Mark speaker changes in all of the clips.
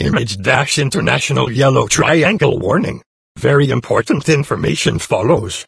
Speaker 1: Image-international yellow triangle warning. Very important information follows.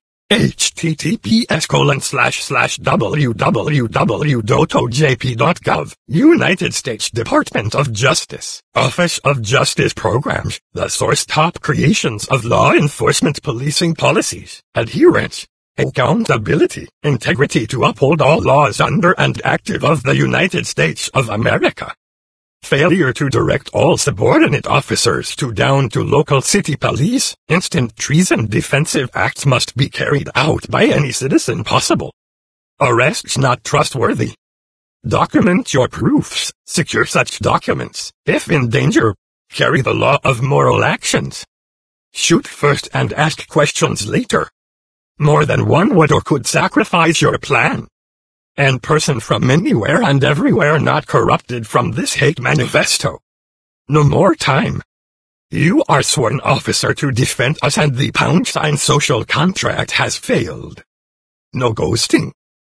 Speaker 1: https://www.ojp.gov, United States Department of Justice, Office of Justice Programs, the source top creations of law enforcement policing policies, adherence, accountability, integrity to uphold all laws under and active of the United States of America. Failure to direct all subordinate officers down to local city police, instant treason defensive acts must be carried out by any citizen possible. Arrests not trustworthy. Document your proofs, secure such documents, if in danger. Carry the law of moral actions. Shoot first and ask questions later. More than one would or could sacrifice your plan. And person from anywhere and everywhere not corrupted from this hate manifesto. No more time. You are sworn officer to defend us and the # social contract has failed. No ghosting.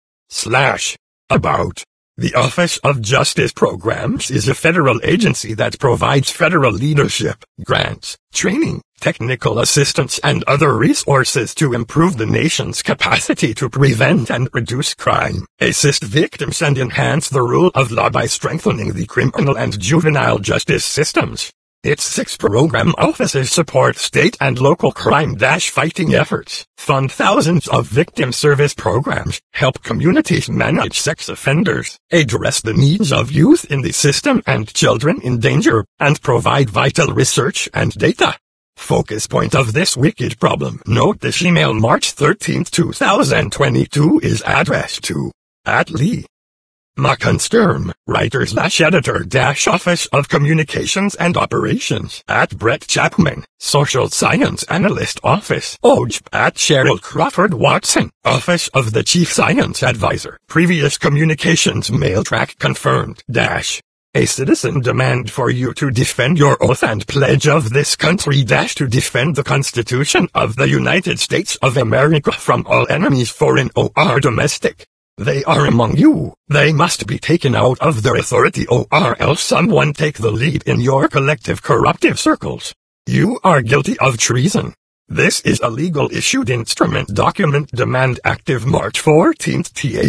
Speaker 1: About. The Office of Justice Programs is a federal agency that provides federal leadership, grants, training, technical assistance and other resources to improve the nation's capacity to prevent and reduce crime, assist victims and enhance the rule of law by strengthening the criminal and juvenile justice systems. Its 6 program offices support state and local crime-fighting efforts, fund thousands of victim service programs, help communities manage sex offenders, address the needs of youth in the system and children in danger, and provide vital research and data. Focus point of this wicked problem. Note this email March 13, 2022 is addressed to @Lee Mackenstern, writer/editor Office of Communications and Operations @Brett Chapman, Social Science Analyst Office OJP @Cheryl Crawford Watson, Office of the Chief Science Advisor. Previous communications mail track confirmed A citizen demand for you to defend your oath and pledge of this country to defend the Constitution of the United States of America from all enemies foreign or domestic. They are among you. They must be taken out of their authority or else someone take the lead in your collective corruptive circles. You are guilty of treason. This is a legal issued instrument document demand active March 14,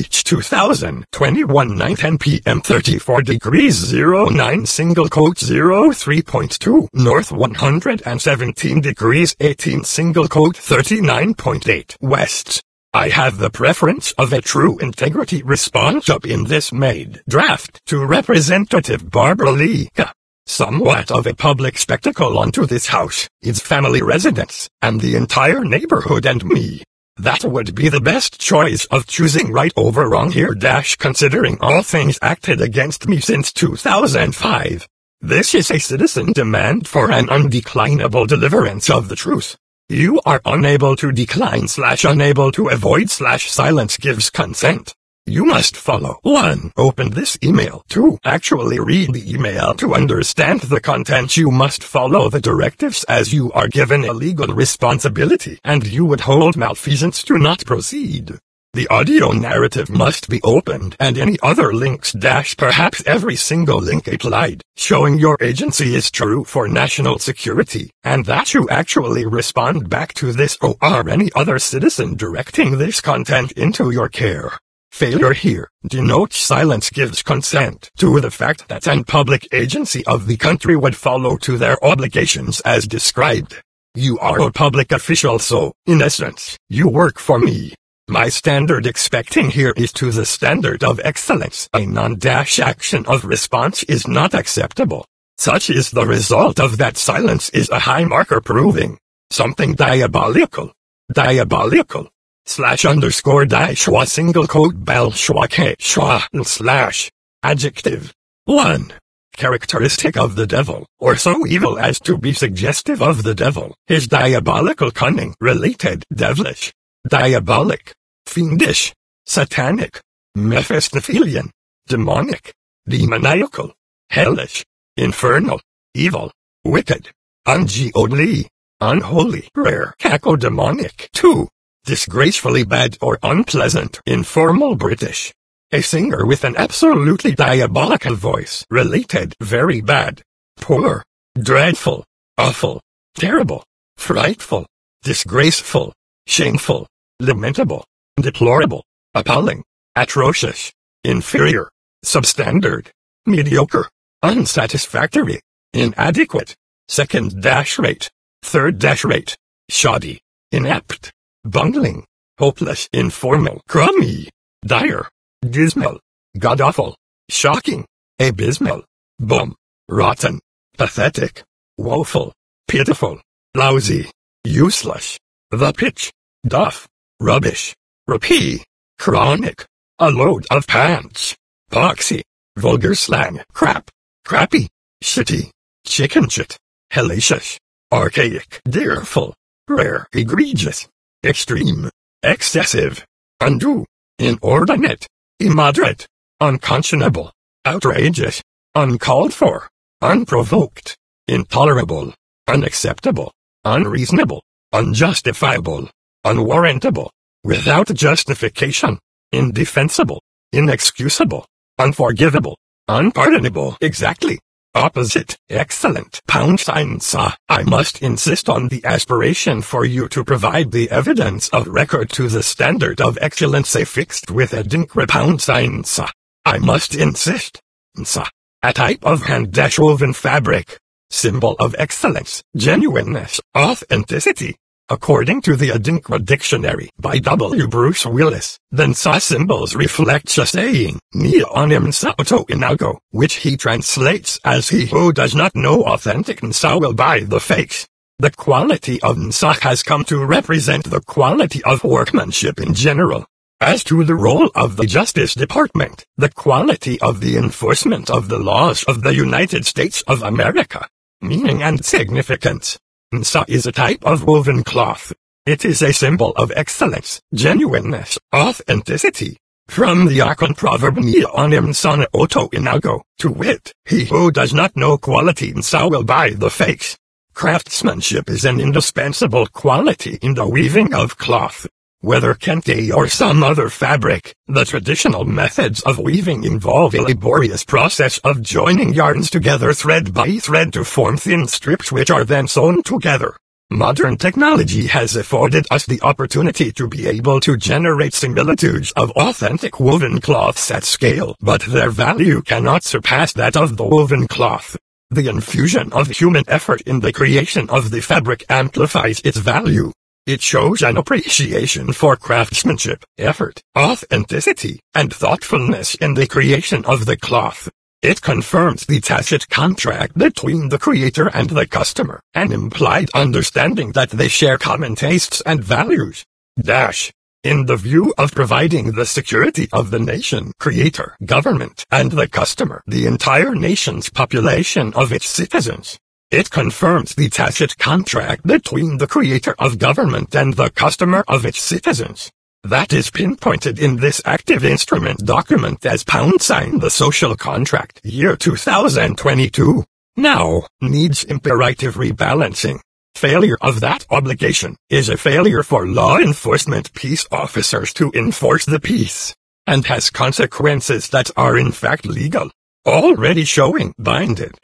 Speaker 1: 2021 9:10 p.m. 34°09 single quote 03.2 North 117 degrees 18 single quote 39.8 West. I have the preference of a true integrity response up in this made draft to Representative Barbara Lee. Somewhat of a public spectacle onto this house, its family residence, and the entire neighborhood and me. That would be the best choice of choosing right over wrong here considering all things acted against me since 2005. This is a citizen demand for an undeclinable deliverance of the truth. You are unable to decline / unable to avoid / silence gives consent. You must follow 1. Open this email. 2. Actually read the email to understand the content. You must follow the directives as you are given a legal responsibility and you would hold malfeasance to not proceed. The audio narrative must be opened and any other links perhaps every single link applied, showing your agency is true for national security, and that you actually respond back to this or any other citizen directing this content into your care. Failure here denotes silence gives consent to the fact that an public agency of the country would follow to their obligations as described. You are a public official, so, in essence, you work for me. My standard expecting here is to the standard of excellence. A non-action of response is not acceptable. Such is the result of that silence is a high marker proving something diabolical. Diabolical. /_ single quote bell / adjective. 1. Characteristic of the devil, or so evil as to be suggestive of the devil, his diabolical cunning, related, devilish, diabolic, fiendish, satanic, Mephistophelian, demonic, demoniacal, hellish, infernal, evil, wicked, ungodly, unholy, rare, cacodemonic. 2. Disgracefully bad or unpleasant, informal British. A singer with an absolutely diabolical voice, related, very bad, poor, dreadful, awful, terrible, frightful, disgraceful, shameful, lamentable, deplorable, appalling, atrocious, inferior, substandard, mediocre, unsatisfactory, inadequate, second-rate, third-rate, shoddy, inept, bungling, hopeless, informal, crummy, dire, dismal, god-awful, shocking, abysmal, bum, rotten, pathetic, woeful, pitiful, lousy, useless, the pitch, duff, rubbish, rupee, chronic, a load of pants, poxy, vulgar slang, crap, crappy, shitty, chicken shit, hellacious, archaic, dearful, rare, egregious, extreme, excessive, undue, inordinate, immoderate, unconscionable, outrageous, uncalled for, unprovoked, intolerable, unacceptable, unreasonable, unjustifiable, unwarrantable, without justification, indefensible, inexcusable, unforgivable, unpardonable. Exactly. Opposite. Excellent. #Sa. I must insist on the aspiration for you to provide the evidence of record to the standard of excellence fixed with Adinkra. Sa. I must insist. Sa. A type of hand-woven fabric. Symbol of excellence, genuineness, authenticity. According to the Adinkra Dictionary by W. Bruce Willis, the Nsa symbols reflect a saying, Ni onim Nsa oto inago, which he translates as he who does not know authentic Nsa will buy the fakes. The quality of Nsa has come to represent the quality of workmanship in general. As to the role of the Justice Department, the quality of the enforcement of the laws of the United States of America. Meaning and significance. Nsa is a type of woven cloth. It is a symbol of excellence, genuineness, authenticity. From the Akan proverb Ni onim Nsa oto inago, to wit, he who does not know quality Nsa will buy the fakes. Craftsmanship is an indispensable quality in the weaving of cloth. Whether kente or some other fabric, the traditional methods of weaving involve a laborious process of joining yarns together thread by thread to form thin strips which are then sewn together. Modern technology has afforded us the opportunity to be able to generate similitudes of authentic woven cloths at scale, but their value cannot surpass that of the woven cloth. The infusion of human effort in the creation of the fabric amplifies its value. It shows an appreciation for craftsmanship, effort, authenticity, and thoughtfulness in the creation of the cloth. It confirms the tacit contract between the creator and the customer, an implied understanding that they share common tastes and values. In the view of providing the security of the nation, creator, government, and the customer, the entire nation's population of its citizens. It confirms the tacit contract between the creator of government and the customer of its citizens. That is pinpointed in this active instrument document as # the social contract, year 2022. Now, needs imperative rebalancing. Failure of that obligation is a failure for law enforcement peace officers to enforce the peace, and has consequences that are in fact legal. Already showing binded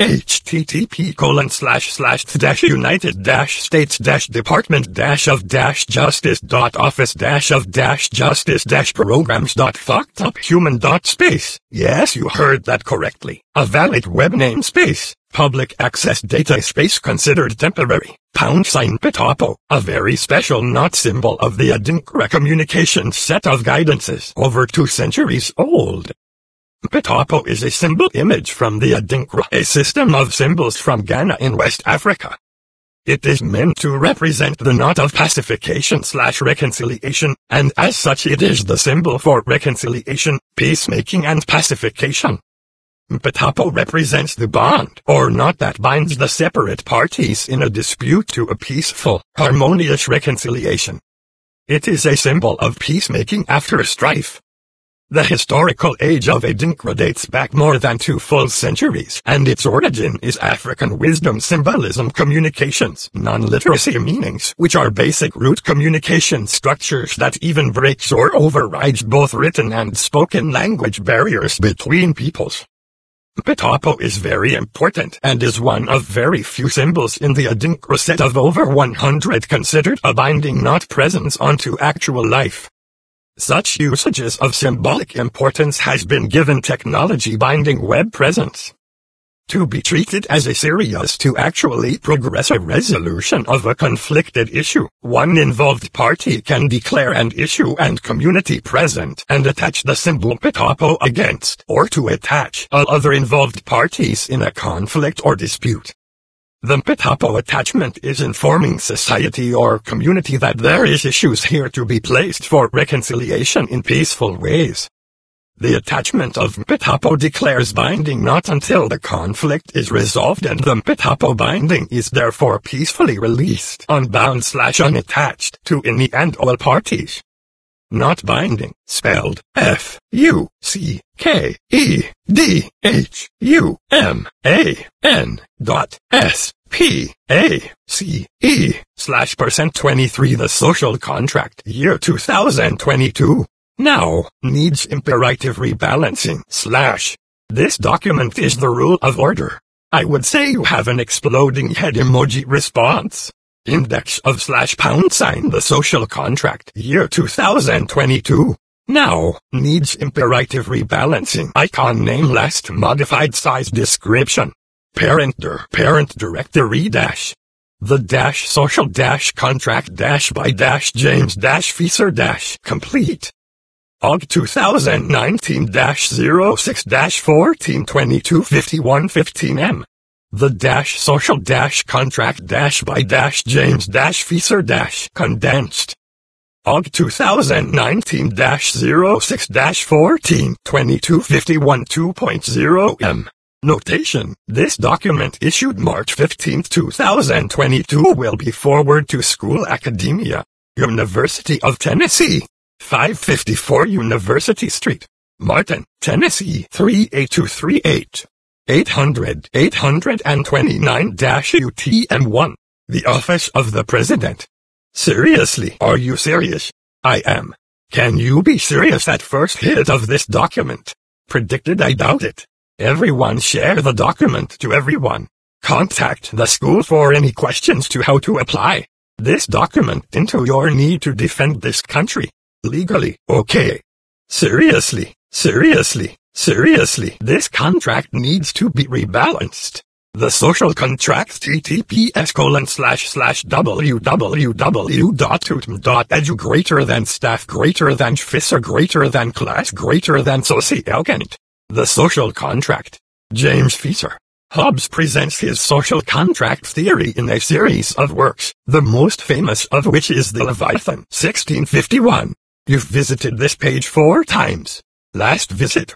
Speaker 1: http://united-states-department-of-justice-programs.fuckeduphuman.space. Yes, you heard that correctly. A valid web namespace. Public access data space considered temporary. #Pitapo, a very special not symbol of the Adinkra communications set of guidances over 2 centuries old. Pitapo is a symbol image from the Adinkra, a system of symbols from Ghana in West Africa. It is meant to represent the knot of pacification/reconciliation, and as such it is the symbol for reconciliation, peacemaking and pacification. Pitapo represents the bond or knot that binds the separate parties in a dispute to a peaceful, harmonious reconciliation. It is a symbol of peacemaking after strife. The historical age of Adinkra dates back more than 2 full centuries, and its origin is African wisdom symbolism communications, non-literacy meanings, which are basic root communication structures that even breaks or overrides both written and spoken language barriers between peoples. Mpitapo is very important and is one of very few symbols in the Adinkra set of over 100 considered a binding not presence onto actual life. Such usages of symbolic importance has been given technology binding web presence. To be treated as a serious to actually progress a resolution of a conflicted issue, one involved party can declare an issue and community present and attach the symbol Mpitapo against or to attach all other involved parties in a conflict or dispute. The Mpitapo attachment is informing society or community that there is issues here to be placed for reconciliation in peaceful ways. The attachment of Mpitapo declares binding not until the conflict is resolved, and the Mpitapo binding is therefore peacefully released, unbound/unattached to any and all parties. Not binding, spelled FUCKEDUHUMA.SPACE/%23. The Social Contract, year 2022. Now, needs imperative rebalancing / This document is the rule of order. I would say you have an exploding head emoji response. Index of / The Social Contract, year 2022. Now, needs imperative rebalancing. Icon name last modified size description. Parent directory -- the -- social -- contract -- by -- James -- Fieser -- complete. OG 2019-06-14225115M. The -- social -- contract -- by -- James -- Fieser -- condensed. OG 2019-06-142251 2.0M. Notation: this document issued March 15, 2022 will be forwarded to School Academia, University of Tennessee, 554 University Street, Martin, Tennessee 38238. 800-829-UTM1. The Office of the President. Seriously, are you serious? I am. Can you be serious at first hit of this document? Predicted, I doubt it. Everyone share the document to everyone. Contact the school for any questions to how to apply this document into your need to defend this country. Legally, okay. Seriously, this contract needs to be rebalanced. The Social Contract https://www.utm.edu/staff/Fieser/class/soci-elegant. The Social Contract. James Fieser. Hobbes presents his social contract theory in a series of works, the most famous of which is the Leviathan, 1651. You've visited this page 4 times. Last visit,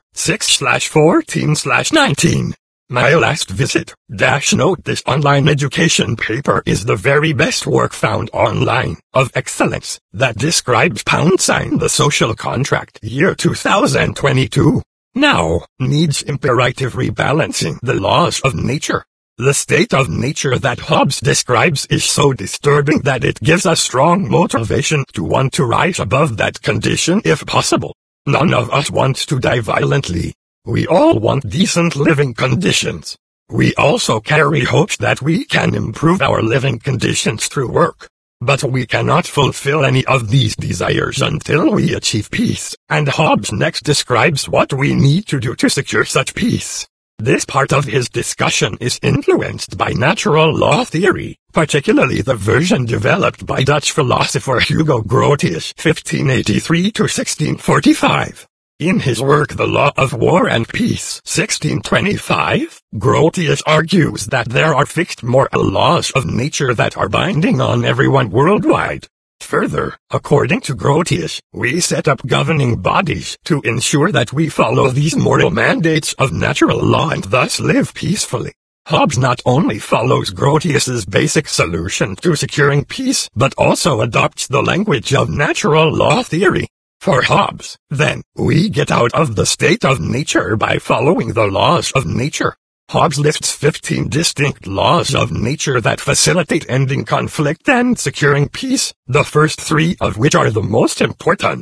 Speaker 1: 6/14/19. My last visit. Note: this online education paper is the very best work found online, of excellence, that describes the Social Contract, year 2022. Now, needs imperative rebalancing. The laws of nature. The state of nature that Hobbes describes is so disturbing that it gives us strong motivation to want to rise above that condition if possible. None of us wants to die violently. We all want decent living conditions. We also carry hopes that we can improve our living conditions through work. But we cannot fulfill any of these desires until we achieve peace, and Hobbes next describes what we need to do to secure such peace. This part of his discussion is influenced by natural law theory, particularly the version developed by Dutch philosopher Hugo Grotius (1583–1645). In his work The Law of War and Peace 1625, Grotius argues that there are fixed moral laws of nature that are binding on everyone worldwide. Further, according to Grotius, we set up governing bodies to ensure that we follow these moral mandates of natural law and thus live peacefully. Hobbes not only follows Grotius's basic solution to securing peace but also adopts the language of natural law theory. For Hobbes, then, we get out of the state of nature by following the laws of nature. Hobbes lists 15 distinct laws of nature that facilitate ending conflict and securing peace, the first 3 of which are the most important.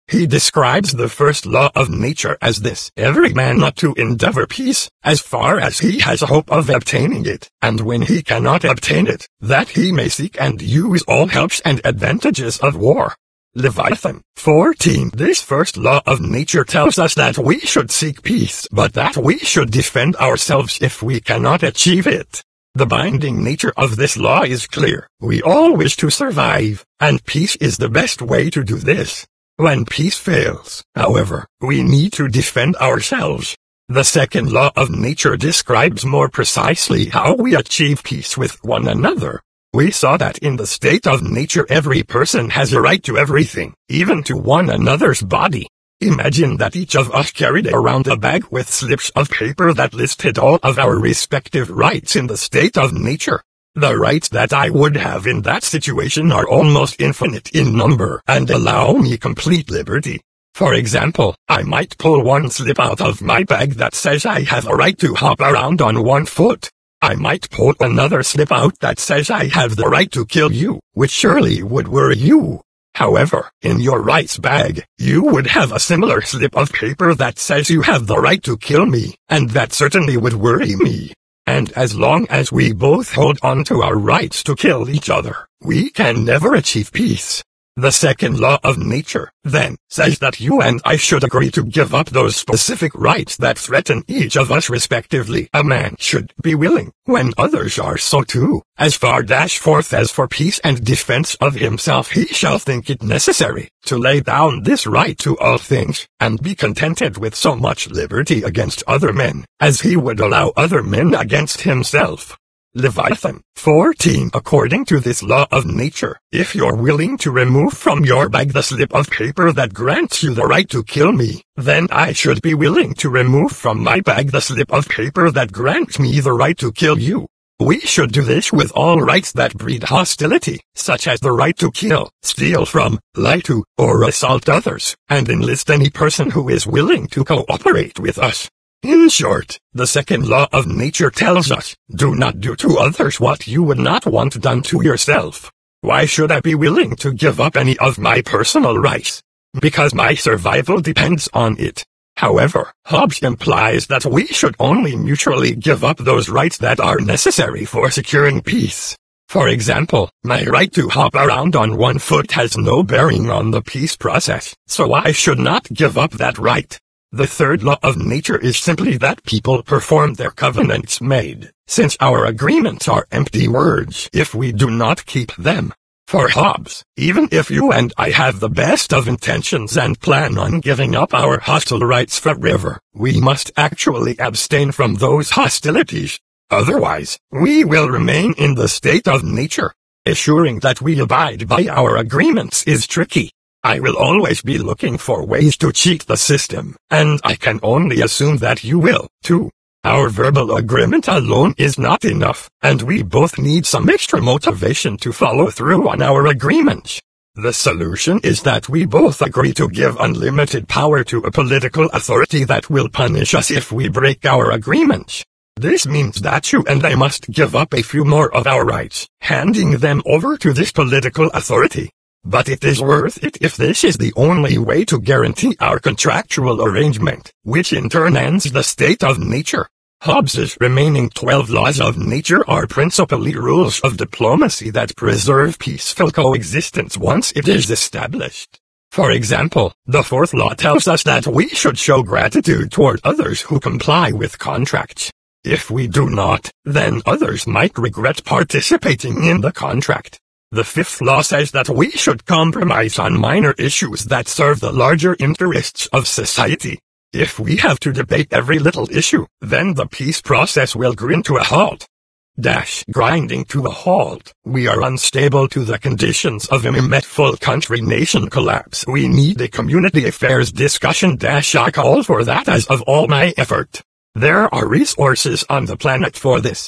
Speaker 1: He describes the first law of nature as this: every man ought to endeavor peace, as far as he has hope of obtaining it, and when he cannot obtain it, that he may seek and use all helps and advantages of war. Leviathan 14. This first law of nature tells us that we should seek peace, but that we should defend ourselves if we cannot achieve it. The binding nature of this law is clear. We all wish to survive, and peace is the best way to do this. When peace fails, however, we need to defend ourselves. The second law of nature describes more precisely how we achieve peace with one another. We saw that in the state of nature every person has a right to everything, even to one another's body. Imagine that each of us carried around a bag with slips of paper that listed all of our respective rights in the state of nature. The rights that I would have in that situation are almost infinite in number and allow me complete liberty. For example, I might pull one slip out of my bag that says I have a right to hop around on one foot. I might pull another slip out that says I have the right to kill you, which surely would worry you. However, in your rights bag, you would have a similar slip of paper that says you have the right to kill me, and that certainly would worry me. And as long as we both hold on to our rights to kill each other, we can never achieve peace. The second law of nature, then, says that you and I should agree to give up those specific rights that threaten each of us respectively. A man should be willing, when others are so too, as far forth as for peace and defense of himself he shall think it necessary, to lay down this right to all things, and be contented with so much liberty against other men, as he would allow other men against himself. Leviathan 14. According to this law of nature, if you're willing to remove from your bag the slip of paper that grants you the right to kill me, then I should be willing to remove from my bag the slip of paper that grants me the right to kill you. We should do this with all rights that breed hostility, such as the right to kill, steal from, lie to, or assault others, and enlist any person who is willing to cooperate with us. In short, the second law of nature tells us, do not do to others what you would not want done to yourself. Why should I be willing to give up any of my personal rights? Because my survival depends on it. However, Hobbes implies that we should only mutually give up those rights that are necessary for securing peace. For example, my right to hop around on one foot has no bearing on the peace process, so I should not give up that right. The third law of nature is simply that people perform their covenants made, since our agreements are empty words if we do not keep them. For Hobbes, even if you and I have the best of intentions and plan on giving up our hostile rights forever, we must actually abstain from those hostilities. Otherwise, we will remain in the state of nature. Assuring that we abide by our agreements is tricky. I will always be looking for ways to cheat the system, and I can only assume that you will, too. Our verbal agreement alone is not enough, and we both need some extra motivation to follow through on our agreements. The solution is that we both agree to give unlimited power to a political authority that will punish us if we break our agreements. This means that you and I must give up a few more of our rights, handing them over to this political authority. But it is worth it if this is the only way to guarantee our contractual arrangement, which in turn ends the state of nature. Hobbes's remaining 12 laws of nature are principally rules of diplomacy that preserve peaceful coexistence once it is established. For example, the fourth law tells us that we should show gratitude toward others who comply with contracts. If we do not, then others might regret participating in the contract. The fifth law says that we should compromise on minor issues that serve the larger interests of society. If we have to debate every little issue, then the peace process will grind to a halt. Grinding to a halt. We are unstable to the conditions of imminent full country nation collapse. We need a community affairs discussion. I call for that as of all my effort. There are resources on the planet for this.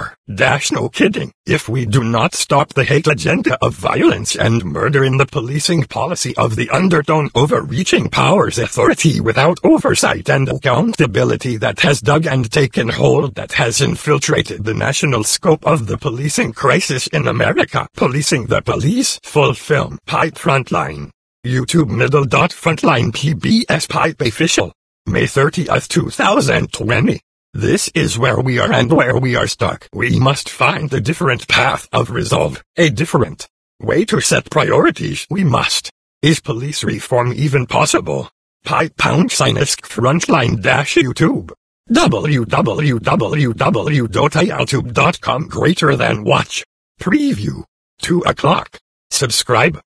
Speaker 1: No kidding. If we do not stop the hate agenda of violence and murder in the policing policy of the undertone overreaching powers authority without oversight and accountability that has dug and taken hold, that has infiltrated the national scope of the policing crisis in America. Policing the Police. Full film. Pipe Frontline. YouTube middle. Frontline PBS Pipe Official. May 30th, 2020. This is where we are and where we are stuck. We must find a different path of resolve, a different way to set priorities. We must. Is police reform even possible? Pipe # Frontline YouTube. www.youtube.com > Preview. 2 o'clock. Subscribe.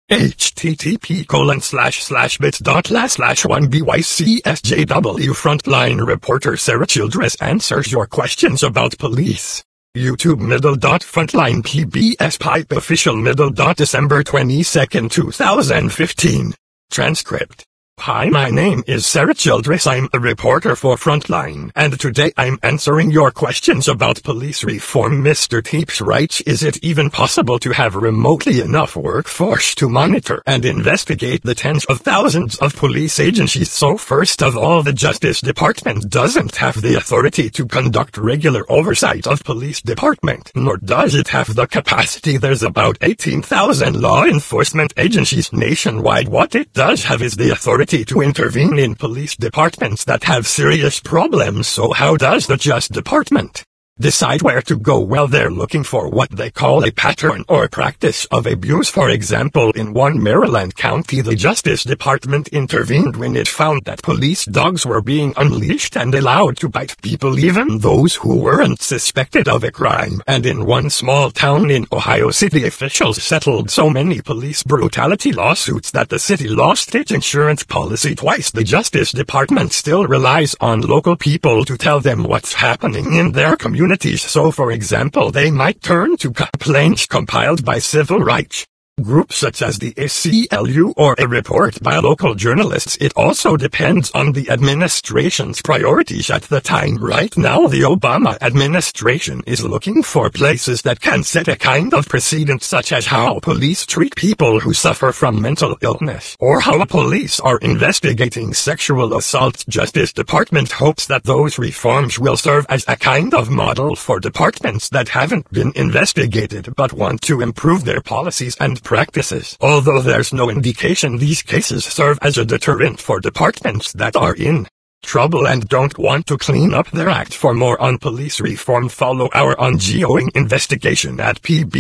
Speaker 1: http://bit.ly/1bycsjw Frontline reporter Sarah Childress answers your questions about police. YouTube middle. Frontline PBS Pipe Official middle. December 22nd, 2015. Transcript. Hi, my name is Sarah Childress. I'm a reporter for Frontline, and today I'm answering your questions about police reform. Mr. Teeps writes, is it even possible to have remotely enough workforce to monitor and investigate the tens of thousands of police agencies? So first of all, the Justice Department doesn't have the authority to conduct regular oversight of police department, nor does it have the capacity. There's about 18,000 law enforcement agencies nationwide. What it does have is the authority to intervene in police departments that have serious problems. So how does the Justice Department decide where to go? Well, they're looking for what they call a pattern or practice of abuse. For example, in one Maryland county, the Justice Department intervened when it found that police dogs were being unleashed and allowed to bite people, even those who weren't suspected of a crime. And in one small town in Ohio, city officials settled so many police brutality lawsuits that the city lost its insurance policy twice. The Justice Department still relies on local people to tell them what's happening in their community. So, for example, they might turn to complaints compiled by civil rights groups such as the ACLU or a report by local journalists. It also depends on the administration's priorities at the time. Right now, the Obama administration is looking for places that can set a kind of precedent, such as how police treat people who suffer from mental illness, or how police are investigating sexual assault. Justice Department hopes that those reforms will serve as a kind of model for departments that haven't been investigated but want to improve their policies and practices. Although there's no indication these cases serve as a deterrent for departments that are in trouble and don't want to clean up their act. For more on police reform, follow our ongoing investigation at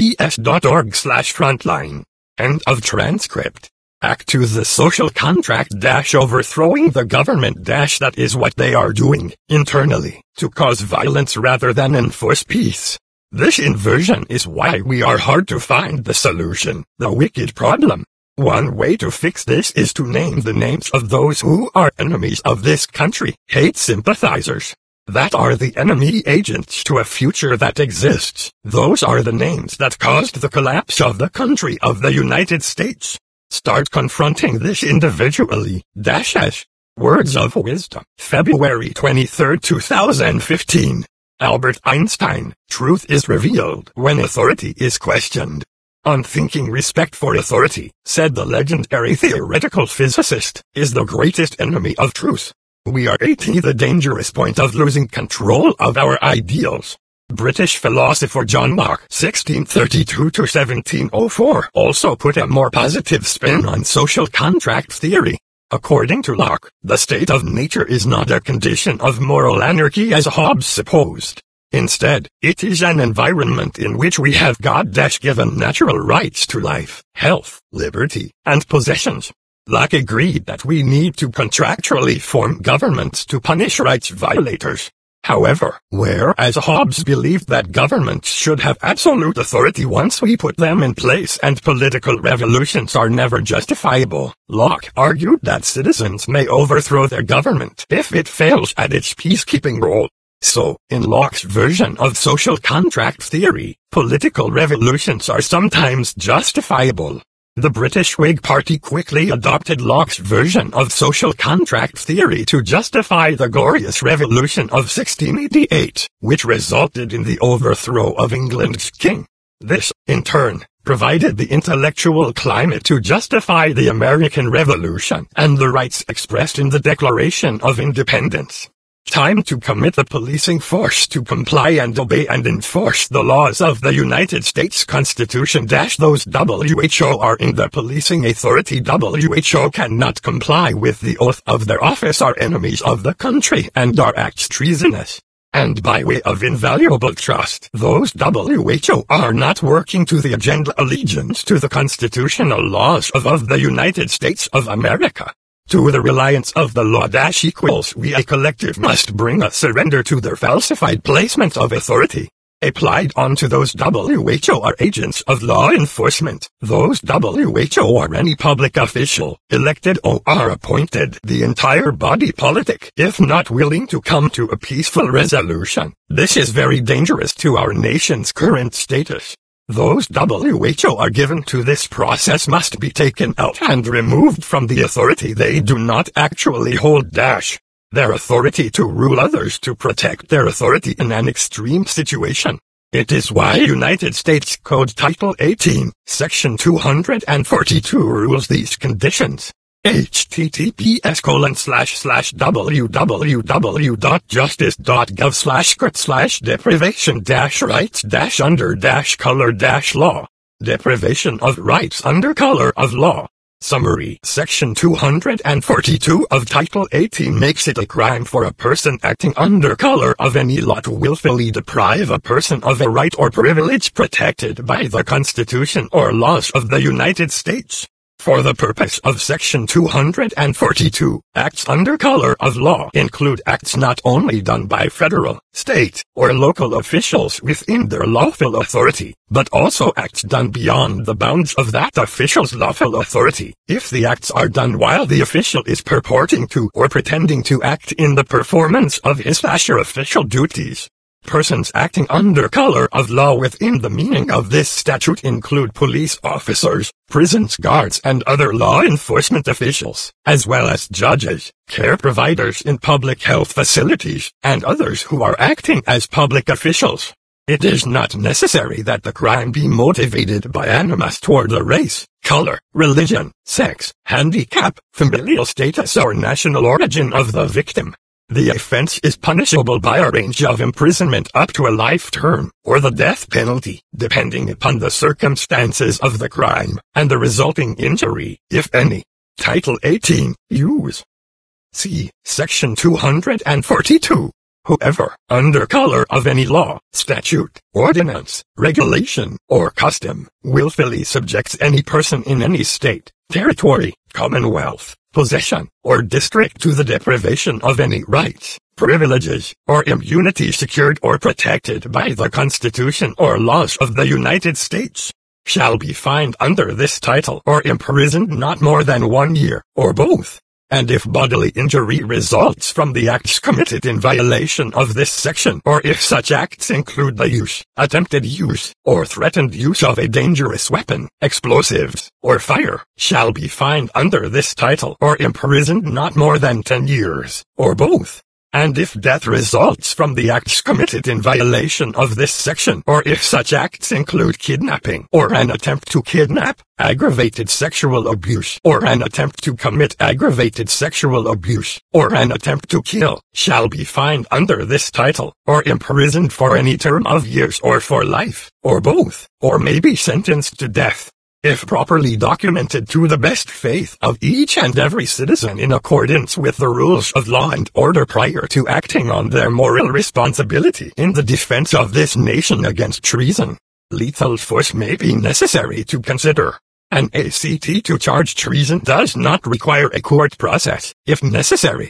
Speaker 1: pbs.org/frontline. End of transcript. Act 2. The social contract - overthrowing the government - that is what they are doing internally to cause violence rather than enforce peace. This inversion is why we are hard to find the solution, the wicked problem. One way to fix this is to name the names of those who are enemies of this country, hate sympathizers. That are the enemy agents to a future that exists. Those are the names that caused the collapse of the country of the United States. Start confronting this individually. As words of wisdom. February 23, 2015. Albert Einstein, truth is revealed when authority is questioned. Unthinking respect for authority, said the legendary theoretical physicist, is the greatest enemy of truth. We are at the dangerous point of losing control of our ideals. British philosopher John Locke (1632–1704) also put a more positive spin on social contract theory. According to Locke, the state of nature is not a condition of moral anarchy as Hobbes supposed. Instead, it is an environment in which we have God-given natural rights to life, health, liberty, and possessions. Locke agreed that we need to contractually form governments to punish rights violators. However, whereas Hobbes believed that governments should have absolute authority once we put them in place and political revolutions are never justifiable, Locke argued that citizens may overthrow their government if it fails at its peacekeeping role. So, in Locke's version of social contract theory, political revolutions are sometimes justifiable. The British Whig Party quickly adopted Locke's version of social contract theory to justify the Glorious Revolution of 1688, which resulted in the overthrow of England's king. This, in turn, provided the intellectual climate to justify the American Revolution and the rights expressed in the Declaration of Independence. Time to commit the policing force to comply and obey and enforce the laws of the United States Constitution. Those WHO are in the policing authority. WHO cannot comply with the oath of their office, are enemies of the country, and are acts treasonous. And by way of invaluable trust, those WHO are not working to the agenda allegiance to the constitutional laws of the United States of America. To the reliance of the law equals we a collective must bring a surrender to their falsified placement of authority. Applied onto those WHO are agents of law enforcement. Those WHO are any public official, elected or appointed, the entire body politic, if not willing to come to a peaceful resolution. This is very dangerous to our nation's current status. Those WHO are given to this process must be taken out and removed from the authority they do not actually hold. Their authority to rule others to protect their authority in an extreme situation. It is why United States Code Title 18, Section 242 rules these conditions. https://www.justice.gov/deprivation-rights-under-color-law. Deprivation of rights under color of law. Summary. Section 242 of Title 18 makes it a crime for a person acting under color of any law to willfully deprive a person of a right or privilege protected by the Constitution or laws of the United States. For the purpose of Section 242, acts under color of law include acts not only done by federal, state, or local officials within their lawful authority, but also acts done beyond the bounds of that official's lawful authority, if the acts are done while the official is purporting to or pretending to act in the performance of his/her official duties. Persons acting under color of law within the meaning of this statute include police officers, prison guards and other law enforcement officials, as well as judges, care providers in public health facilities, and others who are acting as public officials. It is not necessary that the crime be motivated by animus toward the race, color, religion, sex, handicap, familial status or national origin of the victim. The offense is punishable by a range of imprisonment up to a life term, or the death penalty, depending upon the circumstances of the crime, and the resulting injury, if any. Title 18, Use. C. Section 242. Whoever, under color of any law, statute, ordinance, regulation, or custom, willfully subjects any person in any state, territory, commonwealth, possession, or district to the deprivation of any rights, privileges, or immunity secured or protected by the Constitution or laws of the United States, shall be fined under this title or imprisoned not more than 1 year, or both. And if bodily injury results from the acts committed in violation of this section, or if such acts include the use, attempted use, or threatened use of a dangerous weapon, explosives, or fire, shall be fined under this title or imprisoned not more than 10 years, or both. And if death results from the acts committed in violation of this section, or if such acts include kidnapping, or an attempt to kidnap, aggravated sexual abuse, or an attempt to commit aggravated sexual abuse, or an attempt to kill, shall be fined under this title, or imprisoned for any term of years or for life, or both, or may be sentenced to death. If properly documented to the best faith of each and every citizen in accordance with the rules of law and order prior to acting on their moral responsibility in the defense of this nation against treason, lethal force may be necessary to consider. An ACT to charge treason does not require a court process, if necessary.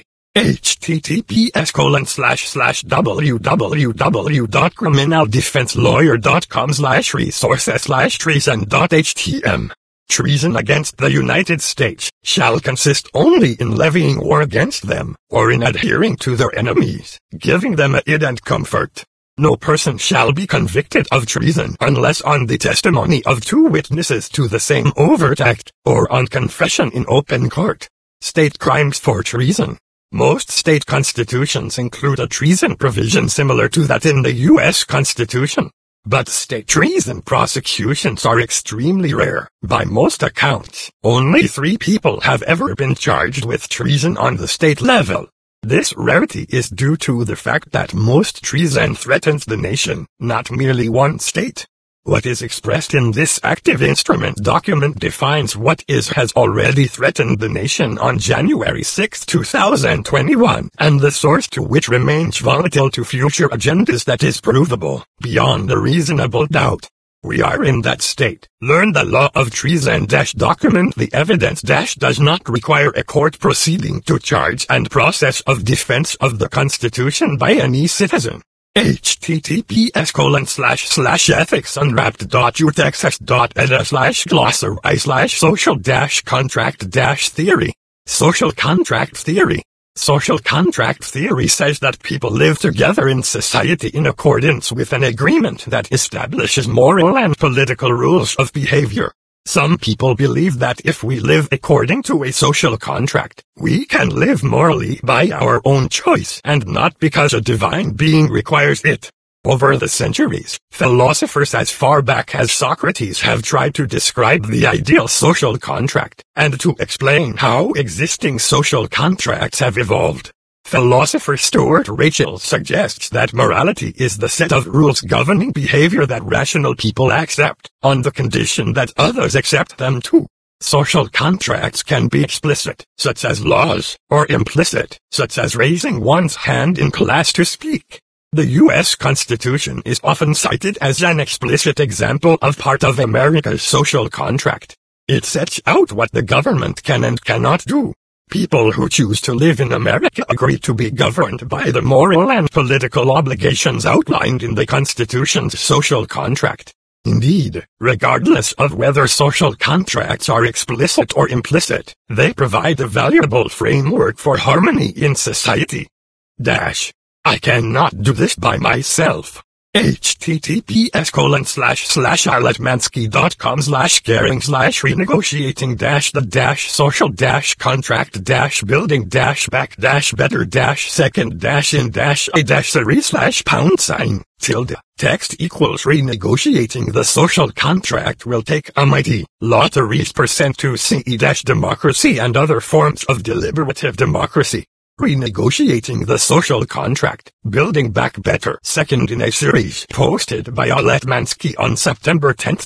Speaker 1: https://www.criminaldefenselawyer.com/resources/treason.htm. Treason against the United States shall consist only in levying war against them, or in adhering to their enemies, giving them aid and comfort. No person shall be convicted of treason unless on the testimony of 2 witnesses to the same overt act, or on confession in open court. State crimes for treason. Most state constitutions include a treason provision similar to that in the U.S. Constitution. But state treason prosecutions are extremely rare. By most accounts, only 3 people have ever been charged with treason on the state level. This rarity is due to the fact that most treason threatens the nation, not merely one state. What is expressed in this active instrument document defines what has already threatened the nation on January 6, 2021, and the source to which remains volatile to future agendas that is provable, beyond a reasonable doubt. We are in that state. Learn the law of treason. Document the evidence. Does not require a court proceeding to charge and process of defense of the Constitution by any citizen. https://ethicsunwrapped.utexas.edu/glossary/social-contract-theory. Social contract theory. Social contract theory says that people live together in society in accordance with an agreement that establishes moral and political rules of behavior. Some people believe that if we live according to a social contract, we can live morally by our own choice and not because a divine being requires it. Over the centuries, philosophers as far back as Socrates have tried to describe the ideal social contract, and to explain how existing social contracts have evolved. Philosopher Stuart Rachel suggests that morality is the set of rules governing behavior that rational people accept, on the condition that others accept them too. Social contracts can be explicit, such as laws, or implicit, such as raising one's hand in class to speak. The U.S. Constitution is often cited as an explicit example of part of America's social contract. It sets out what the government can and cannot do. People who choose to live in America agree to be governed by the moral and political obligations outlined in the Constitution's social contract. Indeed, regardless of whether social contracts are explicit or implicit, they provide a valuable framework for harmony in society. I cannot do this by myself. https://alex.manski.com/caring/renegotiating-the-social-contract-building-back-series/#. Text equals renegotiating the social contract will take a mighty lotteries % to CE-democracy and other forms of deliberative democracy. Renegotiating the Social Contract, Building Back Better, second in a series posted by Alex Manski on September 10,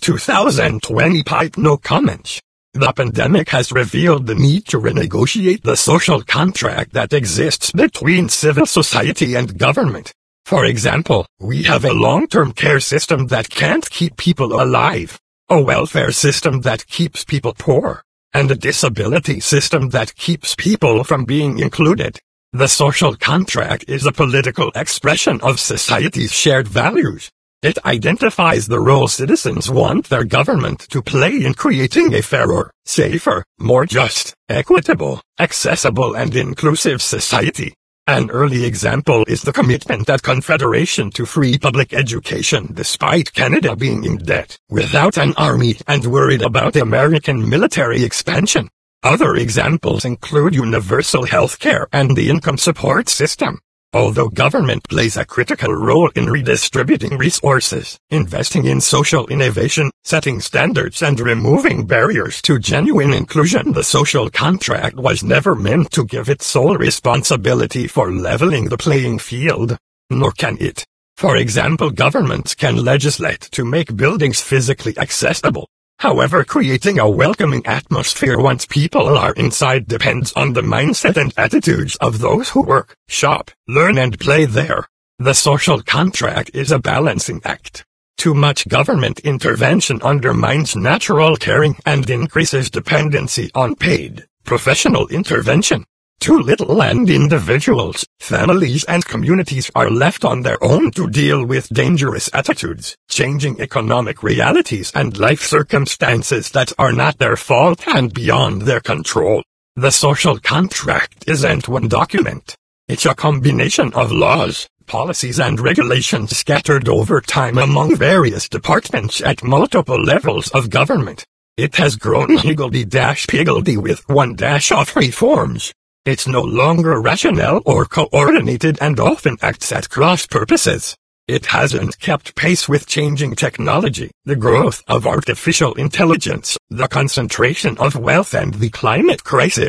Speaker 1: 2020. No comments. The pandemic has revealed the need to renegotiate the social contract that exists between civil society and government. For example, we have a long-term care system that can't keep people alive, a welfare system that keeps people poor, and a disability system that keeps people from being included. The social contract is a political expression of society's shared values. It identifies the role citizens want their government to play in creating a fairer, safer, more just, equitable, accessible and inclusive society. An early example is the commitment at Confederation to free public education despite Canada being in debt, without an army and worried about American military expansion. Other examples include universal health care and the income support system. Although government plays a critical role in redistributing resources, investing in social innovation, setting standards and removing barriers to genuine inclusion, the social contract was never meant to give its sole responsibility for leveling the playing field. Nor can it. For example, governments can legislate to make buildings physically accessible. However, creating a welcoming atmosphere once people are inside depends on the mindset and attitudes of those who work, shop, learn and play there. The social contract is a balancing act. Too much government intervention undermines natural caring and increases dependency on paid, professional intervention. Too little and individuals, families and communities are left on their own to deal with dangerous attitudes, changing economic realities and life circumstances that are not their fault and beyond their control. The social contract isn't one document. It's a combination of laws, policies and regulations scattered over time among various departments at multiple levels of government. It has grown higgledy-piggledy with one-off reforms. It's no longer rational or coordinated and often acts at cross purposes. It hasn't kept pace with changing technology, the growth of artificial intelligence, the concentration of wealth and the climate crisis.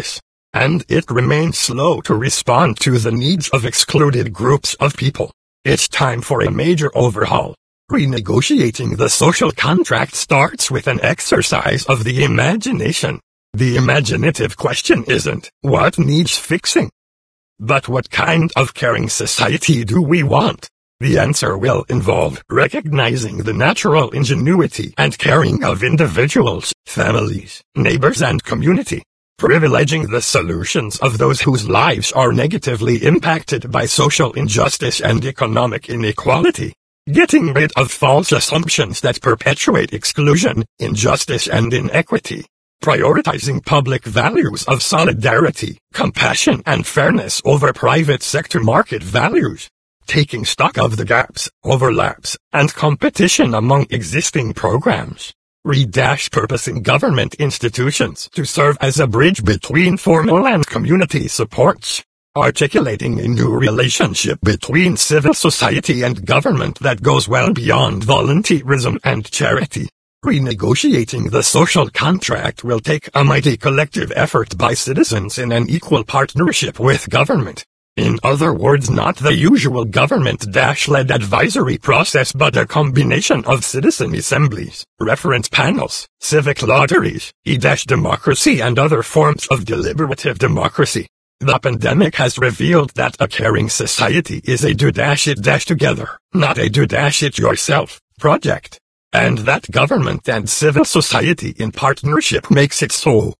Speaker 1: and it remains slow to respond to the needs of excluded groups of people. It's time for a major overhaul. Renegotiating the social contract starts with an exercise of the imagination. The imaginative question isn't, what needs fixing? But what kind of caring society do we want? The answer will involve recognizing the natural ingenuity and caring of individuals, families, neighbors and community. Privileging the solutions of those whose lives are negatively impacted by social injustice and economic inequality. Getting rid of false assumptions that perpetuate exclusion, injustice and inequity. Prioritizing public values of solidarity, compassion and fairness over private sector market values. Taking stock of the gaps, overlaps, and competition among existing programs. Purposing government institutions to serve as a bridge between formal and community supports. Articulating a new relationship between civil society and government that goes well beyond volunteerism and charity. Renegotiating the social contract will take a mighty collective effort by citizens in an equal partnership with government. In other words, not the usual government-led advisory process but a combination of citizen assemblies, reference panels, civic lotteries, e-democracy and other forms of deliberative democracy. The pandemic has revealed that a caring society is a do-it-together, not a do-it-yourself project. And that government and civil society in partnership makes it so.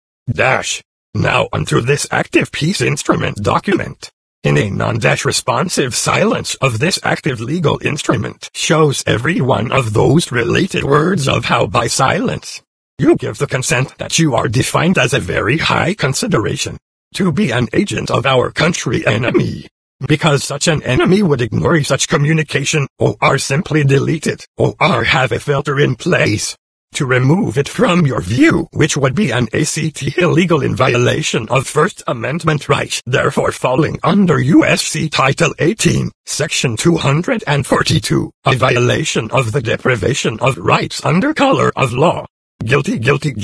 Speaker 1: Now onto this active peace instrument document. In a non-responsive silence of this active legal instrument shows every one of those related words of how by silence you give the consent that you are defined as a very high consideration to be an agent of our country enemy. Because such an enemy would ignore such communication, or simply delete it, or have a filter in place to remove it from your view, which would be an ACT illegal in violation of First Amendment rights, therefore falling under U.S.C. Title 18, Section 242, a violation of the deprivation of rights under color of law. Guilty.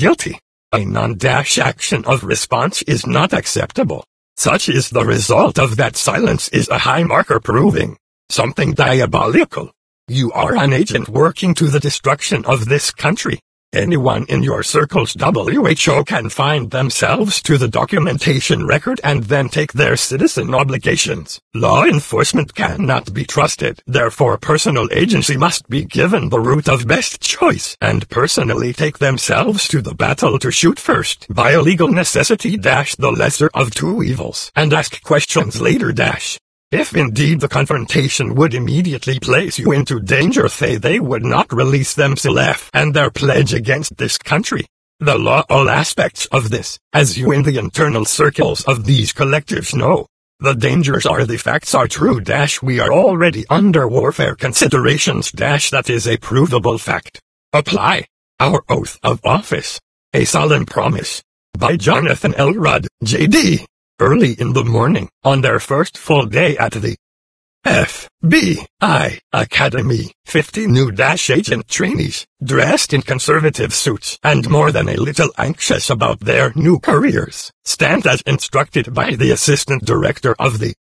Speaker 1: A non-action of response is not acceptable. Such is the result of that silence is a high marker proving something diabolical. You are an agent working to the destruction of this country. Anyone in your circle's WHO can find themselves to the documentation record and then take their citizen obligations. Law enforcement cannot be trusted. Therefore, personal agency must be given the route of best choice and personally take themselves to the battle to shoot first by a legal necessity the lesser of two evils and ask questions later If indeed the confrontation would immediately place you into danger, they would not release themselves and their pledge against this country. The law, all aspects of this, as you in the internal circles of these collectives know. The dangers are the facts are true we are already under warfare considerations that is a provable fact. Apply. Our oath of office. A solemn promise. By Jonathan L. Rudd, J.D. Early in the morning, on their first full day at the FBI Academy, 50 new agent trainees, dressed in conservative suits and more than a little anxious about their new careers, stand as instructed by the assistant director of the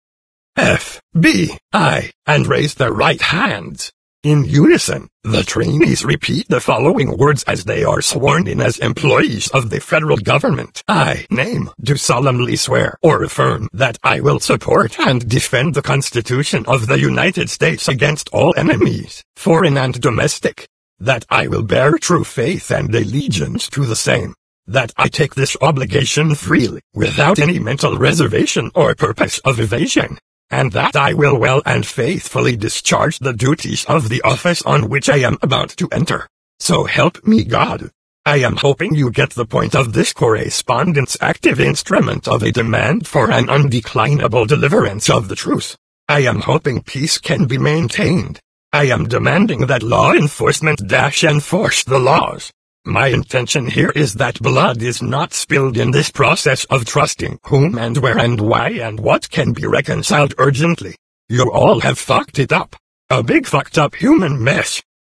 Speaker 1: FBI and raise their right hands. In unison, the trainees repeat the following words as they are sworn in as employees of the federal government. I do solemnly swear or affirm that I will support and defend the Constitution of the United States against all enemies, foreign and domestic. That I will bear true faith and allegiance to the same. That I take this obligation freely, without any mental reservation or purpose of evasion. And that I will well and faithfully discharge the duties of the office on which I am about to enter. So help me God. I am hoping you get the point of this correspondence active instrument of a demand for an undeclinable deliverance of the truth. I am hoping peace can be maintained. I am demanding that law enforcement enforce the laws. My intention here is that blood is not spilled in this process of trusting whom and where and why and what can be reconciled urgently. You all have fucked it up. A big fucked up human mess.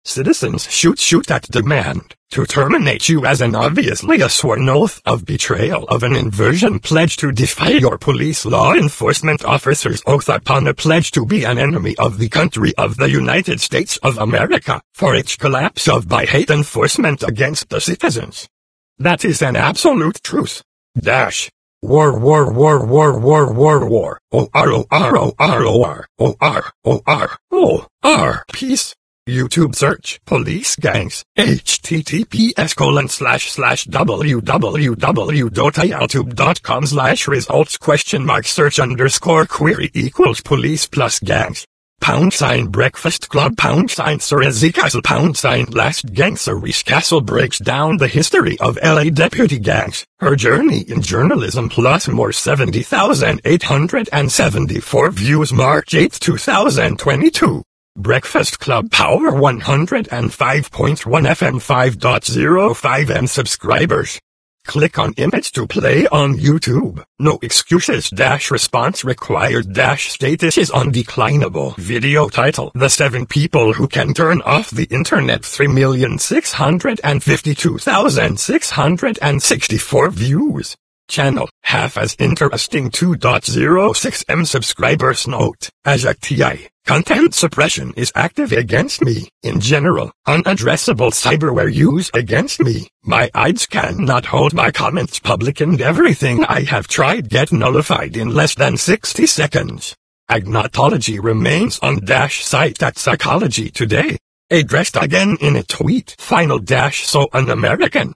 Speaker 1: Citizens shoot at demand to terminate you as an obviously a sworn oath of betrayal of an inversion pledge to defy your police law enforcement officer's oath upon a pledge to be an enemy of the country of the United States of America for its collapse of by hate enforcement against the citizens. That is an absolute truth. Dash. War. O-R. Peace. YouTube search police gangs https://www.youtube.com/results?search_query = police gangs #breakfast club #Cersei Castle #last gang. Cersei Castle breaks down the history of LA deputy gangs, her journey in journalism plus more. 70,874 views March 8, 2022. Breakfast Club Power 105.1 FM 5.05 M subscribers. Click on image to play on YouTube. No excuses. Response required. Status is undeclinable. Video title: The 7 People Who Can Turn Off the Internet. 3,652,664 views. Channel, half as interesting. 2.06 M subscribers. Note: as a TI, content suppression is active against me. In general, unaddressable cyberware use against me. My IDs cannot hold my comments public and everything I have tried get nullified in less than 60 seconds. Agnotology remains on site at Psychology Today. Addressed again in a tweet. Final so un-American.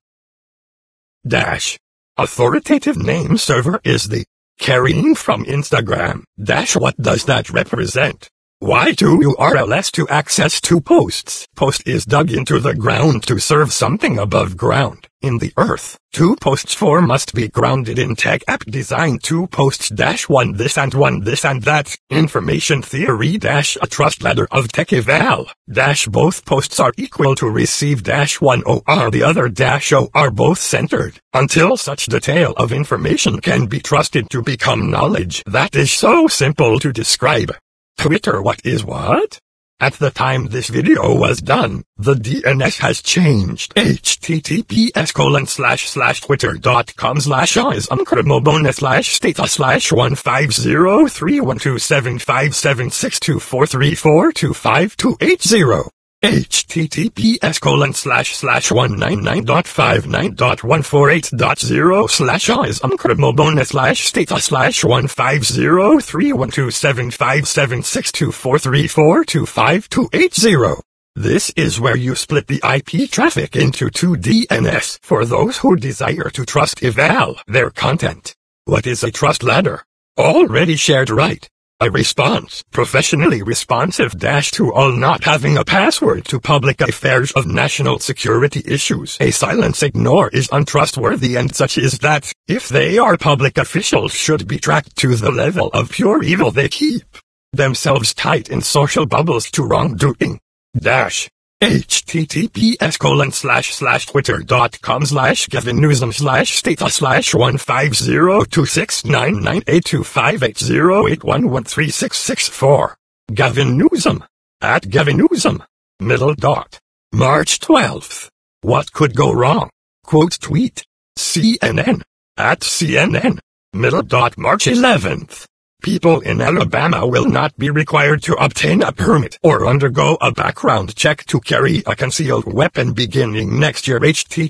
Speaker 1: Authoritative name server is the Karine from Instagram. What does that represent? Why do URLs to access 2 posts? Post is dug into the ground to serve something above ground, in the earth. 2 posts 4 must be grounded in tech app design. 2 posts -1 this and 1 this and that. Information theory a trust ladder of tech eval. Both posts are equal to receive -1 or the other -o are both centered, until such detail of information can be trusted to become knowledge. That is so simple to describe. Twitter. What is what? At the time this video was done, the DNS has changed. https://twitter.com/ismcrimobonus/status/15031275624342528. https://199.59.148.0/ismcrimobonus/status/15031275624342528. This is where you split the IP traffic into 2 DNS for those who desire to trust eval their content. What is a trust ladder? Already shared, right? A response, professionally responsive to all not having a password to public affairs of national security issues. A silence ignore is untrustworthy, and such is that, if they are public officials, should be tracked to the level of pure evil. They keep themselves tight in social bubbles to wrongdoing. https://twitter.com/Gavin-Newsom/status/1502699825808113664. Gavin Newsom. @GavinNewsom. March 12th. What could go wrong? Quote tweet. CNN. @CNN. March 11th. People in Alabama will not be required to obtain a permit or undergo a background check to carry a concealed weapon beginning next year.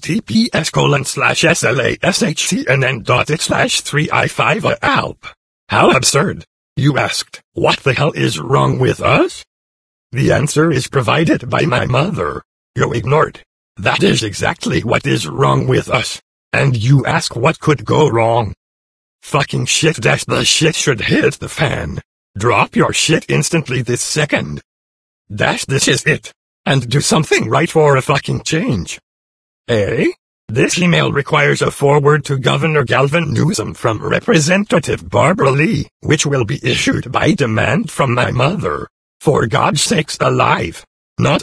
Speaker 1: https://SLASHCNN.it/3i5alp. How absurd. You asked, what the hell is wrong with us? The answer is provided by my mother. You ignored. That is exactly what is wrong with us. And you ask what could go wrong. Fucking shit. The shit should hit the fan. Drop your shit instantly this second. This is it. And do something right for a fucking change. This email requires a forward to Governor Gavin Newsom from Representative Barbara Lee, which will be issued by demand from my mother. For God's sakes alive. Not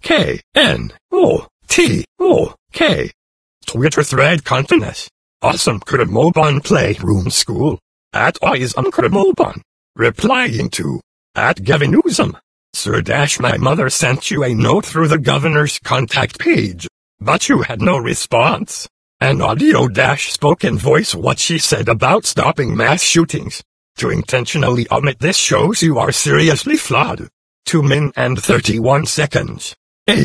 Speaker 1: O-K-N-O-T-O-K. Twitter thread continuous. Awesome Crimobon Playroom School. @IsmCrimobon. Replying to. @Gavin Newsom. Sir dash my mother sent you a note through the governor's contact page, but you had no response. An audio dash spoken voice what she said about stopping mass shootings. To intentionally omit this shows you are seriously flawed. 2 min and 31 seconds.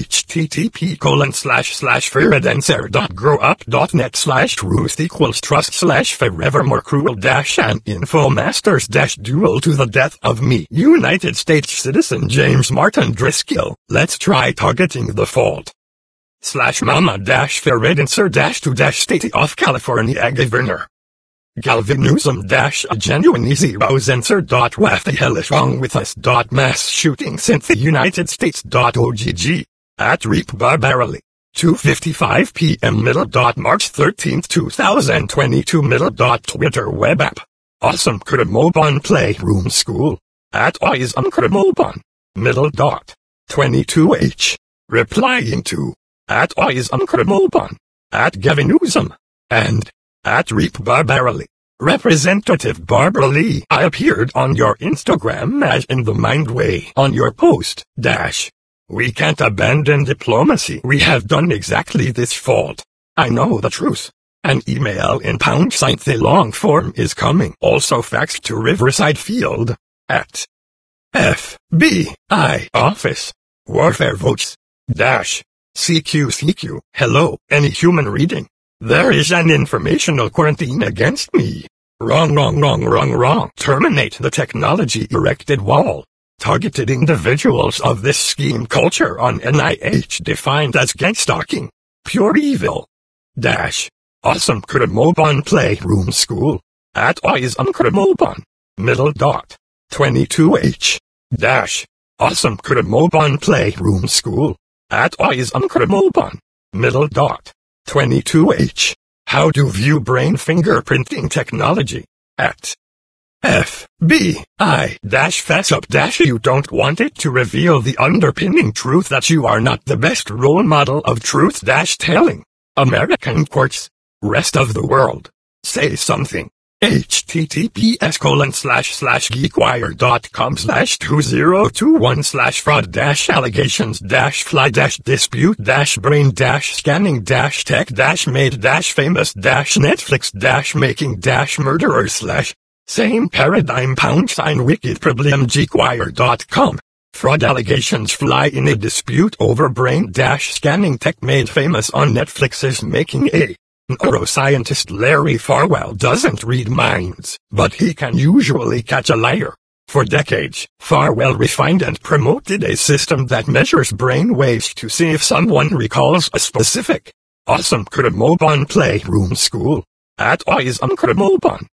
Speaker 1: http://feredancer.grow-up.net/truth=forevermore cruel-and infomasters-duel to the death of me United States citizen James Martin Driscoll. Let's try targeting the fault. /mama-feredancer-to-state of California Governor Galvin Newsom-a genuine easy rosencer. What the hell is wrong with us? Mass shootings in the United States. OGG at Reap Barbarally 2:55 p.m. March 13, 2022 Twitter web app Awesome Kuramobon Playroom School at Awesome Kuramobon 22h replying to at Awesome Kuramobon at Gavin Newsom and at Reap Barbarally. Representative Barbara Lee, I appeared on your Instagram as in the mind way on your post, we can't abandon diplomacy. We have done exactly this fault. I know the truth. An email in # the long form is coming. Also faxed to Riverside Field at FBI office. Warfare votes. CQ. Hello, any human reading? There is an informational quarantine against me. Wrong. Terminate the technology erected wall. Targeted individuals of this scheme culture on NIH defined as gang-stalking. Pure evil. Awesome Kuramobon Playroom School. At Awesome Kuramobon. 22h. Awesome Kuramobon Playroom School. At Awesome Kuramobon. 22h. How to view brain fingerprinting technology. At FBI-fess-up- you don't want it to reveal the underpinning truth that you are not the best role model of truth-telling. American courts. Rest of the world. Say something. https://geekwire.com/2021/fraud-allegations-fly-dispute-brain-scanning-made-famous-making-murderer/ same paradigm #wicked problem geekwire.com. Fraud allegations fly in a dispute over brain-scanning tech made famous on Netflix's Making a Neuroscientist Larry Farwell doesn't read minds, but he can usually catch a liar. For decades, Farwell refined and promoted a system that measures brain waves to see if someone recalls a specific Awesome Kuramobon Playroom School. At Awesome Kuramobon.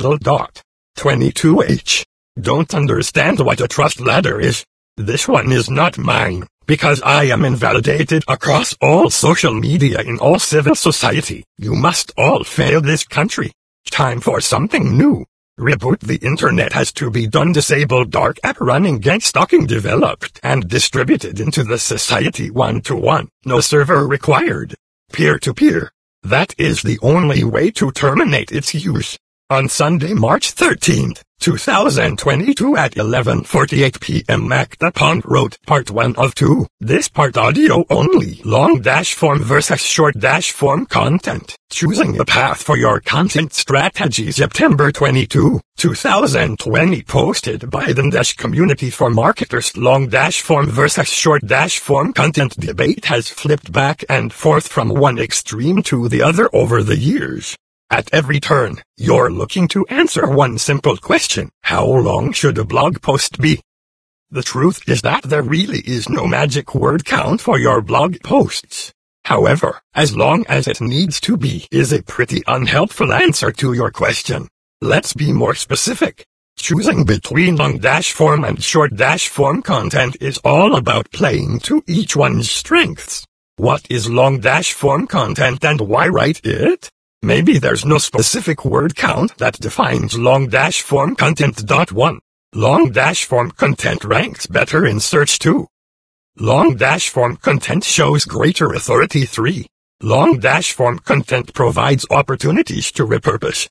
Speaker 1: 22h. Don't understand what a trust ladder is. This one is not mine, because I am invalidated across all social media in all civil society. You must all fail this country. Time for something new. Reboot the internet has to be done. Disable dark app running gang-stalking developed and distributed into the society 1-to-1. No server required. Peer-to-peer. That is the only way to terminate its use. On Sunday, March 13, 2022 at 11:48 p.m. Magda Pond wrote Part 1 of 2. This part audio only. Long-form versus short-form content. Choosing a path for your content strategy. September 22, 2020. Posted by the-community for marketers. Long-form versus short-form content debate has flipped back and forth from one extreme to the other over the years. At every turn, you're looking to answer one simple question: how long should a blog post be? The truth is that there really is no magic word count for your blog posts. However, as long as it needs to be is a pretty unhelpful answer to your question. Let's be more specific. Choosing between long-form and short-form content is all about playing to each one's strengths. What is long-form content and why write it? Maybe there's no specific word count that defines long-form content. 1. Long-form content ranks better in search. 2. Long-form content shows greater authority. 3. Long-form content provides opportunities to repurpose.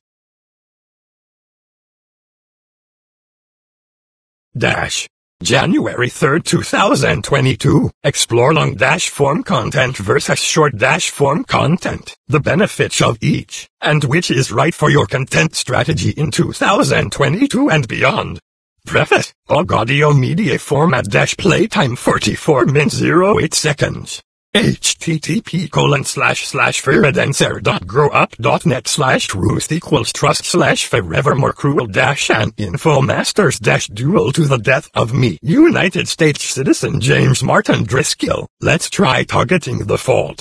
Speaker 1: January 3, 2022. Explore long-form content versus short-form content. The benefits of each, and which is right for your content strategy in 2022 and beyond. Preface. Og audio media format playtime 44 min 08 seconds. http://feredancer.grow-up.net/truth=forevermore cruel-and infomasters-duel to the death of me, United States citizen James Martin Driscoll. Let's try targeting the fault.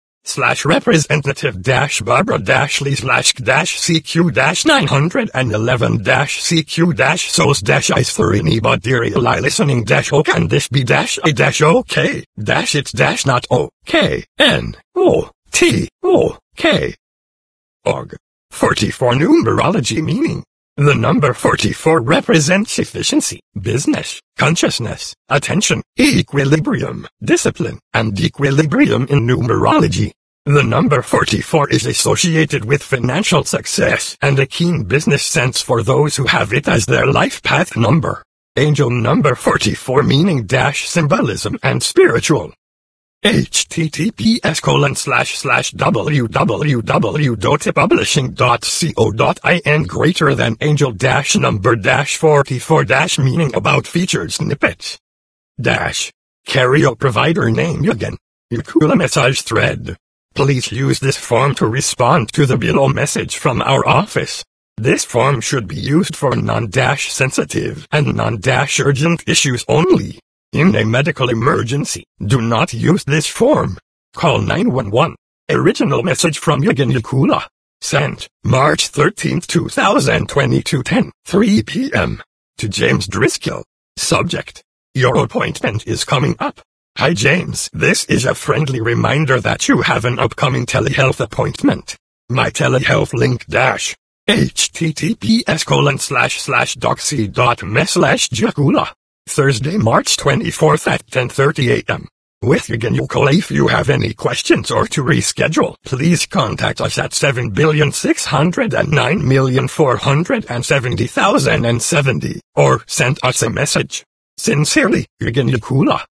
Speaker 1: /representative-barbara-lee/cq-911-cq-souls-is-for-anybody listening-o can this be-a-okay -it's-not okay n-o-t-o-k org 44 numerology meaning. The number 44 represents efficiency, business, consciousness, attention, equilibrium, discipline, and equilibrium in numerology. The number 44 is associated with financial success and a keen business sense for those who have it as their life path number. Angel number 44 meaning symbolism and spiritual. https://www.publishing.co.in greater than angel number 44 meaning about featured snippets. Carrier provider name Yakula message thread. Please use this form to respond to the below message from our office. This form should be used for non-sensitive and non-urgent issues only. In a medical emergency, do not use this form. Call 911. Original message from Yakula. Sent, March 13, 2022 10:03 p.m. to James Driscoll. Subject. Your appointment is coming up. Hi James, this is a friendly reminder that you have an upcoming telehealth appointment. My telehealth link https://doxy.me/Yakula. Thursday, March 24th at 10:30 a.m. With Yakula. If you have any questions or to reschedule, please contact us at 7,609,470,070 or send us a message. Sincerely, Yakula.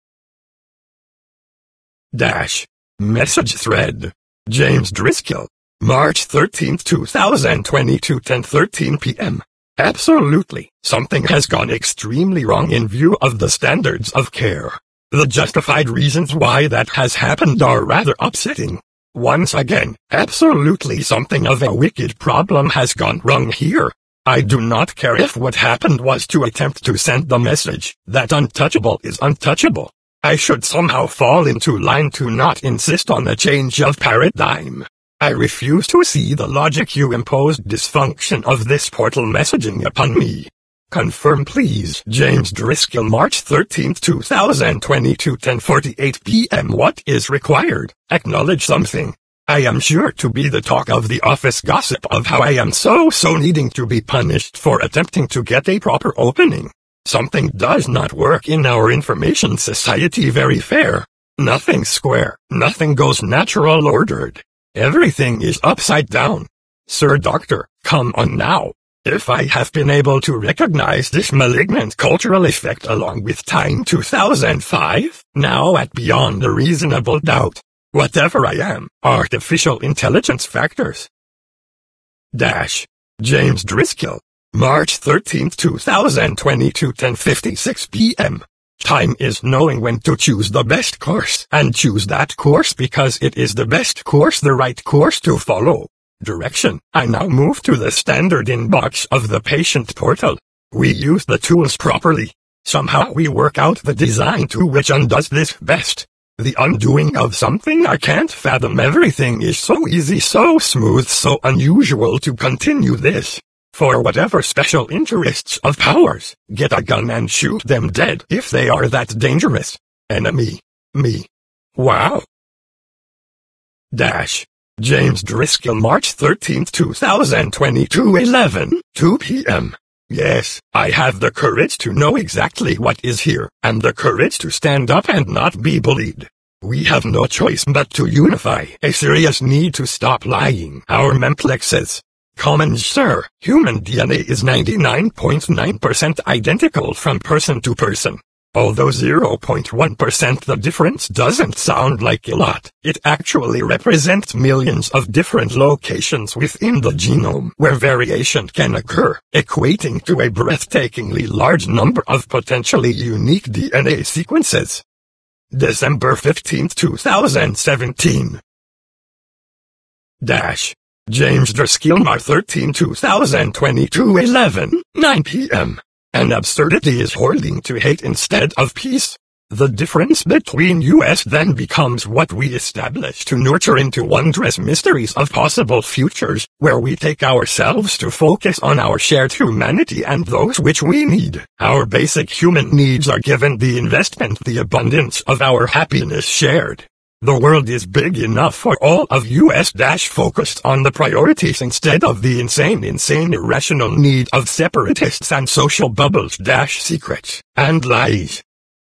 Speaker 1: Message thread. James Driscoll. March 13, 2022 10:13 p.m. Absolutely, something has gone extremely wrong in view of the standards of care. The justified reasons why that has happened are rather upsetting. Once again, absolutely something of a wicked problem has gone wrong here. I do not care if what happened was to attempt to send the message that untouchable is untouchable. I should somehow fall into line to not insist on a change of paradigm. I refuse to see the logic you imposed dysfunction of this portal messaging upon me. Confirm please. James Driscoll. March 13, 2022 10:48 p.m. What is required? Acknowledge something. I am sure to be the talk of the office gossip of how I am so needing to be punished for attempting to get a proper opening. Something does not work in our information society very fair. Nothing square, nothing goes natural ordered. Everything is upside down. Sir Doctor, come on now. If I have been able to recognize this malignant cultural effect along with Time 2005, now at beyond a reasonable doubt, whatever I am, artificial intelligence factors. James Driscoll. March 13, 2022 10:56 p.m. Time is knowing when to choose the best course, and choose that course because it is the best course, the right course to follow. Direction. I now move to the standard inbox of the patient portal. We use the tools properly. Somehow we work out the design to which undoes this best. The undoing of something I can't fathom. Everything is so easy, so smooth, so unusual to continue this. For whatever special interests of powers, get a gun and shoot them dead if they are that dangerous. Enemy. Me. Wow. James Driscoll. March 13, 2022 11:02 p.m. Yes, I have the courage to know exactly what is here, and the courage to stand up and not be bullied. We have no choice but to unify. A serious need to stop lying. Our memplexes. Common sir, human DNA is 99.9% identical from person to person. Although 0.1% the difference doesn't sound like a lot, it actually represents millions of different locations within the genome where variation can occur, equating to a breathtakingly large number of potentially unique DNA sequences. December 15, 2017. James Driscoll, March 13, 2022, 11:09 p.m. An absurdity is hoarding to hate instead of peace. The difference between us then becomes what we establish to nurture into wondrous mysteries of possible futures, where we take ourselves to focus on our shared humanity and those which we need. Our basic human needs are given the investment, the abundance of our happiness shared. The world is big enough for all of us focused on the priorities instead of the insane irrational need of separatists and social bubbles secrets and lies.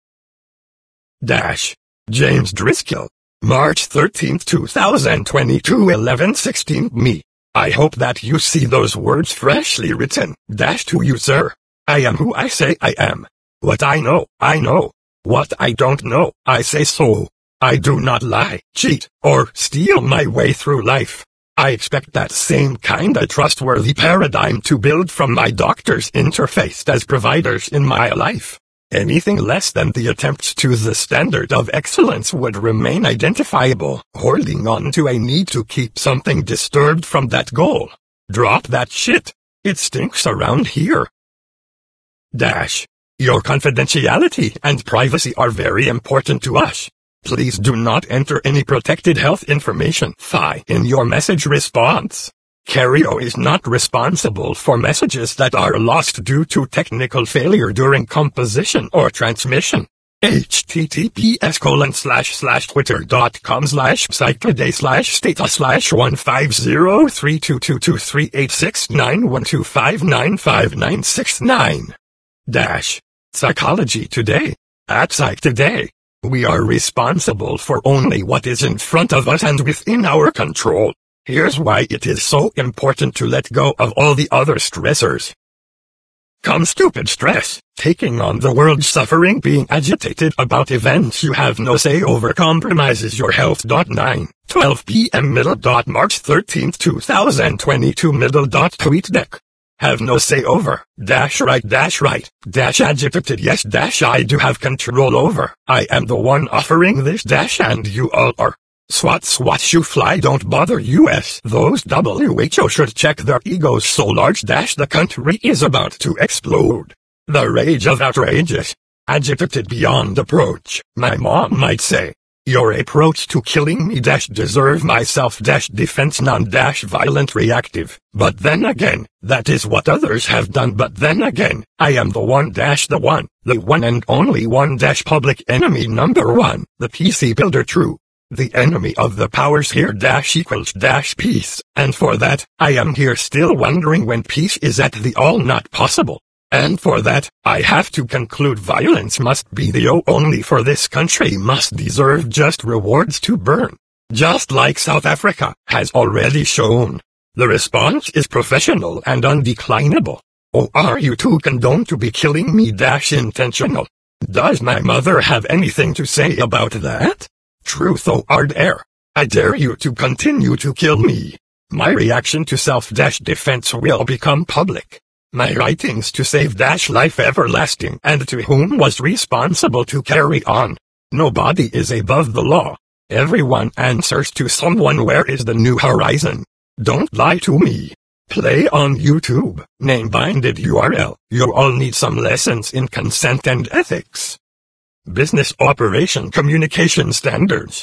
Speaker 1: James Driscoll, March 13, 2022, 11:16 me. I hope that you see those words freshly written. To you, sir. I am who I say I am. What I know, I know. What I don't know, I say so. I do not lie, cheat, or steal my way through life. I expect that same kinda trustworthy paradigm to build from my doctors interfaced as providers in my life. Anything less than the attempts to the standard of excellence would remain identifiable, holding on to a need to keep something disturbed from that goal. Drop that shit. It stinks around here. Your confidentiality and privacy are very important to us. Please do not enter any protected health information in your message response. Carrio is not responsible for messages that are lost due to technical failure during composition or transmission. https://twitter.com/psychtoday/status/15032238691259596 Psychology Today. At Psych Today, we are responsible for only what is in front of us and within our control. Here's why it is so important to let go of all the other stressors. Come stupid stress, taking on the world's suffering, being agitated about events you have no say over compromises your health. 9:12 p.m. middle. March 13, 2022 middle. TweetDeck. Have no say over, right, agitated, yes, I do have control over. I am the one offering this, and you all are. Swat, you fly, don't bother us. Those WHO should check their egos so large, the country is about to explode. The rage of outrageous. Agitated beyond approach, my mom might say. Your approach to killing me deserve my self-defense non-violent reactive. But then again, that is what others have done. But then again, I am the one and only one public enemy number one, the PC builder true. The enemy of the powers here equals peace, and for that, I am here still wondering when peace is at the all not possible. And for that, I have to conclude violence must be the only for this country must deserve just rewards to burn. Just like South Africa has already shown. The response is professional and undeclinable. Or are you too condoned to be killing me intentional? Does my mother have anything to say about that? Truth or dare? I dare you to continue to kill me. My reaction to self-defense will become public. My writings to save life everlasting, and to whom was responsible to carry on. Nobody is above the law. Everyone answers to someone. Where is the new horizon? Don't lie to me. Play on YouTube, name-binded URL. You all need some lessons in consent and ethics. Business Operation Communication Standards.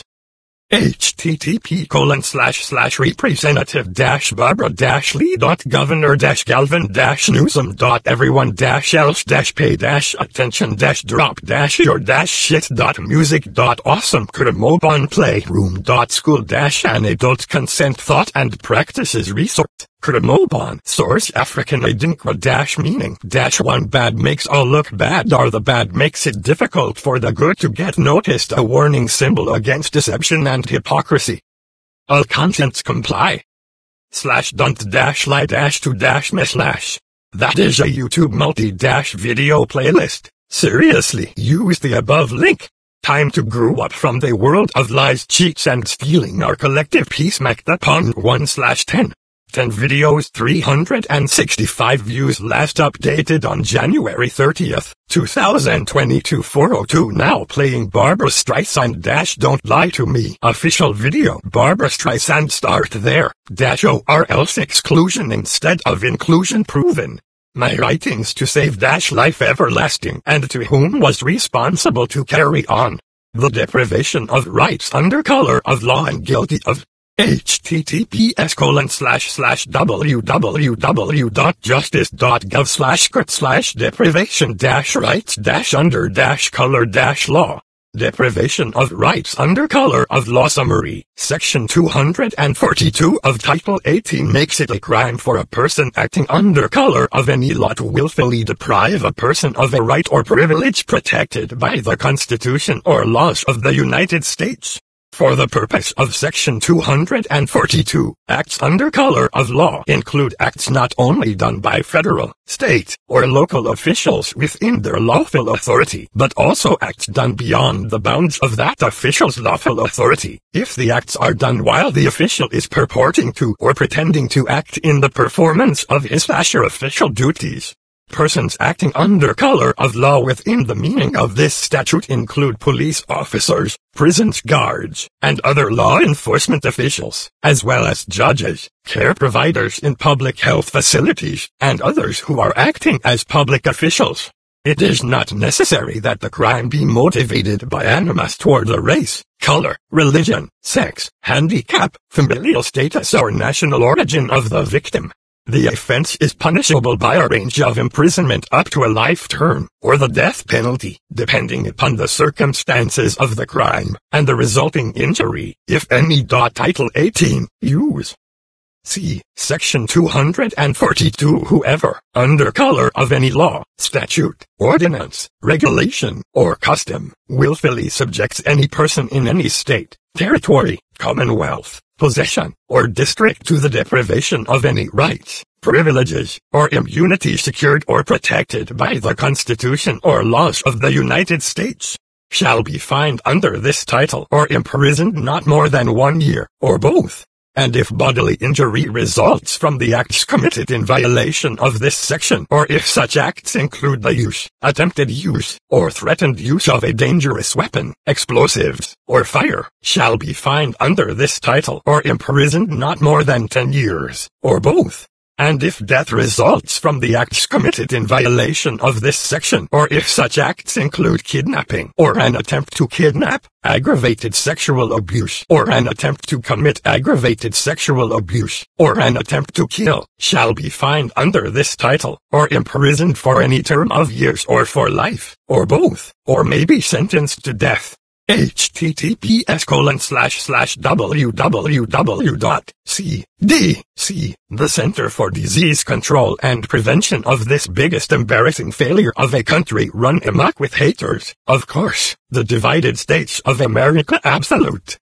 Speaker 1: http://representative-barbara-lee.governor-galvin-newsom.everyone-else-pay-shit.music.awesome Crimobon-playroom.school-an adult consent thought and practices resource. Crimobon source African Adinkra-meaning-1 bad makes all look bad, or the bad makes it difficult for the good to get noticed, a warning symbol against deception and hypocrisy. All contents comply. /don't-lie-to-me/. That is a YouTube multi-video playlist. Seriously, use the above link. Time to grow up from the world of lies, cheats, and stealing our collective peace. Make the pun 1/10. 10 videos, 365 views. Last updated on January 30th, 2022. 4:02 now. Playing Barbra Streisand - Don't Lie to Me. Official video. Barbra Streisand. Start there. - or else exclusion instead of inclusion proven. My writings to save - life everlasting, and to whom was responsible to carry on the deprivation of rights under color of law and guilty of https://www.justice.gov/deprivation-rights-under-color-law. Deprivation of rights under color of law. Summary. Section 242 of Title 18 makes it a crime for a person acting under color of any law to willfully deprive a person of a right or privilege protected by the Constitution or laws of the United States. For the purpose of Section 242, acts under color of law include acts not only done by federal, state, or local officials within their lawful authority, but also acts done beyond the bounds of that official's lawful authority, if the acts are done while the official is purporting to or pretending to act in the performance of his or her official duties. Persons acting under color of law within the meaning of this statute include police officers, prisons guards, and other law enforcement officials, as well as judges, care providers in public health facilities, and others who are acting as public officials. It is not necessary that the crime be motivated by animus toward the race, color, religion, sex, handicap, familial status, or national origin of the victim. The offense is punishable by a range of imprisonment up to a life term, or the death penalty, depending upon the circumstances of the crime, and the resulting injury, if any. Title 18, use. See Section 242. Whoever, under color of any law, statute, ordinance, regulation, or custom, willfully subjects any person in any state, territory, commonwealth, possession, or district to the deprivation of any rights, privileges, or immunity secured or protected by the Constitution or laws of the United States, shall be fined under this title or imprisoned not more than 1 year, or both. And if bodily injury results from the acts committed in violation of this section, or if such acts include the use, attempted use, or threatened use of a dangerous weapon, explosives, or fire, shall be fined under this title or imprisoned not more than 10 years, or both. And if death results from the acts committed in violation of this section, or if such acts include kidnapping, or an attempt to kidnap, aggravated sexual abuse, or an attempt to commit aggravated sexual abuse, or an attempt to kill, shall be fined under this title, or imprisoned for any term of years or for life, or both, or may be sentenced to death. https://www.cdc, the Center for Disease Control and Prevention of this biggest embarrassing failure of a country run amok with haters, of course, the divided states of America. Absolute.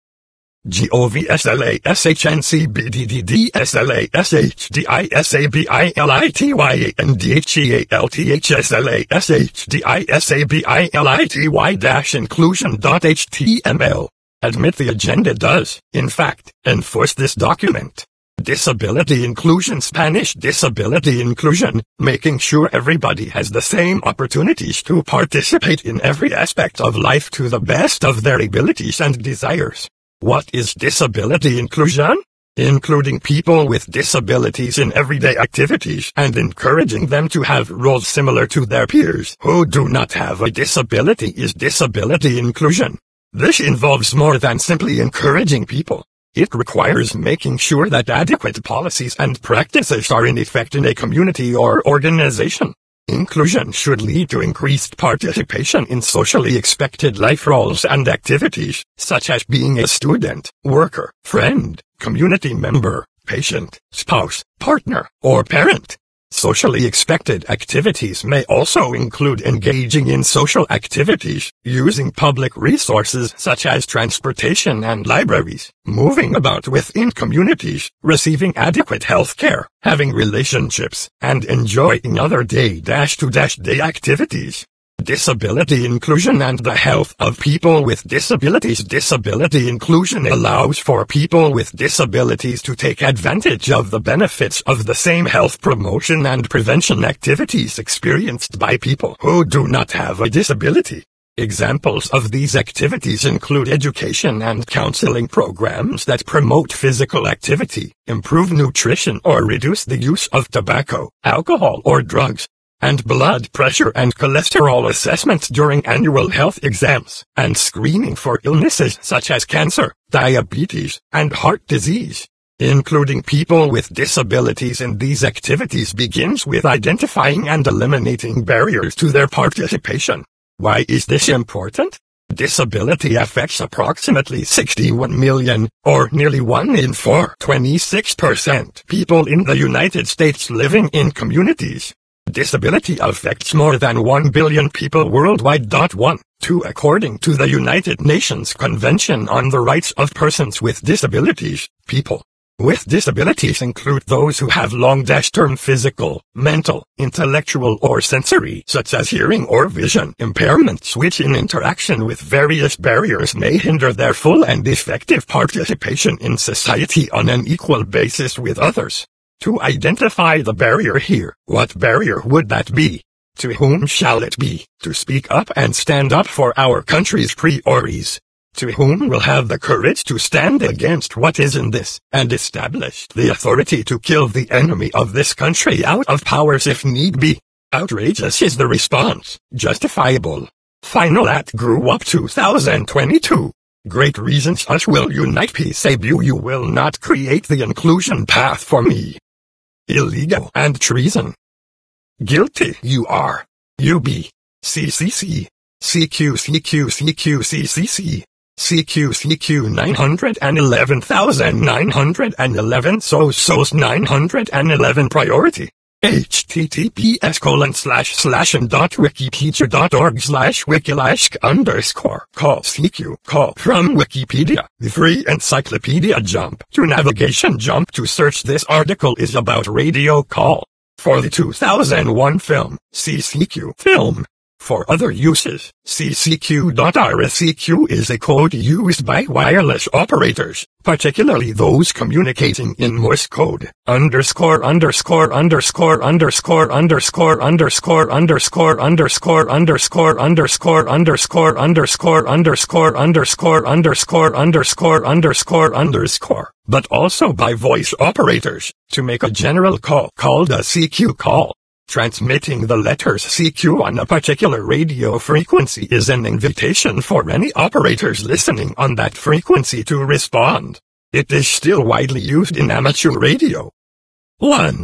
Speaker 1: GOVSLASHDISABILITYANDHELTHDISABILITY-inclusion.html. Admit the agenda does, in fact, enforce this document. Disability inclusion. Spanish disability inclusion, making sure everybody has the same opportunities to participate in every aspect of life to the best of their abilities and desires. What is disability inclusion? Including people with disabilities in everyday activities and encouraging them to have roles similar to their peers who do not have a disability is disability inclusion. This involves more than simply encouraging people. It requires making sure that adequate policies and practices are in effect in a community or organization. Inclusion should lead to increased participation in socially expected life roles and activities, such as being a student, worker, friend, community member, patient, spouse, partner, or parent. Socially expected activities may also include engaging in social activities, using public resources such as transportation and libraries, moving about within communities, receiving adequate health care, having relationships, and enjoying other day-to-day activities. Disability inclusion and the health of people with disabilities. Disability inclusion allows for people with disabilities to take advantage of the benefits of the same health promotion and prevention activities experienced by people who do not have a disability. Examples of these activities include education and counseling programs that promote physical activity, improve nutrition or reduce the use of tobacco, alcohol or drugs, and blood pressure and cholesterol assessments during annual health exams, and screening for illnesses such as cancer, diabetes, and heart disease. Including people with disabilities in these activities begins with identifying and eliminating barriers to their participation. Why is this important? Disability affects approximately 61 million, or nearly 1 in 4, 26% people in the United States living in communities. Disability affects more than 1 billion people worldwide. 2 According to the United Nations Convention on the Rights of Persons with Disabilities, people with disabilities include those who have long-term physical, mental, intellectual or sensory, such as hearing or vision impairments, which in interaction with various barriers may hinder their full and effective participation in society on an equal basis with others. To identify the barrier here, what barrier would that be? To whom shall it be? To speak up and stand up for our country's priorities. To whom will have the courage to stand against what is in this, and establish the authority to kill the enemy of this country out of powers if need be. Outrageous is the response, justifiable. Final at Grew Up 2022. Great reasons us will unite. Peace abu. You will not create the inclusion path for me. Illegal and treason. Guilty you are. UB. CCC. CQ. CQ 911,911 SOS 911 priority. https://and.wikipedia.org/wiki/call CQ call from Wikipedia, the free encyclopedia. Jump to navigation. Jump to search. This article is about radio call. For the 2001 film, see CQ film. For other uses, see CQ.RSCQ is a code used by wireless operators, particularly those communicating in Morse code. Underscore underscore underscore underscore underscore underscore underscore underscore underscore underscore underscore underscore underscore underscore underscore underscore underscore underscore, but also by voice operators, to make a general call called a CQ call. Transmitting the letters CQ on a particular radio frequency is an invitation for any operators listening on that frequency to respond. It is still widely used in amateur radio. 1.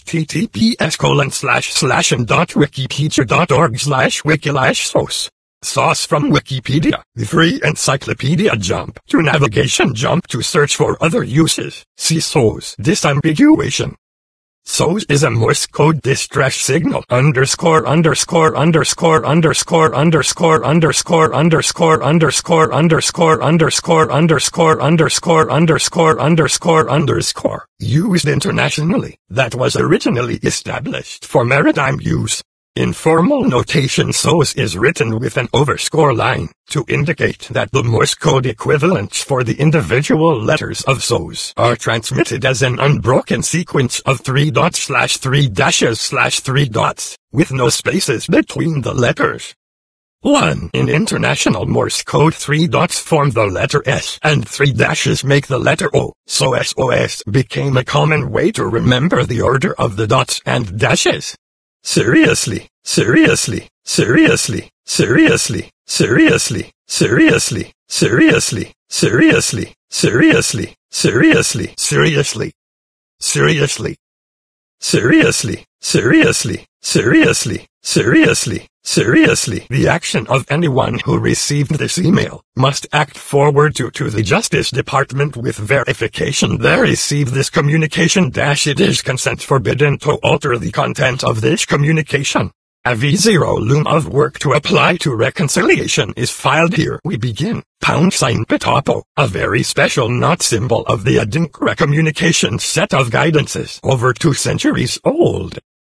Speaker 1: https://and.wikipedia.org/wiki/SOS. Source from Wikipedia, the free encyclopedia. Jump to navigation. Jump to search for other uses. See SOS. Disambiguation. SOS is a Morse code distress signal. Underscore underscore underscore underscore underscore underscore underscore underscore underscore underscore underscore underscore underscore underscore underscore. Used internationally. That was originally established for maritime use. In formal notation, SOS is written with an overscore line to indicate that the Morse code equivalents for the individual letters of SOS are transmitted as an unbroken sequence of 3 dots/3 dashes/3 dots, with no spaces between the letters. 1. In international Morse code, 3 dots form the letter S and 3 dashes make the letter O, so SOS became a common way to remember the order of the dots and dashes. Seriously, seriously, seriously, seriously, seriously, seriously, seriously, seriously, seriously, seriously, seriously, seriously, seriously, seriously, seriously, seriously, seriously. The action of anyone who received this email must act forward to the Justice Department with verification they received this communication. It is consent forbidden to alter the content of this communication. A V0 loom of work to apply to reconciliation is filed here. We begin. # Pitopo, a very special not symbol of the Adinkra communication set of guidances over 2 centuries old.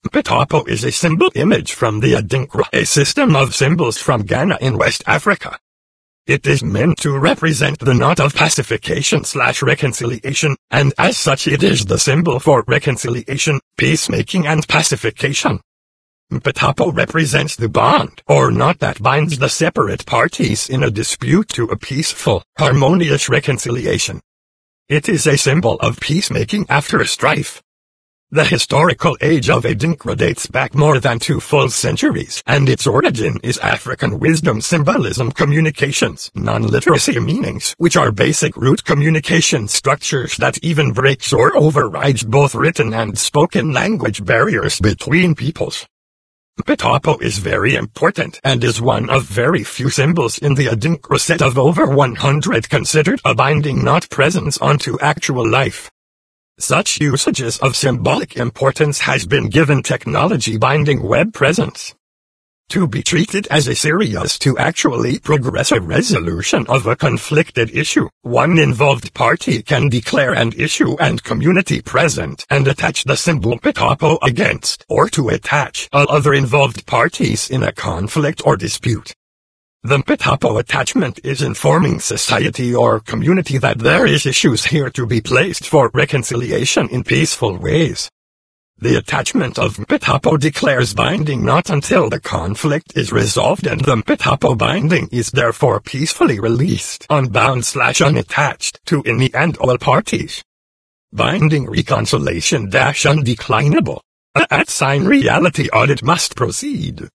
Speaker 1: Mpetapo is a symbol image from the Adinkra, a system of symbols from Ghana in West Africa. It is meant to represent the knot of pacification/reconciliation, and as such it is the symbol for reconciliation, peacemaking and pacification. Mpetapo represents the bond or knot that binds the separate parties in a dispute to a peaceful, harmonious reconciliation. It is a symbol of peacemaking after a strife. The historical age of Adinkra dates back more than 2 full centuries, and its origin is African wisdom symbolism communications, non-literacy meanings, which are basic root communication structures that even breaks or overrides both written and spoken language barriers between peoples. Mpetapo is very important and is one of very few symbols in the Adinkra set of over 100 considered a binding knot presence onto actual life. Such usages of symbolic importance has been given technology binding web presence. To be treated as a serious to actually progress a resolution of a conflicted issue, one involved party can declare an issue and community present and attach the symbol Mpetapo against or to attach all other involved parties in a conflict or dispute. The Mpetapo attachment is informing society or community that there is issues here to be placed for reconciliation in peaceful ways. The attachment of Mpetapo declares binding not until the conflict is resolved, and the Mpetapo binding is therefore peacefully released, unbound/unattached to any and all parties. Binding reconciliation-undeclinable. @reality audit must proceed.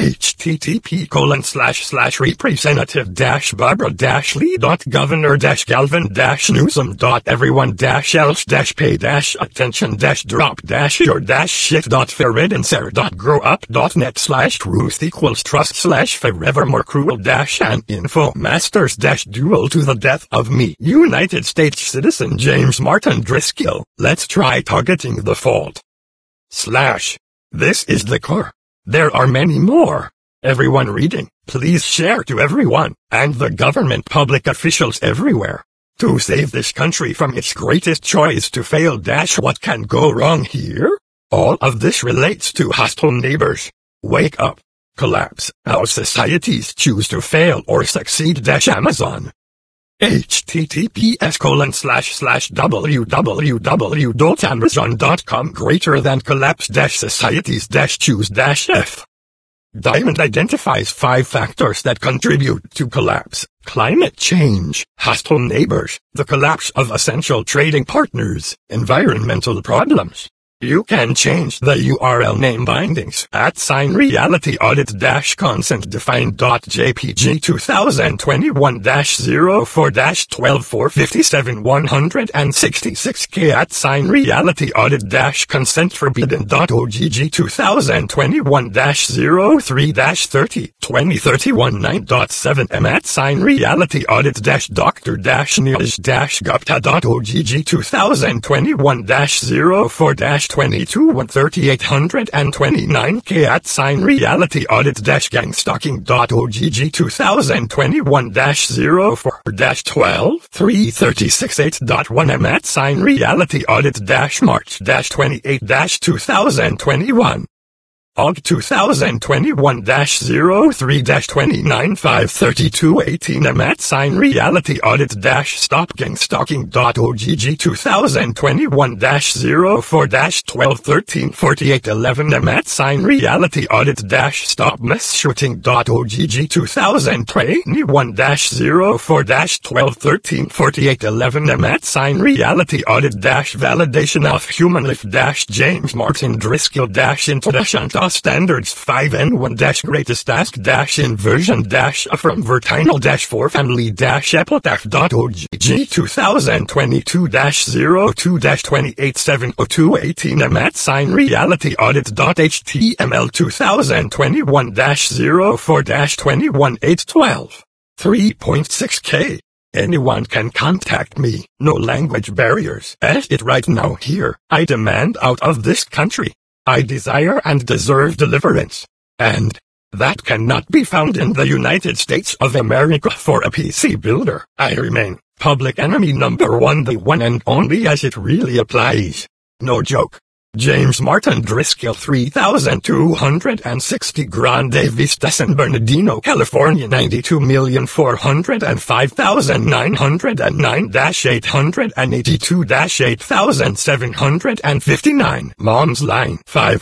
Speaker 1: http://representative-barber-lead.governor-health-pay-representative.revermore-cruel-and info-masters-duel to the death of me, United States citizen James Martin Driscoll. Let's try targeting the fault. This is the core. There are many more. Everyone reading, please share to everyone, and the government public officials everywhere. To save this country from its greatest choice to fail. What can go wrong here? All of this relates to hostile neighbors. Wake up. Collapse. How societies choose to fail or succeed. Amazon. https://www.amazon.com >collapse-societies-choose-f. Diamond identifies 5 factors that contribute to collapse: climate change, hostile neighbors, the collapse of essential trading partners, environmental problems. You can change the URL name bindings at @reality-audit-consent-defined.jpg 2021-04-12457-166k at @reality-audit-consent-forbidden.ogg 2021-03-30 2031 9.7 m at reality-audit-dr-nilj-gupta.ogg 2021-04 22-13829k at reality-audit-gangstalking.ogg 2021-04-12-336 m at reality-audit-march-28-2021. OG 2021-03-29-532-18 m at reality-audit-stop-gangstalking.ogg 2021-04-12-13-48-11 m at reality-audit-stop-mass-shooting.ogg 2021-04-12-13-48-11 m at reality-audit-validation of human life-James Martin Driscoll-introduction standards 5N1-greatest ask-inversion-affirm vertinal-4 family-epitaph.ogg 2022-02-28-702-18 m at reality-audit.html 2021-04-21-812 3.6k. Anyone can contact me, no language barriers. As it right now here, I demand out of this country. I desire and deserve deliverance. And that cannot be found in the United States of America. For a PC builder, I remain public enemy number 1, the one and only as it really applies. No joke. James Martin Driscoll 3260 Grande Vista San Bernardino, California 92,405,982-8759 Mom's Line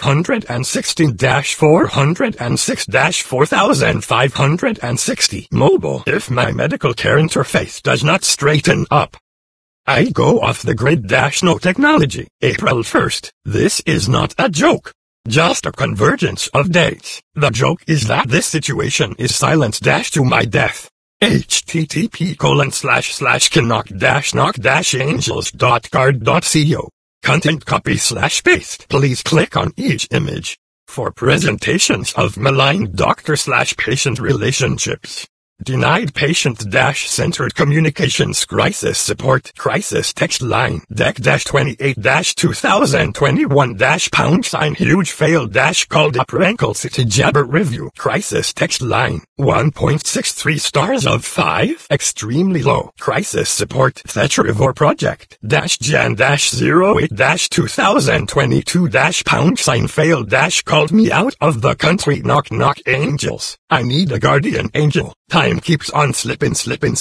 Speaker 1: 516-406-4560 Mobile. If my medical care interface does not straighten up, I go off the grid. No technology. April 1st. This is not a joke. Just a convergence of dates. The joke is that this situation is silence to my death. http://knock-angels.card.co. Content copy /paste. Please click on each image. For presentations of malign doctor/patient relationships. Denied patient-centered communications crisis support crisis text line DEC-28-2021- huge fail called up rankle city jabber review crisis text line 1.63 stars of 5 extremely low crisis support Thatcherivore project -08-2022- fail called me out of the country knock angels. I need a guardian angel. Time keeps on slipping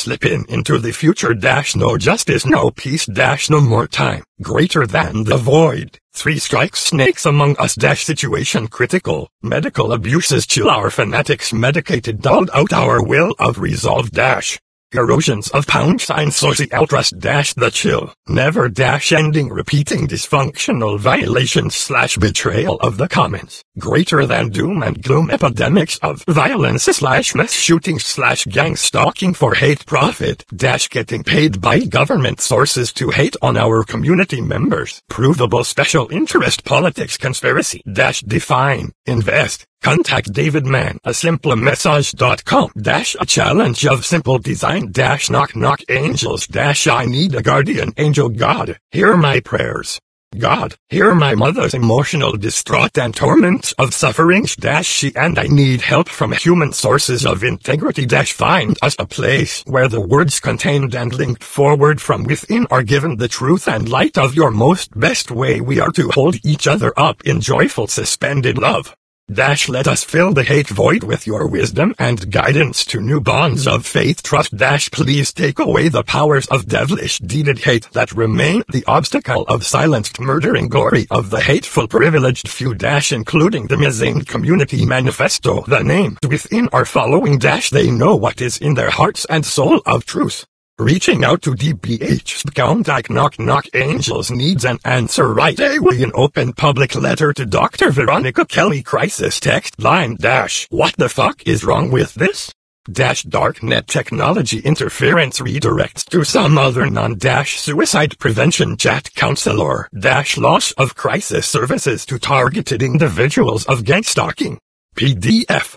Speaker 1: into the future no justice, no peace no more time, greater than the void. 3 strikes snakes among us situation critical, medical abuses chill our fanatics medicated dulled out our will of resolve erosions of social outrust the chill, never ending repeating dysfunctional violations / betrayal of the commons, greater than doom and gloom epidemics of violence / mass shootings / gang stalking for hate profit getting paid by government sources to hate on our community members, provable special interest politics conspiracy define, invest. Contact David Mann, asimplemessage.com a challenge of simple design knock angels I need a guardian angel. God, hear my prayers. God, hear my mother's emotional distraught and torments of suffering she and I need help from human sources of integrity find us a place where the words contained and linked forward from within are given the truth and light of your most best way we are to hold each other up in joyful suspended love. Let us fill the hate void with your wisdom and guidance to new bonds of faith trust please take away the powers of devilish deeded hate that remain the obstacle of silenced murdering glory of the hateful privileged few including the missing community manifesto the named within are following they know what is in their hearts and soul of truth. Reaching out to DBH contact knock angels needs an answer right away. An open public letter to Dr. Veronica Kelly crisis text line what the fuck is wrong with this? Darknet technology interference redirects to some other non-suicide prevention chat counselor loss of crisis services to targeted individuals of gang stalking. PDF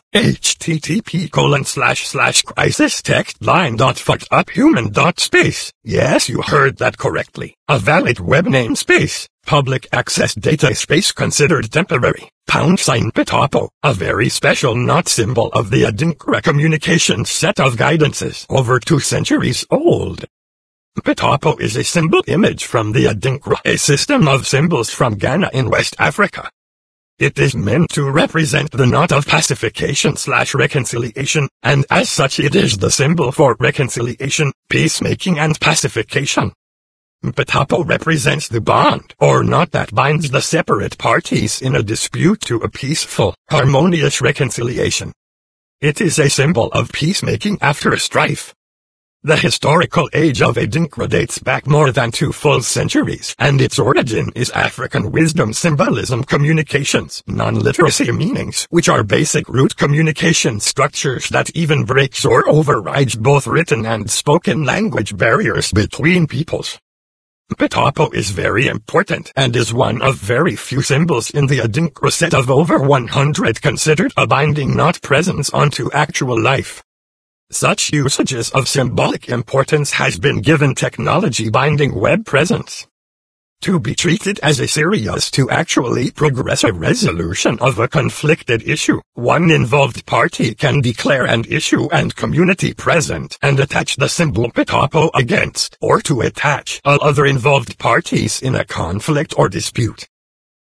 Speaker 1: http://crisis text line.fuckeduphuman.space. Yes, you heard that correctly. A valid web namespace. Public access data space considered temporary. #Pitapo, a very special not symbol of the Adinkra communications set of guidances over 2 centuries old. Pitapo is a symbol image from the Adinkra, a system of symbols from Ghana in West Africa. It is meant to represent the knot of pacification / reconciliation, and as such it is the symbol for reconciliation, peacemaking and pacification. Pitapo represents the bond or knot that binds the separate parties in a dispute to a peaceful, harmonious reconciliation. It is a symbol of peacemaking after a strife. The historical age of Adinkra dates back more than 2 full centuries, and its origin is African wisdom symbolism communications, non-literacy meanings, which are basic root communication structures that even breaks or overrides both written and spoken language barriers between peoples. Pitapo is very important and is one of very few symbols in the Adinkra set of over 100 considered a binding knot presence onto actual life. Such usages of symbolic importance has been given technology binding web presence to be treated as a serious to actually progress a resolution of a conflicted issue. One involved party can declare an issue and community present and attach the symbol Pitapo against or to attach all other involved parties in a conflict or dispute.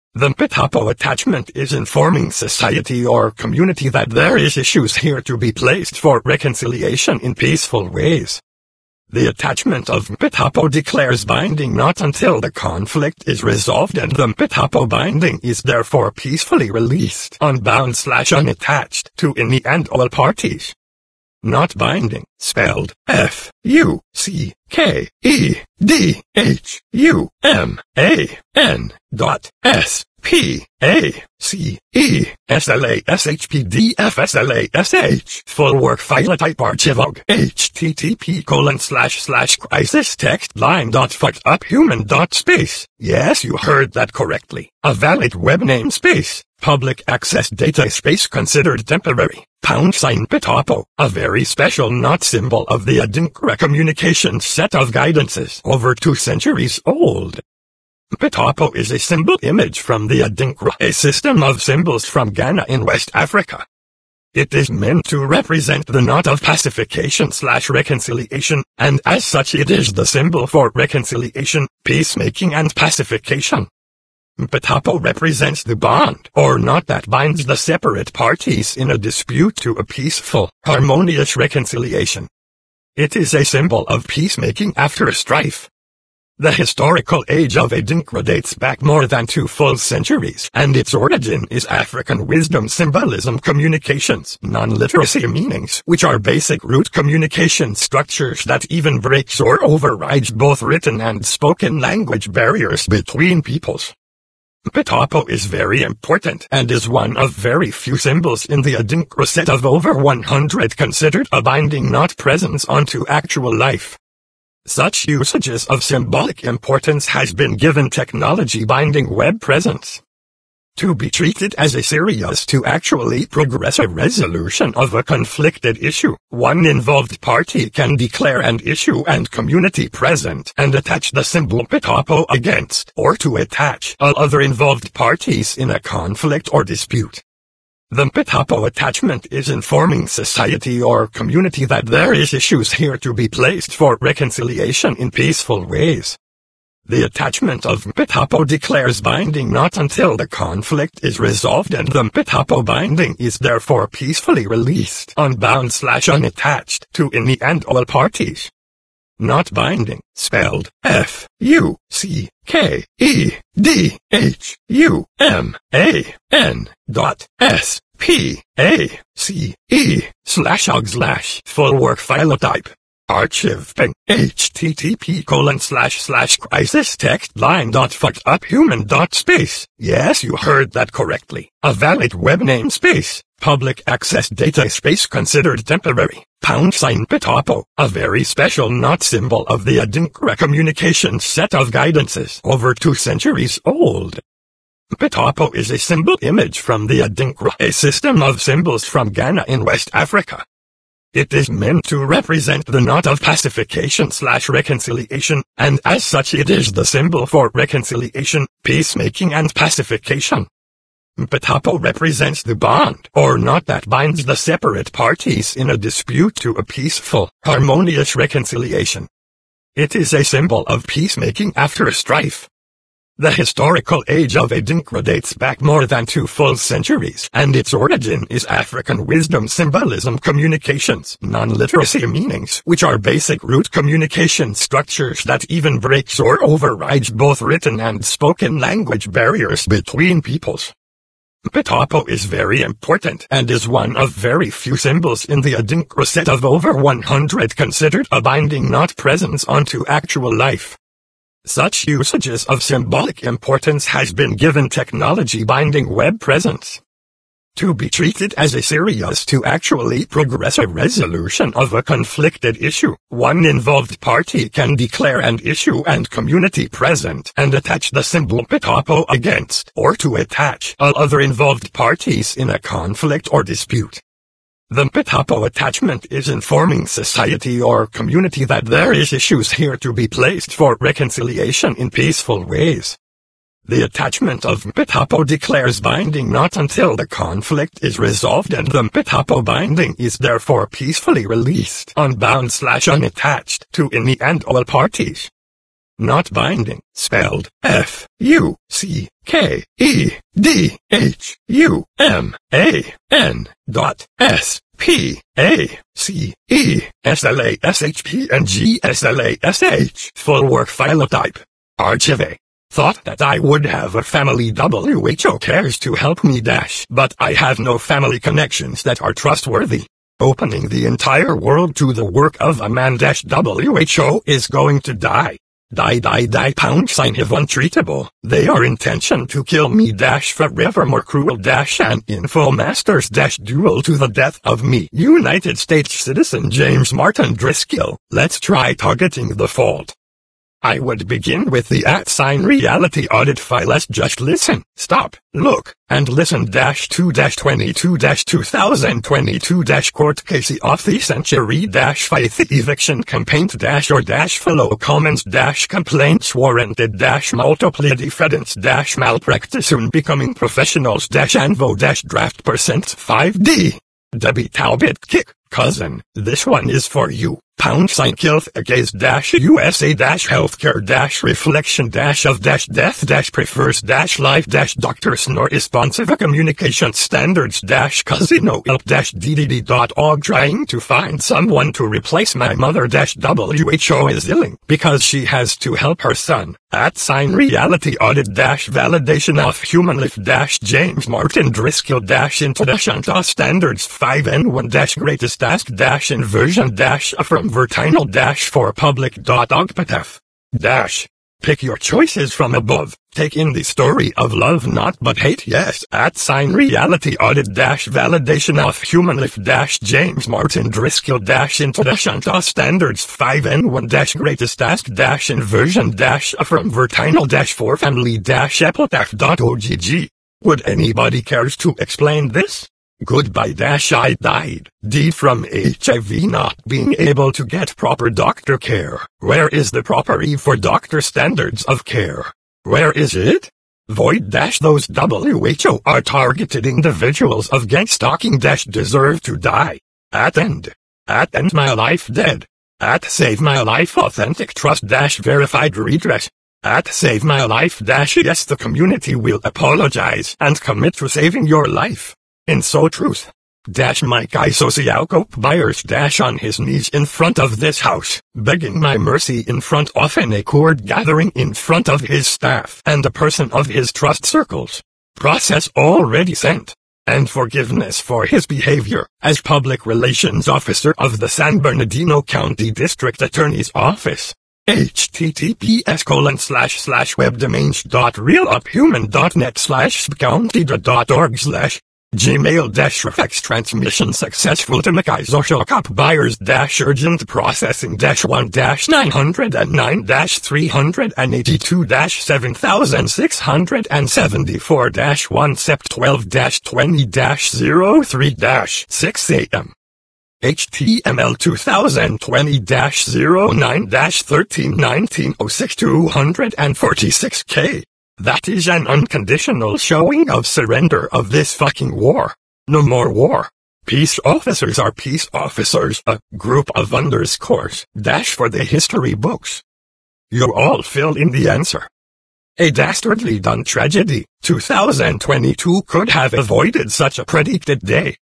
Speaker 1: The Mpitapo attachment is informing society or community that there is issues here to be placed for reconciliation in peaceful ways. The attachment of Mpitapo declares binding not until the conflict is resolved, and the Mpitapo binding is therefore peacefully released, unbound/unattached to any and all parties. Not binding, spelled FUCKEDHUMA.SPACESLASHPDFSLASH Full work file type archivog http://crisistextline.fuckeduphuman.space. Yes, you heard that correctly. A valid web namespace. Public access data space considered temporary. #Mpitapo, a very special not symbol of the Adinkra communications set of guidances over 2 centuries old. Mpitapo is a symbol image from the Adinkra, a system of symbols from Ghana in West Africa. It is meant to represent the knot of pacification/reconciliation, and as such it is the symbol for reconciliation, peacemaking and pacification. Mpitapo represents the bond, or knot, that binds the separate parties in a dispute to a peaceful, harmonious reconciliation. It is a symbol of peacemaking after a strife. The historical age of Adinkra dates back more than 2 full centuries, and its origin is African wisdom symbolism communications, non-literacy meanings, which are basic root communication structures that even breaks or overrides both written and spoken language barriers between peoples. Mpitapo is very important and is one of very few symbols in the Adinkra set of over 100 considered a binding knot presence onto actual life. Such usages of symbolic importance has been given technology binding web presence. To be treated as a serious to actually progress a resolution of a conflicted issue, one involved party can declare an issue and community present and attach the symbol Mpitapo against, or to attach, all other involved parties in a conflict or dispute. The Mpitapo attachment is informing society or community that there is issues here to be placed for reconciliation in peaceful ways. The attachment of Mpitapo declares binding not until the conflict is resolved, and the Mpitapo binding is therefore peacefully released, unbound/unattached to any and all parties. Not binding, spelled FUCKEDHUMAN.SPACE/OG/ Full work file type. Archive ping http://crisistextline.fuckeduphuman.space. Yes, you heard that correctly. A valid web namespace. Public access data space considered temporary. #Mpitapo, a very special not symbol of the Adinkra communications set of guidances over 2 centuries old. Mpitapo is a symbol image from the Adinkra, a system of symbols from Ghana in West Africa. It is meant to represent the knot of pacification/reconciliation, and as such it is the symbol for reconciliation, peacemaking and pacification. Mpitapo represents the bond, or knot, that binds the separate parties in a dispute to a peaceful, harmonious reconciliation. It is a symbol of peacemaking after a strife. The historical age of Adinkra dates back more than 2 full centuries, and its origin is African wisdom symbolism communications, non-literacy meanings, which are basic root communication structures that even breaks or overrides both written and spoken language barriers between peoples. Mpitapo is very important and is one of very few symbols in the Adinkra set of over 100 considered a binding knot presence onto actual life. Such usages of symbolic importance has been given technology binding web presence. To be treated as a serious to actually progress a resolution of a conflicted issue, one involved party can declare an issue and community present and attach the symbol Mpitapo against, or to attach, all other involved parties in a conflict or dispute. The Mpitapo attachment is informing society or community that there is issues here to be placed for reconciliation in peaceful ways. The attachment of Mpitapo declares binding not until the conflict is resolved, and the Mpitapo binding is therefore peacefully released, unbound/unattached to any and all parties. not binding, spelled FUCKEDHUMAN.SPACESLASHPNGSLASH. Full work filotype. Archive. Thought that I would have a family WHO cares to help me dash, but I have no family connections that are trustworthy. Opening the entire world to the work of a man dash WHO is going to die. Die # if untreatable. They are intention to kill me dash forevermore cruel dash an info masters dash duel to the death of me. United States citizen James Martin Driscoll. Let's try targeting the fault. I would begin with the @reality audit file. Let's just listen, stop, look, and listen. 2-22-2022 court case of the century faith eviction complaint or follow comments complaints warranted multiple defendants malpractice soon becoming professionals anvo draft percent 5D. Debbie Talbot kick, cousin, this one is for you. #kilth against USA healthcare reflection of death prefers life doctors nor responsive communication standards casino help ddd.org trying to find someone to replace my mother WHO is illing because she has to help her son. @reality audit validation of human life James Martin Driscoll introduction to standards 5N1 greatest ask inversion from vertinal for public.ogpatef. Pick your choices from above. Take in the story of love not but hate yes. @reality audit validation of human life James Martin Driscoll introduction to standards 5N1 greatest ask inversion from vertinal for family epitaph.ogg. Would anybody cares to explain this? Goodbye I died. D from HIV not being able to get proper doctor care. Where is the proper E for doctor standards of care? Where is it? Void those WHO are targeted individuals of gang stalking deserve to die. End my life dead. Save my life authentic trust verified redress. Save my life yes the community will apologize and commit to saving your life. In so truth. Mike Isocialcope Byers on his knees in front of this house, begging my mercy in front of an accord gathering in front of his staff and a person of his trust circles. Process already sent. And forgiveness for his behavior as public relations officer of the San Bernardino County District Attorney's Office. https://webdomains.realuphuman.net/county.org/ Gmail-refx transmission successful to Mackay Social Cop Buyers urgent processing 1-909-382-7674-1 Sept 12-20-03-6 AM HTML 2020-09-13-1906 That is an unconditional showing of surrender of this fucking war. No more war. Peace officers are peace officers, a group of underscores, for the history books. You all fill in the answer. A dastardly done tragedy, 2022 could have avoided such a predicted day.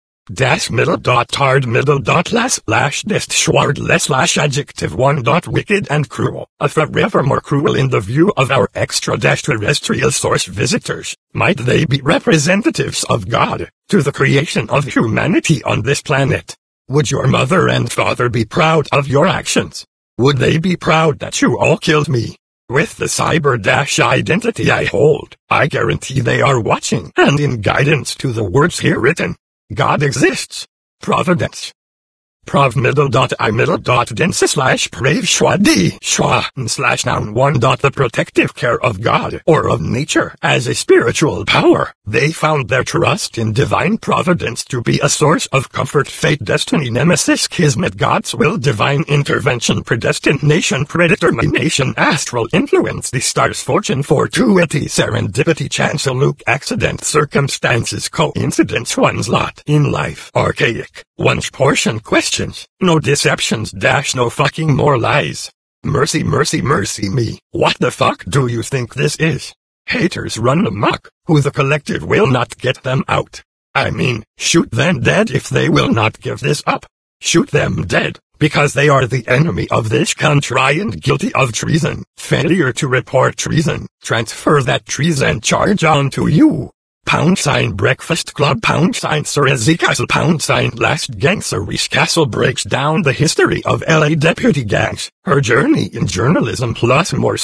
Speaker 1: middle.hard middle.last/dist/schwardless/adjective 1. Wicked and cruel, forevermore cruel in the view of our extraterrestrial source visitors. Might they be representatives of God, to the creation of humanity on this planet? Would your mother and father be proud of your actions? Would they be proud that you all killed me? With the cyber-identity I hold, I guarantee they are watching and in guidance to the words here written. God exists. Providence. Prov middle.I middle.dense/prave schwa/noun 1. The protective care of God or of nature as a spiritual power. They found their trust in divine providence to be a source of comfort, fate, destiny, nemesis, kismet, God's will, divine intervention, predestination, predetermination, astral influence, the stars, fortune, fortuity, serendipity, chance, luck, accident, circumstances, coincidence, one's lot in life, archaic, one's portion, questions, no deceptions, no fucking more lies. Mercy, mercy, mercy me. What the fuck do you think this is? Haters run amok, who the collective will not get them out. I mean, shoot them dead if they will not give this up. Shoot them dead, because they are the enemy of this country and guilty of treason. Failure to report treason. Transfer that treason charge on to you. # Breakfast Club # Ceresy Castle # Last Gang. Cerise Castle breaks down the history of LA deputy gangs, her journey in journalism plus more.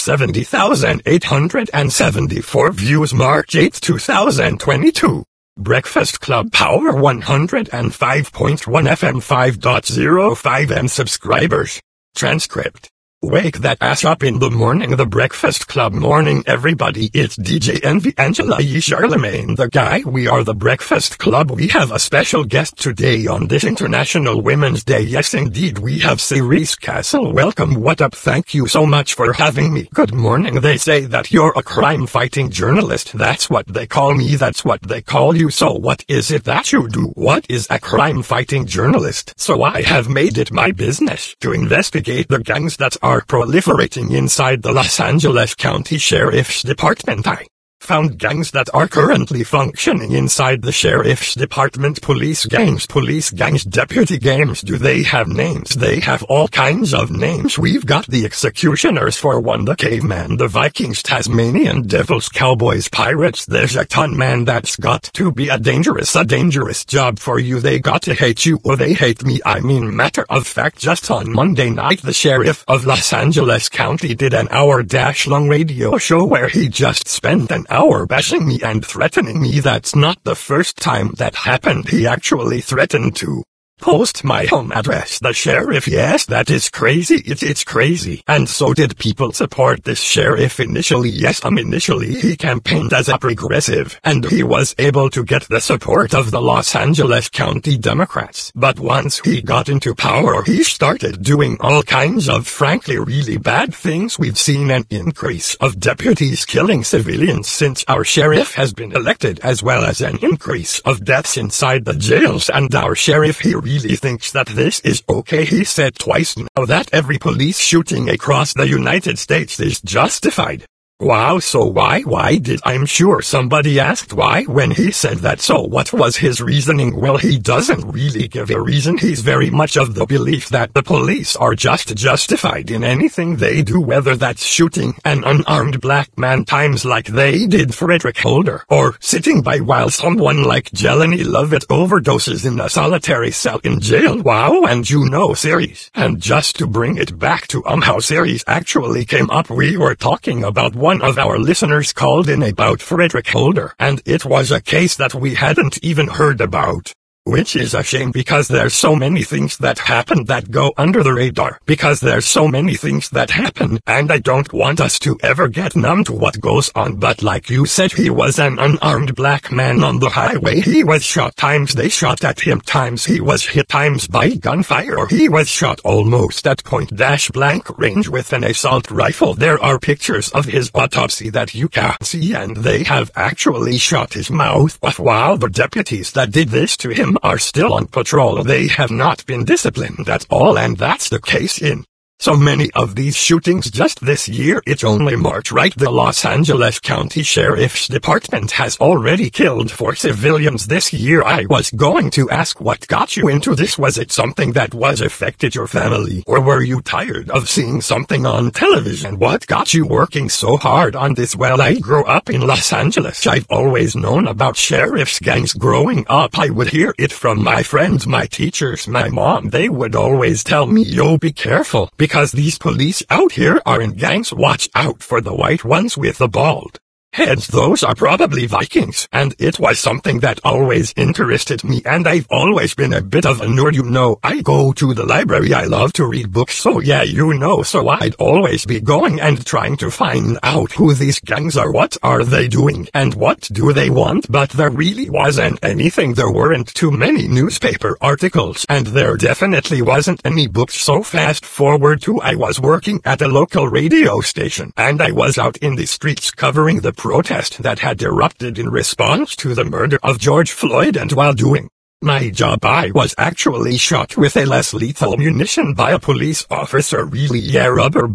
Speaker 1: 70,874 views March 8, 2022. Breakfast Club Power 105.1 FM 5.05 M subscribers. Transcript. Wake that ass up in the morning. The Breakfast Club morning everybody. It's DJ Envy, Angela Yee, Charlemagne the Guy. We are the Breakfast Club. We have a special guest today on this International Women's Day. Yes indeed, we have Cerise Castle. Welcome. What up? Thank you so much for having me. Good morning. They say that you're a crime-fighting journalist. That's what they call me. That's what they call you. So what is it that you do? What is a crime-fighting journalist? So I have made it my business to investigate the gangs that are proliferating inside the Los Angeles County Sheriff's Department. I found gangs that are currently functioning inside the Sheriff's Department. Police gangs, deputy gangs. Do they have names? They have all kinds of names. We've got the executioners for one, the caveman, the Vikings, Tasmanian devils, cowboys, pirates. There's a ton, man. That's got to be a dangerous job for you. They got to hate you or they hate me. I mean, matter of fact, just on Monday night, the sheriff of Los Angeles County did an hour-long radio show where he just spent an hour bashing me and threatening me. That's not the first time that happened. He actually threatened to post my home address. The sheriff, yes, that is crazy. It's crazy. And so did people support this sheriff initially. Yes, initially he campaigned as a progressive, and he was able to get the support of the Los Angeles County Democrats. But once he got into power, he started doing all kinds of frankly really bad things. We've seen an increase of deputies killing civilians since our sheriff has been elected, as well as an increase of deaths inside the jails. And our sheriff, he really thinks that this is okay. He said twice now that every police shooting across the United States is justified. Wow, so why did I'm sure somebody asked why when he said that. So what was his reasoning? Well, he doesn't really give a reason. He's very much of the belief that the police are just justified in anything they do, whether that's shooting an unarmed black man times like they did Frederick Holder, or sitting by while someone like Jelani Lovett overdoses in a solitary cell in jail. Wow, and you know Cerise. And just to bring it back to how Cerise actually came up, we were talking about one of our listeners called in about Frederick Holder, and it was a case that we hadn't even heard about. Which is a shame, because there's so many things that happen that go under the radar. Because there's so many things that happen, and I don't want us to ever get numb to what goes on. But like you said, he was an unarmed black man on the highway. He was shot times they shot at him, times he was hit, times by gunfire, or he was shot almost at point-blank range with an assault rifle. There are pictures of his autopsy that you can see, and they have actually shot his mouth off. While the deputies that did this to him are still on patrol, they have not been disciplined at all, and that's the case in so many of these shootings just this year. It's only March, right? The Los Angeles County Sheriff's Department has already killed 4 civilians this year. I was going to ask, what got you into this? Was it something that was affected your family, or were you tired of seeing something on television? What got you working so hard on this? Well, I grew up in Los Angeles. I've always known about sheriff's gangs growing up. I would hear it from my friends, my teachers, my mom. They would always tell me, yo, be careful, because these police out here are in gangs. Watch out for the white ones with the bald heads. Those are probably Vikings. And it was something that always interested me, and I've always been a bit of a nerd. You know, I go to the library. I love to read books. So yeah, you know, so I'd always be going and trying to find out who these gangs are, what are they doing, and what do they want. But there really wasn't anything. There weren't too many newspaper articles, and there definitely wasn't any books. So fast forward to I was working at a local radio station, and I was out in the streets covering the protest that had erupted in response to the murder of George Floyd. And while doing my job. I was actually shot with a less lethal munition by a police officer. Really, yeah, rubber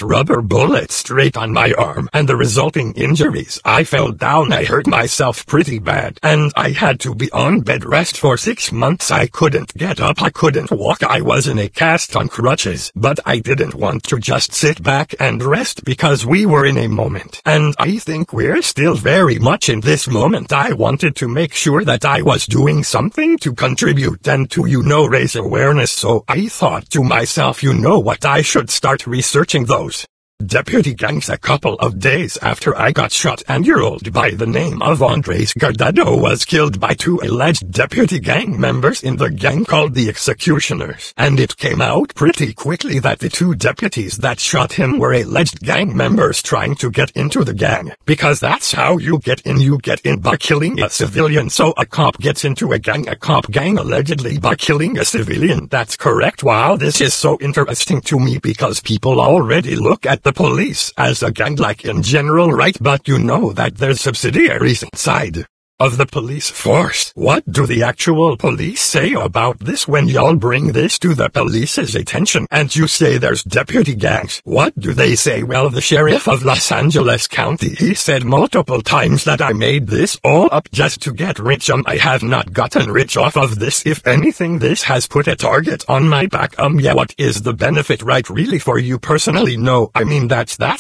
Speaker 1: bullet straight on my arm, and the resulting injuries. I fell down, I hurt myself pretty bad, and I had to be on bed rest for 6 months. I couldn't get up, I couldn't walk, I was in a cast on crutches, but I didn't want to just sit back and rest because we were in a moment, and I think we're still very much in this moment. I wanted to make sure that I was doing something to contribute and to, raise awareness, so I thought to myself, what, I should start researching those deputy gangs. A couple of days after I got shot, an 8-year-old by the name of Andres Guardado was killed by 2 alleged deputy gang members in the gang called the Executioners, and it came out pretty quickly that the 2 deputies that shot him were alleged gang members trying to get into the gang, because that's how you get in by killing a civilian. So a cop gets into a cop gang allegedly by killing a civilian. That's correct. Wow, this is so interesting to me because people already look at the police as a gang, like in general, right? But that there's subsidiaries inside of the police force. What do the actual police say about this when y'all bring this to the police's attention and you say there's deputy gangs? What do they say? Well, the sheriff of Los Angeles County, he said multiple times that I made this all up just to get rich. I have not gotten rich off of this. If anything, this has put a target on my back. Yeah, what is the benefit, right? Really, for you personally? No, I mean,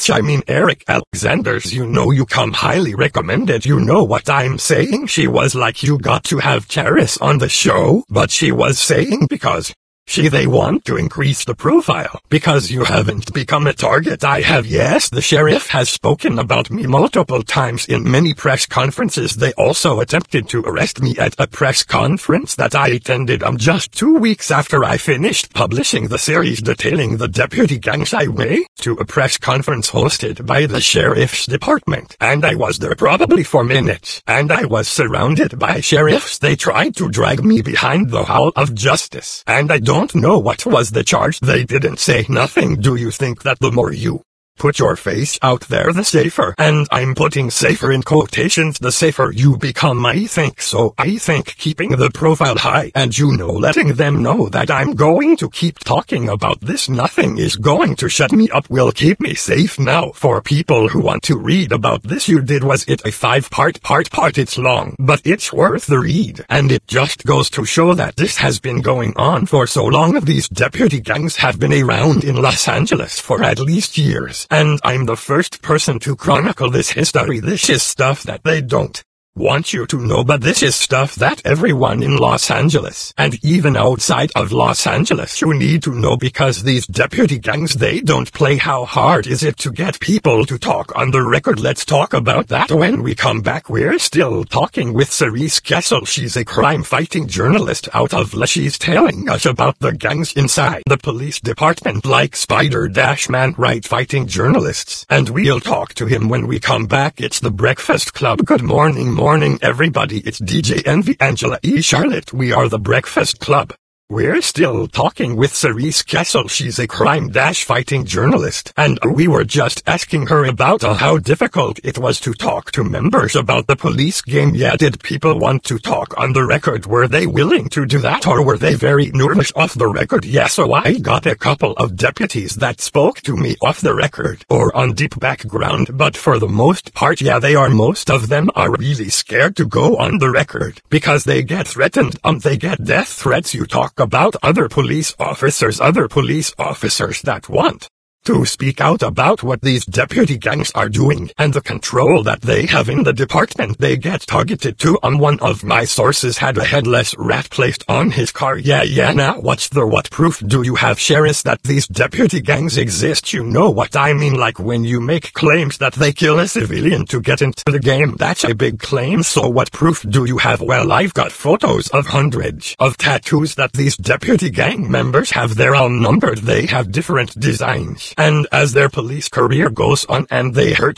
Speaker 1: Eric Alexander's, you come highly recommended. You know what I'm saying? She was like, you got to have Charis on the show, but she was saying because they want to increase the profile, because you haven't become a target. I have. Yes, the sheriff has spoken about me multiple times in many press conferences. They also attempted to arrest me at a press conference that I attended just 2 weeks after I finished publishing the series detailing the deputy gangs. I went to a press conference hosted by the sheriff's department, and I was there probably for minutes, and I was surrounded by sheriffs. They tried to drag me behind the hall of justice, and I don't know what was the charge. They didn't say nothing. Do you think that the more you put your face out there, the safer, and I'm putting safer in quotations, the safer you become? I think so. I think keeping the profile high and letting them know that I'm going to keep talking about this, nothing is going to shut me up, will keep me safe. Now, for people who want to read about this, was it a 5-part? It's long, but it's worth the read, and it just goes to show that this has been going on for so long. These deputy gangs have been around in Los Angeles for at least years, and I'm the first person to chronicle this history. This is stuff that they don't want you to know, but this is stuff that everyone in Los Angeles, and even outside of Los Angeles, you need to know, because these deputy gangs, they don't play. How hard is it to get people to talk on the record? Let's talk about that when we come back. We're still talking with Cerise Kessel. She's a crime-fighting journalist out of La. She's telling us about the gangs inside the police department, like Spider-Man, right? Fighting journalists. And we'll talk to him when we come back. It's The Breakfast Club. Good morning, everybody. It's DJ Envy, Angela E. Charlotte. We are The Breakfast Club. We're still talking with Cerise Kessel. She's a crime-fighting journalist, and we were just asking her about how difficult it was to talk to members about the police game. Yeah, did people want to talk on the record? Were they willing to do that, or were they very nervous off the record? Yeah, so I got a couple of deputies that spoke to me off the record or on deep background, but for the most part, most of them are really scared to go on the record because they get threatened. They get death threats. You talk about other police officers that want to speak out about what these deputy gangs are doing and the control that they have in the department. They get targeted too. One of my sources had a headless rat placed on his car. Yeah, now what proof do you have, Sheriff, that these deputy gangs exist? You know what I mean, like when you make claims that they kill a civilian to get into the game. That's a big claim, so what proof do you have? Well, I've got photos of hundreds of tattoos that these deputy gang members have. They're all numbered. They have different designs. And as their police career goes on and they hurt or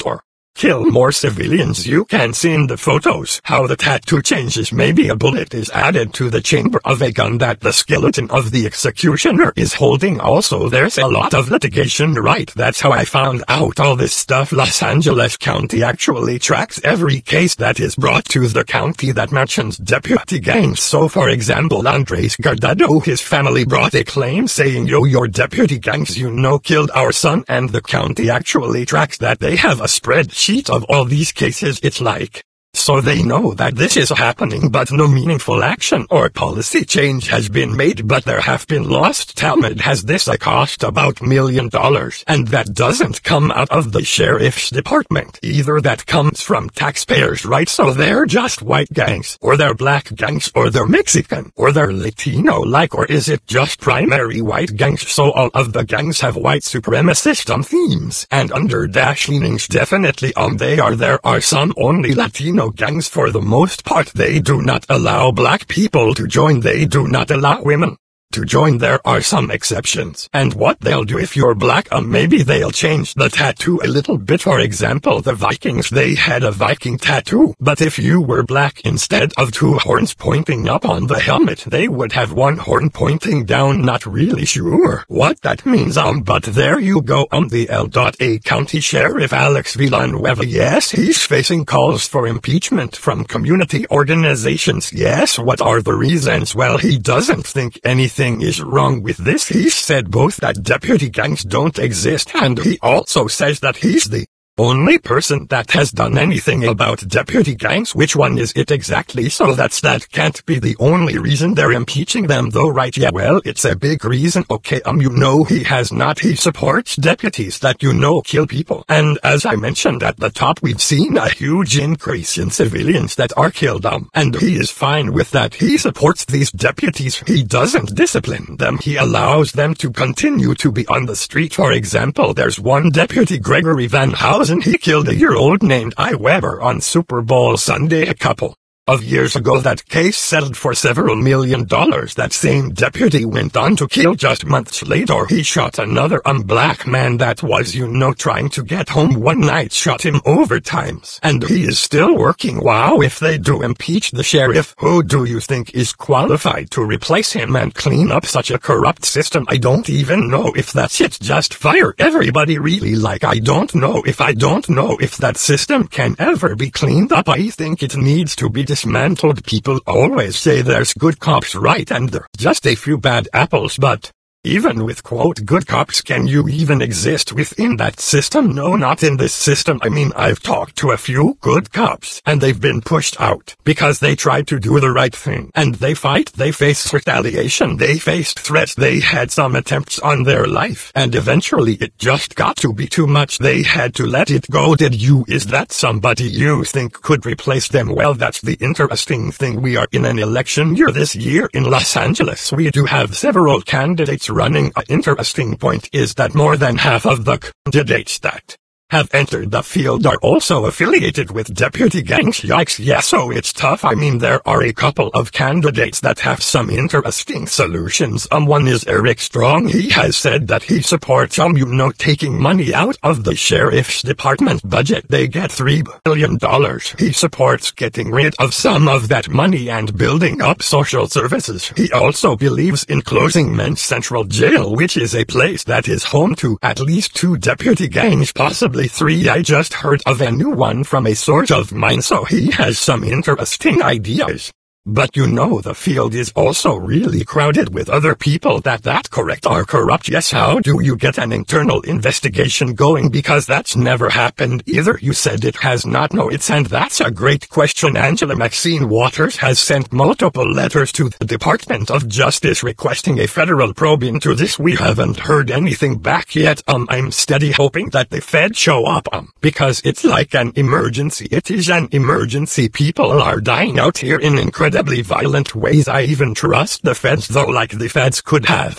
Speaker 1: kill more civilians. You can see in the photos how the tattoo changes. Maybe a bullet is added to the chamber of a gun that the skeleton of the executioner is holding. Also, there's a lot of litigation, right? That's how I found out all this stuff. Los Angeles County actually tracks every case that is brought to the county that mentions deputy gangs. So for example, Andres Guardado, his family brought a claim saying, yo, your deputy gangs killed our son, and the county actually tracks that. They have a spreadsheet of all these cases. It's like, so they know that this is happening, but no meaningful action or policy change has been made. But there have been lost. Talmud has this cost about $1 million, and that doesn't come out of the sheriff's department either. That comes from taxpayers, right? So they're just white gangs, or they're black gangs, or they're Mexican, or they're Latino, or is it just primary white gangs? So all of the gangs have white supremacist themes and leanings. Definitely there are some only Latino gangs. For the most part, they do not allow black people to join. They do not allow women to join. There are some exceptions, and what they'll do if you're black, maybe they'll change the tattoo a little bit. For example, the Vikings, they had a Viking tattoo, but if you were black, instead of 2 horns pointing up on the helmet, they would have 1 horn pointing down. Not really sure what that means, but there you go. The L.A. County Sheriff Alex Villanueva, yes, he's facing calls for impeachment from community organizations. Yes, what are the reasons? Well, he doesn't think anything is wrong with this. He said both that deputy gangs don't exist, and he also says that he's the only person that has done anything about deputy gangs. Which one is it exactly? So that can't be the only reason they're impeaching them though, right? Yeah, well, it's a big reason. Okay, he has not. He supports deputies that kill people. And as I mentioned at the top, we've seen a huge increase in civilians that are killed, and he is fine with that. He supports these deputies. He doesn't discipline them. He allows them to continue to be on the street. For example, there's one deputy, Gregory Van Housen. He killed a year-old named I. Weber on Super Bowl Sunday a couple of years ago. That case settled for several $1 million. That same deputy went on to kill just months later. He shot another black man that was, trying to get home one night, shot him over times, and he is still working. Wow, if they do impeach the sheriff, who do you think is qualified to replace him and clean up such a corrupt system? I don't even know if that's it. Just fire everybody, really. I don't know if that system can ever be cleaned up. I think it needs to be dismantled. People always say there's good cops, right? And there are just a few bad apples, but even with, quote, good cops, can you even exist within that system? No, not in this system. I mean, I've talked to a few good cops, and they've been pushed out because they tried to do the right thing. And they faced retaliation, they faced threats, they had some attempts on their life, and eventually it just got to be too much. They had to let it go. Is that somebody you think could replace them? Well, that's the interesting thing. We are in an election year this year in Los Angeles. We do have several candidates running. An interesting point is that more than half of the candidates that have entered the field are also affiliated with deputy gangs. Yikes, yeah, so it's tough. I mean, there are a couple of candidates that have some interesting solutions. One is Eric Strong. He has said that he supports, taking money out of the sheriff's department budget. They get $3 billion. He supports getting rid of some of that money and building up social services. He also believes in closing Men's Central Jail, which is a place that is home to at least 2 deputy gangs, possibly 3. I just heard of a new one from a source of mine, so he has some interesting ideas. But the field is also really crowded with other people that are corrupt. Yes, how do you get an internal investigation going? Because that's never happened either. You said it has not. No, and that's a great question. Angela Maxine Waters has sent multiple letters to the Department of Justice requesting a federal probe into this. We haven't heard anything back yet. I'm steady hoping that the Fed show up, because it's like an emergency. It is an emergency. People are dying out here in incredibly violent ways. I even trust the feds, though, like the feds could have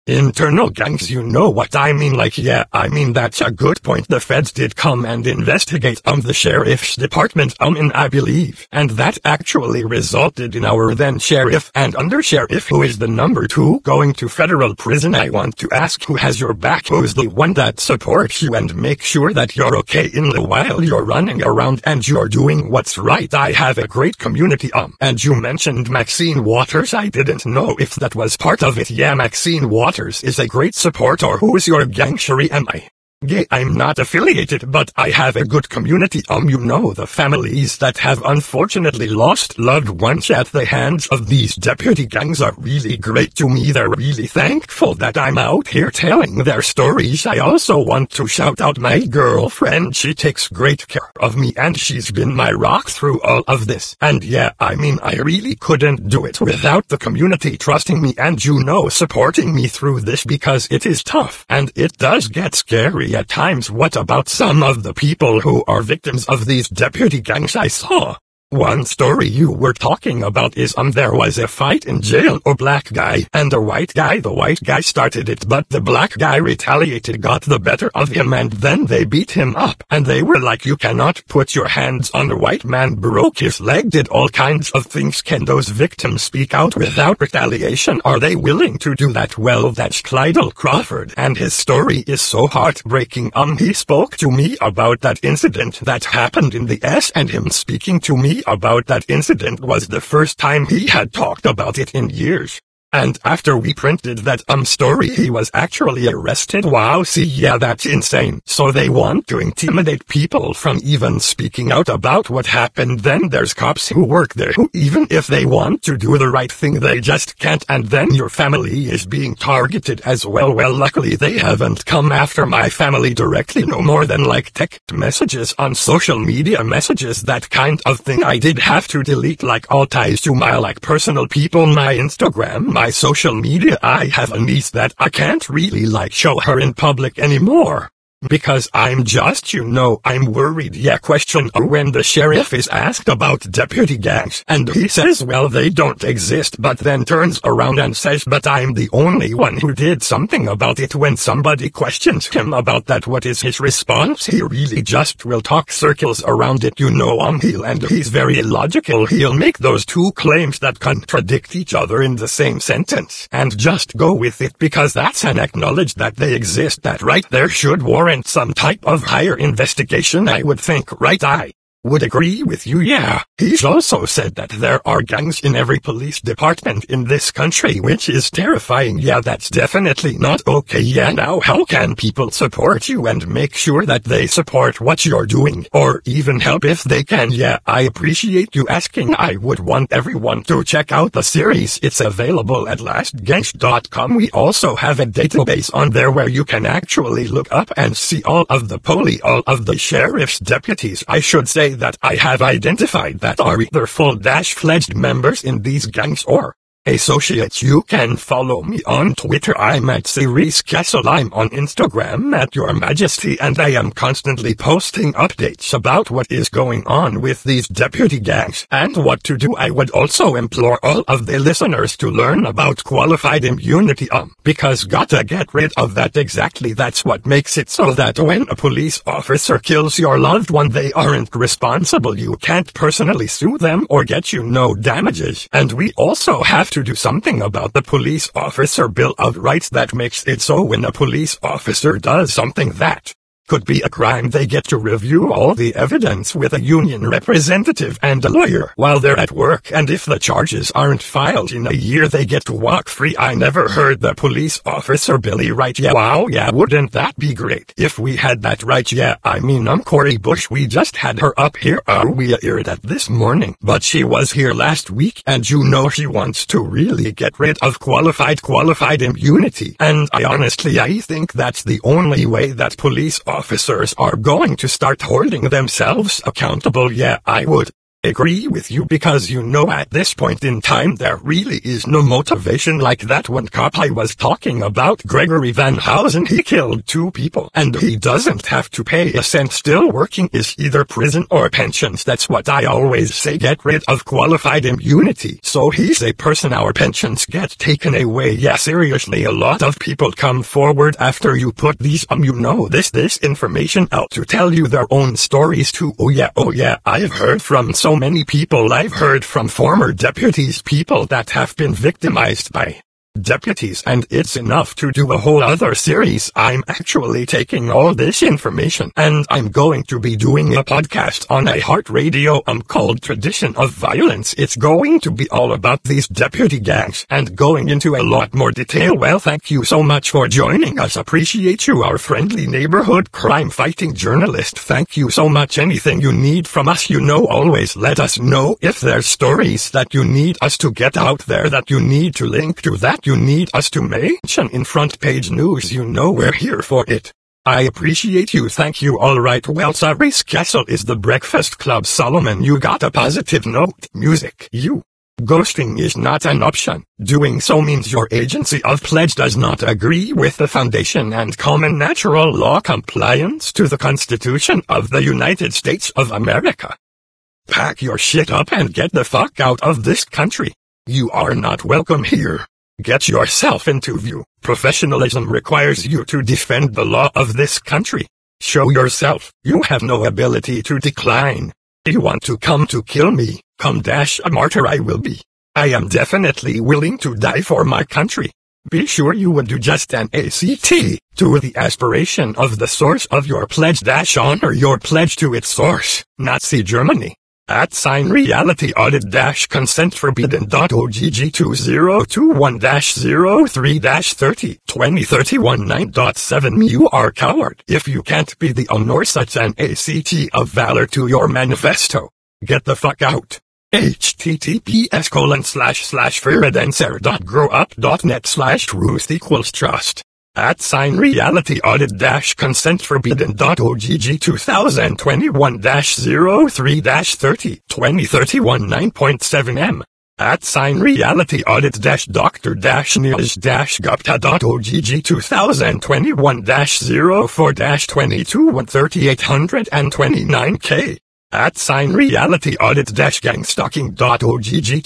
Speaker 1: Internal gangs, you know what I mean, like yeah, I mean that's a good point. The feds did come and investigate the sheriff's department I believe, and that actually resulted in our then sheriff and under sheriff, who is the number 2, going to federal prison. I want to ask, who has your back? Who's the one that supports you and make sure that you're okay in the while you're running around and you're doing what's right? I have a great community and you mentioned Maxine Waters. I didn't know if that was part of it. Yeah, Maxine Waters is a great support. Or who is your gang? Sherry, am I gay? I'm not affiliated, but I have a good community. You know, the families that have unfortunately lost loved ones at the hands of these deputy gangs are really great to me. They're really thankful that I'm out here telling their stories. I also want to shout out my girlfriend. She takes great care of me and she's been my rock through all of this. And yeah, I mean, I really couldn't do it without the community trusting me and, you know, supporting me through this, because it is tough and it does get scary at times. What about some of the people who are victims of these deputy gangs? I saw one story you were talking about is there was a fight in jail, a black guy and a white guy. The white guy started it, but the black guy retaliated, got the better of him, and then they beat him up. And they were like, you cannot put your hands on the white man, broke his leg, did all kinds of things. Can those victims speak out without retaliation? Are they willing to do that? Well, that's Clydell Crawford, and his story is so heartbreaking. He spoke to me about that incident that happened in the S, and him speaking to me about that incident was the first time he had talked about it in years. And after we printed that story, he was actually arrested. Wow, see, yeah, that's insane. So they want to intimidate people from even speaking out about what happened. Then there's cops who work there who, even if they want to do the right thing, they just can't. And then your family is being targeted as well. Well, luckily they haven't come after my family directly, no more than like text messages on social media messages, that kind of thing. I did have to delete like all ties to my like personal people, my Instagram, my social media. I have a niece that I can't really like show her in public anymore, because I'm just, you know, I'm worried. Yeah, question when the sheriff is asked about deputy gangs, and he says, well, they don't exist, but then turns around and says, but I'm the only one who did something about it. When somebody questions him about that, what is his response? He really just will talk circles around it, you know, and he's very illogical. He'll make those two claims that contradict each other in the same sentence and just go with it, because that's an acknowledge that they exist. That right there should warrant some type of higher investigation, I would think, right? I would agree with you. Yeah, he's also said that there are gangs in every police department in this country, which is terrifying. Yeah, that's definitely not okay. Yeah, now how can people support you and make sure that they support what you're doing, or even help if they can? Yeah, I appreciate you asking. I would want everyone to check out the series. It's available at lastgangs.com. We also have a database on there where you can actually look up and see all of the sheriff's deputies, I should say, that I have identified that are either full-fledged members in these gangs or associates. You can follow me on Twitter. I'm at Cerise Castle. I'm on Instagram at Your Majesty, and I am constantly posting updates about what is going on with these deputy gangs and what to do. I would also implore all of the listeners to learn about qualified immunity, because gotta get rid of that. Exactly, that's what makes it so that when a police officer kills your loved one, they aren't responsible. You can't personally sue them or get, you know, damages. And we also have to do something about the police officer bill of rights that makes it so when a police officer does something that could be a crime, they get to review all the evidence with a union representative and a lawyer while they're at work, and if the charges aren't filed in a year, they get to walk free. I never heard the police officer Billy right. Yeah, wow, yeah, wouldn't that be great if we had that right? Yeah, I mean, Cori Bush, we just had her up here. We aired that this morning, but she was here last week, and you know she wants to really get rid of qualified immunity, and I think that's the only way that police officers are going to start holding themselves accountable. Yeah, I would agree with you because you know at this point in time there really is no motivation like that one cop I was talking about, Gregory Van Housen. He killed 2 people and he doesn't have to pay a cent. Still working is either prison or pensions. That's what I always say, get rid of qualified immunity. So he's a person our pensions get taken away. Yeah, seriously, a lot of people come forward after you put these this information out to tell you their own stories too. Oh yeah, I've heard from so many people. I've heard from former deputies, people that have been victimized by deputies, and it's enough to do a whole other series. I'm actually taking all this information and I'm going to be doing a podcast on iHeartRadio called Tradition of Violence. It's going to be all about these deputy gangs and going into a lot more detail. Well, thank you so much for joining us. Appreciate you, our friendly neighborhood crime fighting journalist. Thank you so much. Anything you need from us, always let us know. If there's stories that you need us to get out there, that you need to link to, that you need us to mention in front page news, we're here for it. I appreciate you. Thank you. Alright, well, Saris Castle is the Breakfast Club. Solomon, you got a positive note. Music, ghosting is not an option. Doing so means your agency of pledge does not agree with the foundation and common natural law compliance to the Constitution of the United States of America. Pack your shit up and get the fuck out of this country. You are not welcome here. Get yourself into view. Professionalism requires you to defend the law of this country. Show yourself. You have no ability to decline. You want to come to kill me? Come, a martyr I will be. I am definitely willing to die for my country. Be sure you would do just an ACT to the aspiration of the source of your pledge. Honor your pledge to its source. Nazi Germany. @reality audit consent forbidden.ogg 2021-03-30 2031 9.7. You are coward if you can't be the honor such an ACT of valor to your manifesto. Get the fuck out. https://freedancer.growup.net/truth=trust. @reality audit consent forbidden.ogg 2021-03-30 2031 9.7 m. @reality audit dr-nils-gupta.ogg 2021-04-22 13829 k. @reality audit gangstalking.ogg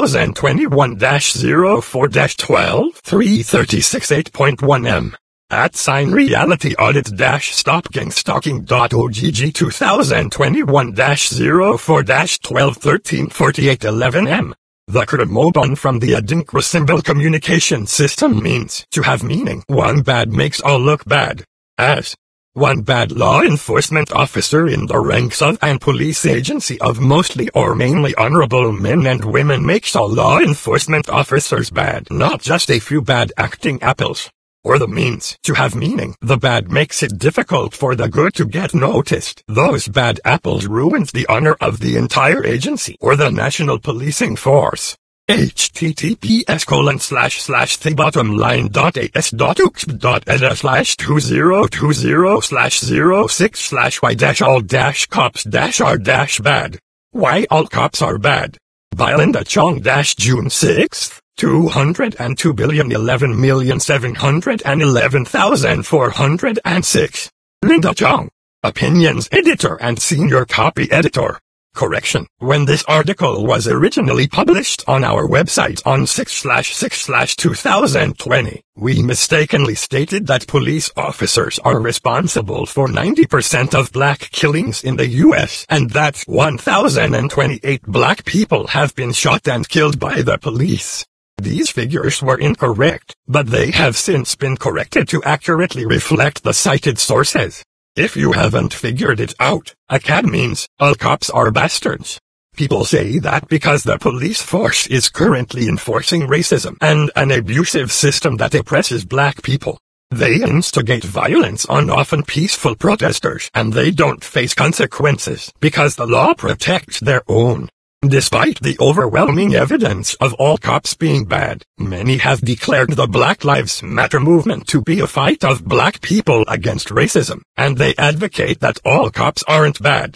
Speaker 1: 2021-04-12 336 8.1 m. @reality audit stop gangstalking.ogg 2021-04-12 13 48 11 m. The Kremobon from the Adinkra symbol communication system means to have meaning. One bad makes all look bad. As one bad law enforcement officer in the ranks of an police agency of mostly or mainly honorable men and women makes all law enforcement officers bad, not just a few bad acting apples. Or the means to have meaning. The bad makes it difficult for the good to get noticed. Those bad apples ruins the honor of the entire agency or the national policing force. https://thebottomline.as.uxb.eda/2000/06/y-all-cops-are-bad. Why all cops are bad. By Linda Chong. June 6, 202,011,711,406. Linda Chong. Opinions editor and senior copy editor. Correction. When this article was originally published on our website on 6/6/2020, we mistakenly stated that police officers are responsible for 90% of black killings in the U.S. and that 1,028 black people have been shot and killed by the police. These figures were incorrect, but they have since been corrected to accurately reflect the cited sources. If you haven't figured it out, ACAB means, all cops are bastards. People say that because the police force is currently enforcing racism and an abusive system that oppresses black people. They instigate violence on often peaceful protesters and they don't face consequences because the law protects their own. Despite the overwhelming evidence of all cops being bad, many have declared the Black Lives Matter movement to be a fight of black people against racism, and they advocate that all cops aren't bad.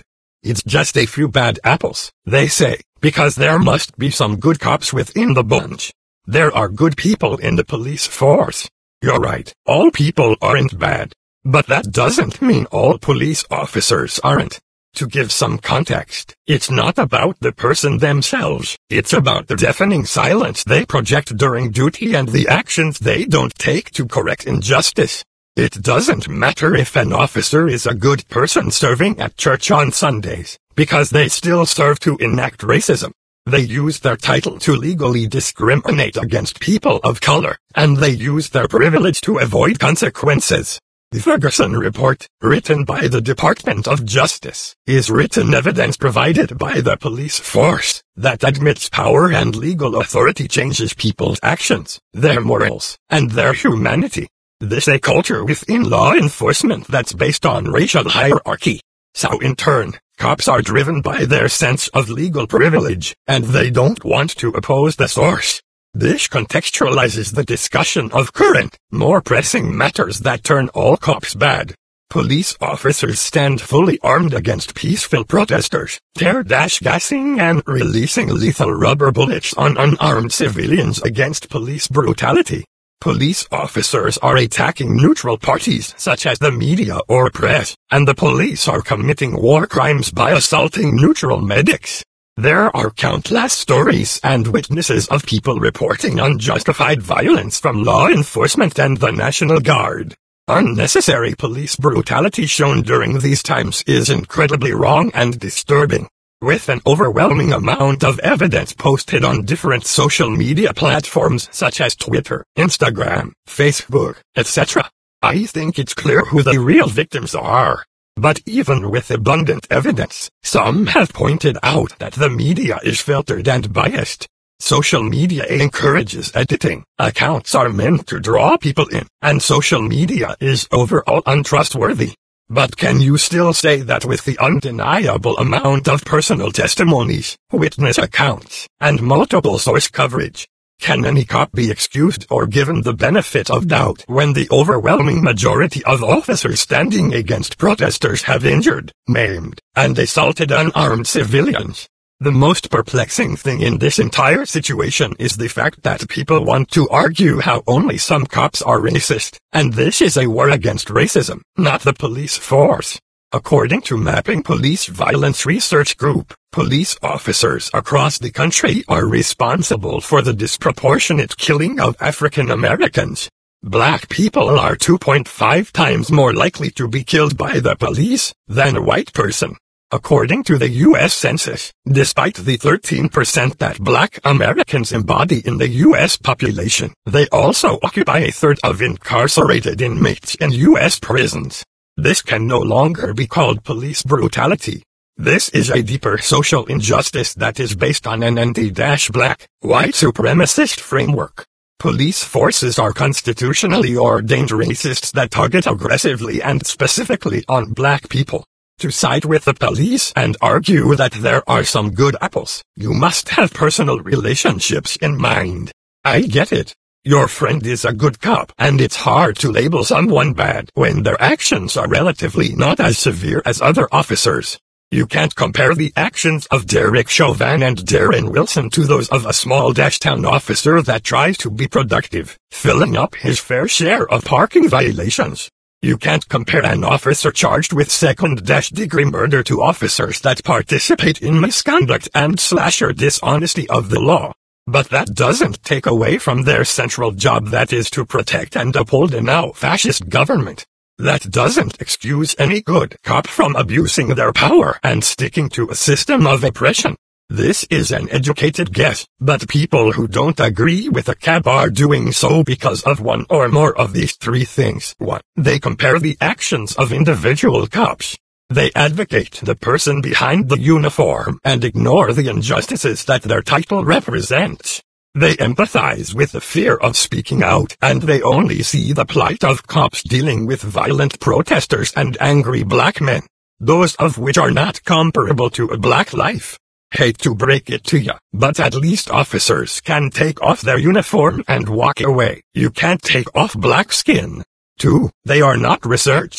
Speaker 1: It's just a few bad apples, they say, because there must be some good cops within the bunch. There are good people in the police force. You're right, all people aren't bad. But that doesn't mean all police officers aren't. To give some context, it's not about the person themselves, it's about the deafening silence they project during duty and the actions they don't take to correct injustice. It doesn't matter if an officer is a good person serving at church on Sundays, because they still serve to enact racism. They use their title to legally discriminate against people of color, and they use their privilege to avoid consequences. The Ferguson Report, written by the Department of Justice, is written evidence provided by the police force that admits power and legal authority changes people's actions, their morals, and their humanity. This is a culture within law enforcement that's based on racial hierarchy. So in turn, cops are driven by their sense of legal privilege, and they don't want to oppose the source. This contextualizes the discussion of current, more pressing matters that turn all cops bad. Police officers stand fully armed against peaceful protesters, tear-gassing and releasing lethal rubber bullets on unarmed civilians against police brutality. Police officers are attacking neutral parties such as the media or press, and the police are committing war crimes by assaulting neutral medics. There are countless stories and witnesses of people reporting unjustified violence from law enforcement and the National Guard. Unnecessary police brutality shown during these times is incredibly wrong and disturbing. With an overwhelming amount of evidence posted on different social media platforms such as Twitter, Instagram, Facebook, etc., I think it's clear who the real victims are. But even with abundant evidence, some have pointed out that the media is filtered and biased. Social media encourages editing, accounts are meant to draw people in, and social media is overall untrustworthy. But can you still say that with the undeniable amount of personal testimonies, witness accounts, and multiple source coverage? Can any cop be excused or given the benefit of doubt when the overwhelming majority of officers standing against protesters have injured, maimed, and assaulted unarmed civilians? The most perplexing thing in this entire situation is the fact that people want to argue how only some cops are racist, and this is a war against racism, not the police force. According to Mapping Police Violence Research Group, police officers across the country are responsible for the disproportionate killing of African Americans. Black people are 2.5 times more likely to be killed by the police than a white person. According to the U.S. Census, despite the 13% that Black Americans embody in the U.S. population, they also occupy a third of incarcerated inmates in U.S. prisons. This can no longer be called police brutality. This is a deeper social injustice that is based on an anti-black, white supremacist framework. Police forces are constitutionally ordained racists that target aggressively and specifically on black people. To side with the police and argue that there are some good apples, you must have personal relationships in mind. I get it. Your friend is a good cop, and it's hard to label someone bad when their actions are relatively not as severe as other officers. You can't compare the actions of Derek Chauvin and Darren Wilson to those of a small town officer that tries to be productive, filling up his fair share of parking violations. You can't compare an officer charged with second-degree murder to officers that participate in misconduct and slasher dishonesty of the law. But that doesn't take away from their central job, that is to protect and uphold a now fascist government. That doesn't excuse any good cop from abusing their power and sticking to a system of oppression. This is an educated guess, but people who don't agree with a cop are doing so because of one or more of these three things. 1. They compare the actions of individual cops. They advocate the person behind the uniform and ignore the injustices that their title represents. They empathize with the fear of speaking out, and they only see the plight of cops dealing with violent protesters and angry black men, those of which are not comparable to a black life. Hate to break it to ya, but at least officers can take off their uniform and walk away. You can't take off black skin. 2. They are not researched.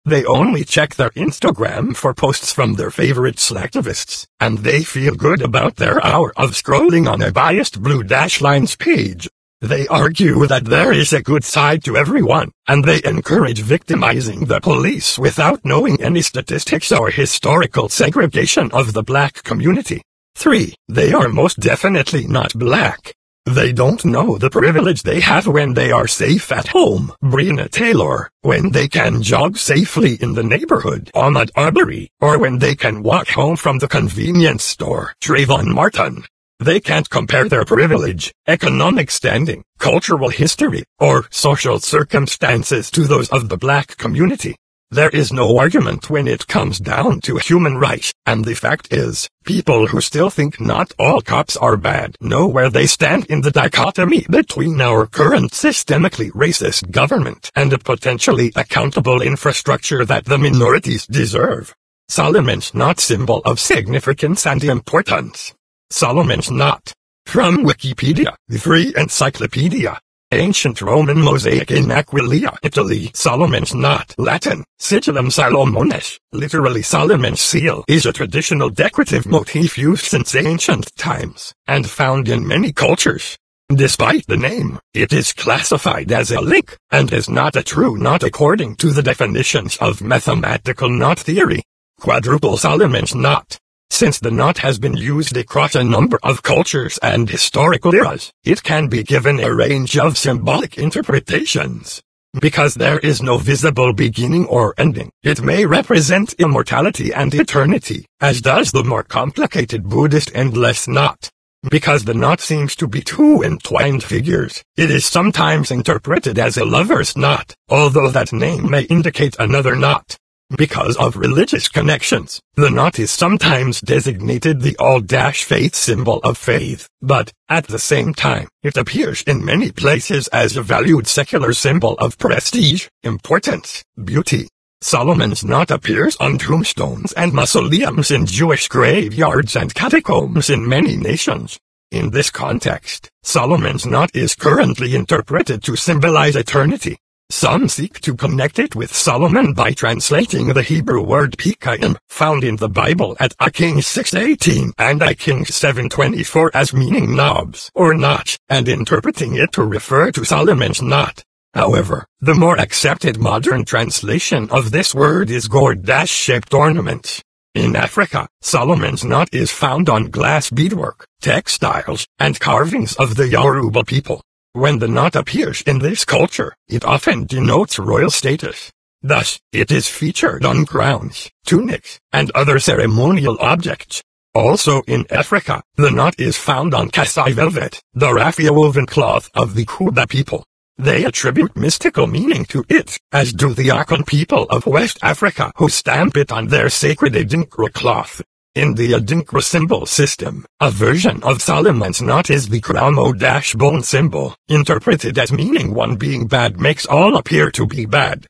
Speaker 1: They only check their Instagram for posts from their favorite slacktivists, and they feel good about their hour of scrolling on a biased Blue Dash Lines page. They argue that there is a good side to everyone, and they encourage victimizing the police without knowing any statistics or historical segregation of the black community. 3. They are most definitely not black. They don't know the privilege they have when they are safe at home, Breonna Taylor, when they can jog safely in the neighborhood, Ahmaud Arbery, or when they can walk home from the convenience store, Trayvon Martin. They can't compare their privilege, economic standing, cultural history, or social circumstances to those of the black community. There is no argument when it comes down to human rights, and the fact is, people who still think not all cops are bad know where they stand in the dichotomy between our current systemically racist government and a potentially accountable infrastructure that the minorities deserve. Solomon's Knot, symbol of significance and importance. Solomon's Knot. From Wikipedia, the free encyclopedia. Ancient Roman mosaic in Aquileia, Italy. Solomon's Knot, Latin, Sigillum Salomonis, literally Solomon's seal, is a traditional decorative motif used since ancient times, and found in many cultures. Despite the name, it is classified as a link, and is not a true knot according to the definitions of mathematical knot theory. Quadruple Solomon's Knot. Since the knot has been used across a number of cultures and historical eras, it can be given a range of symbolic interpretations. Because there is no visible beginning or ending, it may represent immortality and eternity, as does the more complicated Buddhist endless knot. Because the knot seems to be two entwined figures, it is sometimes interpreted as a lover's knot, although that name may indicate another knot. Because of religious connections, the knot is sometimes designated the all-faith symbol of faith, but, at the same time, it appears in many places as a valued secular symbol of prestige, importance, beauty. Solomon's Knot appears on tombstones and mausoleums in Jewish graveyards and catacombs in many nations. In this context, Solomon's Knot is currently interpreted to symbolize eternity. Some seek to connect it with Solomon by translating the Hebrew word Pekahim, found in the Bible at I Kings 6:18 and I Kings 7:24 as meaning knobs or notch, and interpreting it to refer to Solomon's Knot. However, the more accepted modern translation of this word is gourd-shaped ornaments. In Africa, Solomon's Knot is found on glass beadwork, textiles, and carvings of the Yoruba people. When the knot appears in this culture, it often denotes royal status. Thus, it is featured on crowns, tunics, and other ceremonial objects. Also in Africa, the knot is found on Kasai velvet, the raffia woven cloth of the Kuba people. They attribute mystical meaning to it, as do the Akan people of West Africa who stamp it on their sacred Adinkra cloth. In the Adinkra symbol system, a version of Solomon's Knot is the Kramo-bone symbol, interpreted as meaning one being bad makes all appear to be bad.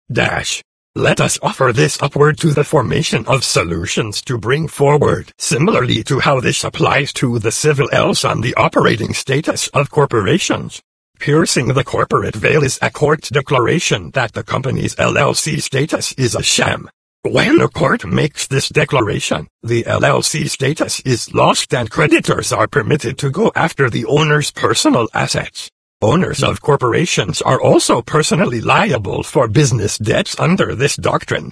Speaker 1: Let us offer this upward to the formation of solutions to bring forward, similarly to how this applies to the civil else on the operating status of corporations. Piercing the corporate veil is a court declaration that the company's LLC status is a sham. When a court makes this declaration, the LLC status is lost and creditors are permitted to go after the owner's personal assets. Owners of corporations are also personally liable for business debts under this doctrine.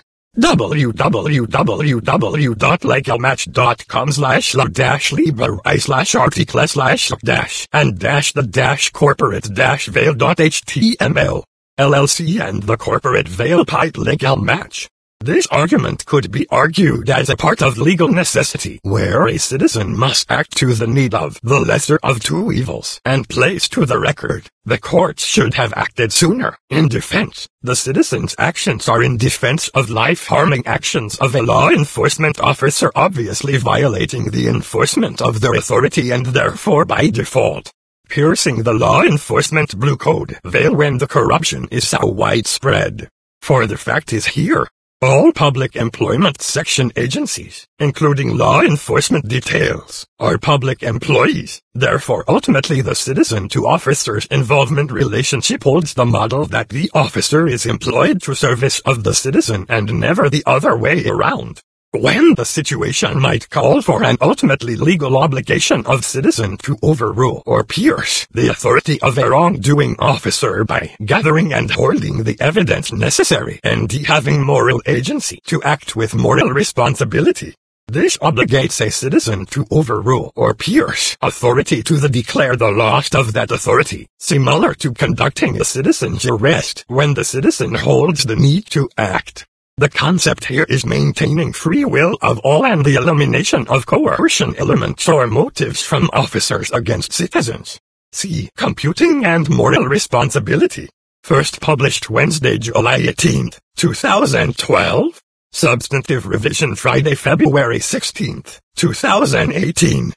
Speaker 1: www.legalmatch.com/la/and-the-corporate-veil.html. LLC and the corporate veil pipe legal match. This argument could be argued as a part of legal necessity, where a citizen must act to the need of the lesser of two evils and place to the record, the courts should have acted sooner. In defense, the citizen's actions are in defense of life-harming actions of a law enforcement officer obviously violating the enforcement of their authority and therefore by default piercing the law enforcement blue code veil when the corruption is so widespread. For the fact is here, All public employment section agencies, including law enforcement details, are public employees. Therefore, ultimately the citizen-to-officer's involvement relationship holds the model that the officer is employed to service of the citizen and never the other way around. When the situation might call for an ultimately legal obligation of citizen to overrule or pierce the authority of a wrongdoing officer by gathering and holding the evidence necessary and having moral agency to act with moral responsibility. This obligates a citizen to overrule or pierce authority to declare the loss of that authority, similar to conducting a citizen's arrest when the citizen holds the need to act. The concept here is maintaining free will of all and the elimination of coercion elements or motives from officers against citizens. See Computing and Moral Responsibility. First published Wednesday, July 18, 2012. Substantive revision Friday, February 16, 2018.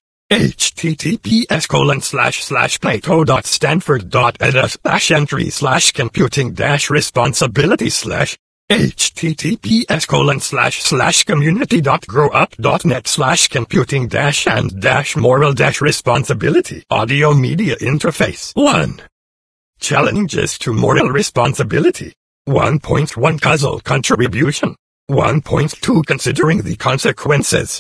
Speaker 1: https://plato.stanford.edu/entry/computing-responsibility/ https://community.growup.net/computing-and-moral-responsibility Audio Media Interface 1. Challenges to Moral Responsibility 1.1 Causal Contribution 1.2 Considering the Consequences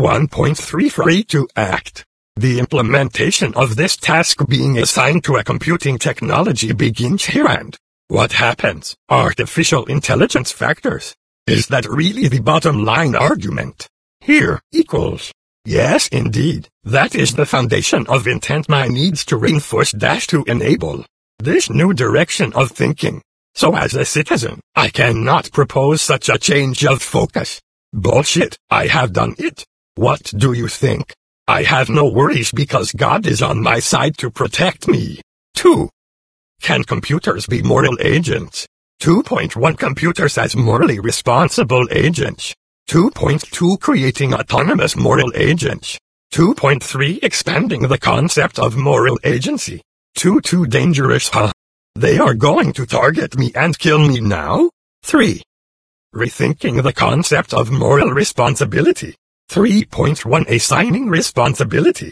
Speaker 1: 1.3 Free to Act. The implementation of this task being assigned to a computing technology begins here and what happens? Artificial intelligence factors. Is that really the bottom line argument? Here, equals. Yes, indeed. That is the foundation of intent my needs to reinforce to enable this new direction of thinking. So as a citizen, I cannot propose such a change of focus. Bullshit, I have done it. What do you think? I have no worries because God is on my side to protect me. 2. Can computers be moral agents? 2.1 Computers as morally responsible agents. 2.2 Creating autonomous moral agents. 2.3 Expanding the concept of moral agency. 2. Dangerous, huh? They are going to target me and kill me now? 3. Rethinking the concept of moral responsibility. 3.1 Assigning responsibility.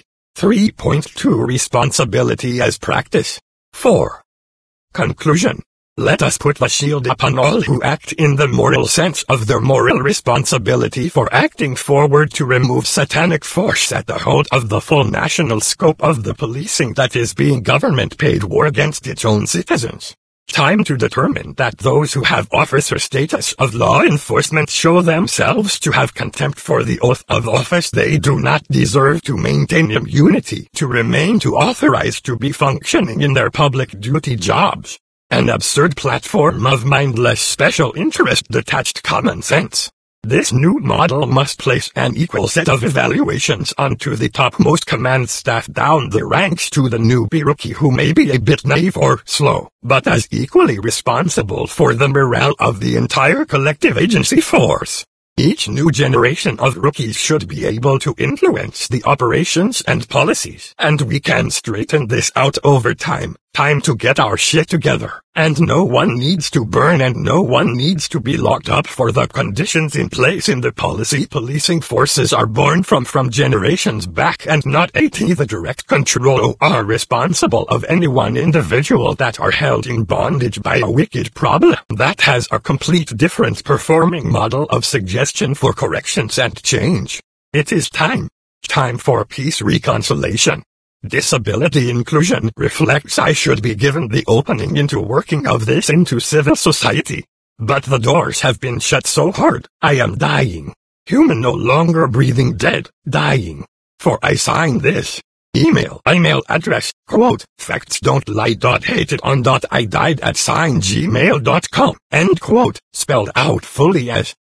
Speaker 1: 3.2 Responsibility as practice. 4. Conclusion. Let us put the shield upon all who act in the moral sense of their moral responsibility for acting forward to remove satanic force at the hold of the full national scope of the policing that is being government-paid war against its own citizens. Time to determine that those who have officer status of law enforcement show themselves to have contempt for the oath of office they do not deserve to maintain immunity to remain to authorized to be functioning in their public duty jobs. An absurd platform of mindless special interest detached common sense. This new model must place an equal set of evaluations onto the topmost command staff down the ranks to the newbie rookie who may be a bit naive or slow, but as equally responsible for the morale of the entire collective agency force. Each new generation of rookies should be able to influence the operations and policies, and we can straighten this out over time. Time to get our shit together, and no one needs to burn and no one needs to be locked up for the conditions in place in the policy policing forces are born from generations back and not the direct control or responsible of any one individual that are held in bondage by a wicked problem that has a complete different performing model of suggestion for corrections and change. It is time for peace reconciliation. Disability inclusion reflects I should be given the opening into working of this into civil society. But the doors have been shut so hard, I am dying. Human no longer breathing dead, dying. For I sign this. Email address, quote, facts.lie.hated on.I died at @gmail.com, end quote, spelled out fully as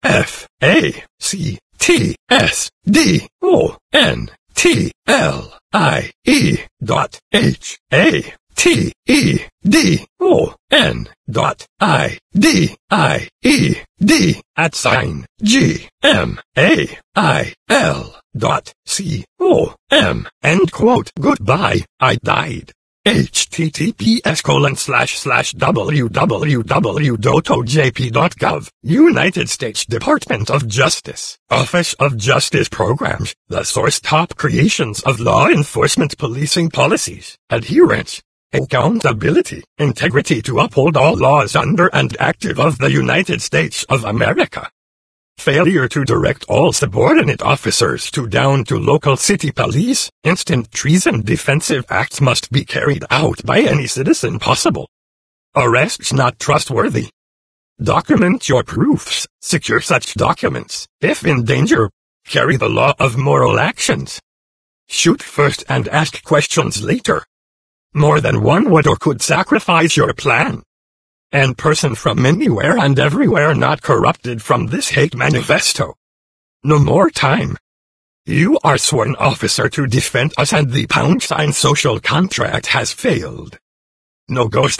Speaker 1: FACTSDONTHEATIED@gmail.com, end quote. Goodbye, I died. https://www.ojp.gov, United States Department of Justice, Office of Justice Programs, the source top creations of law enforcement policing policies, adherence, accountability, integrity to uphold all laws under and active of the United States of America. Failure to direct all subordinate officers down to local city police, instant treason defensive acts must be carried out by any citizen possible. Arrests not trustworthy. Document your proofs, secure such documents, if in danger. Carry the law of moral actions. Shoot first and ask questions later. More than one would or could sacrifice your plan. And person from anywhere and everywhere not corrupted from this hate manifesto. No more time. You are sworn officer to defend us and the # social contract has failed. No ghosting !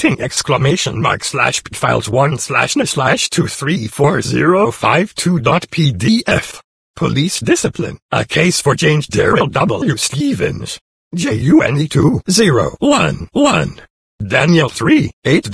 Speaker 1: //1//23405.2.pdf. Police discipline, a case for James Darrell W. Stevens. JUNE 2011. Daniel 3,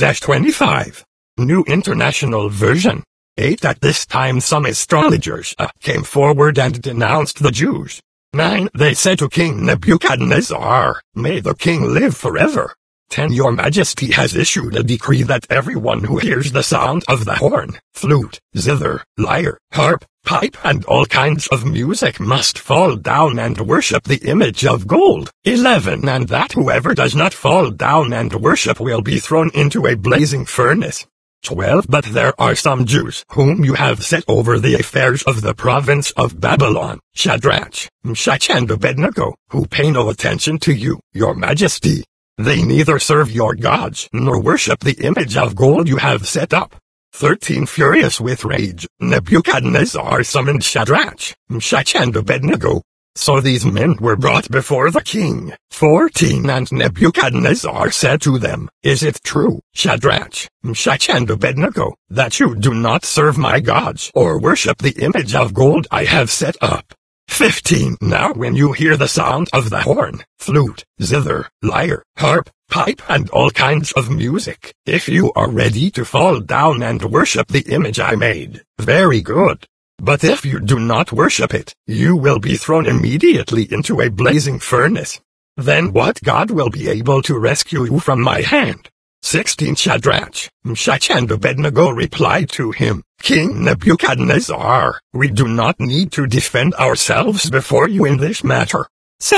Speaker 1: 8-25. New International Version. 8. At this time some astrologers came forward and denounced the Jews. 9. They said to King Nebuchadnezzar, "May the king live forever." 10. Your Majesty has issued a decree that everyone who hears the sound of the horn, flute, zither, lyre, harp, pipe and all kinds of music must fall down and worship the image of gold. 11. And that whoever does not fall down and worship will be thrown into a blazing furnace. 12. But there are some Jews whom you have set over the affairs of the province of Babylon, Shadrach, Meshach and Abednego, who pay no attention to you, your Majesty. They neither serve your gods nor worship the image of gold you have set up. 13. Furious with rage, Nebuchadnezzar summoned Shadrach, Meshach and Abednego. So these men were brought before the king. 14. And Nebuchadnezzar said to them, "Is it true, Shadrach, Meshach and Abednego, that you do not serve my gods or worship the image of gold I have set up?" 15. Now when you hear the sound of the horn, flute, zither, lyre, harp, pipe and all kinds of music, if you are ready to fall down and worship the image I made, very good. But if you do not worship it, you will be thrown immediately into a blazing furnace. Then what God will be able to rescue you from my hand? 16. Shadrach, Meshach and Abednego replied to him, "King Nebuchadnezzar, we do not need to defend ourselves before you in this matter."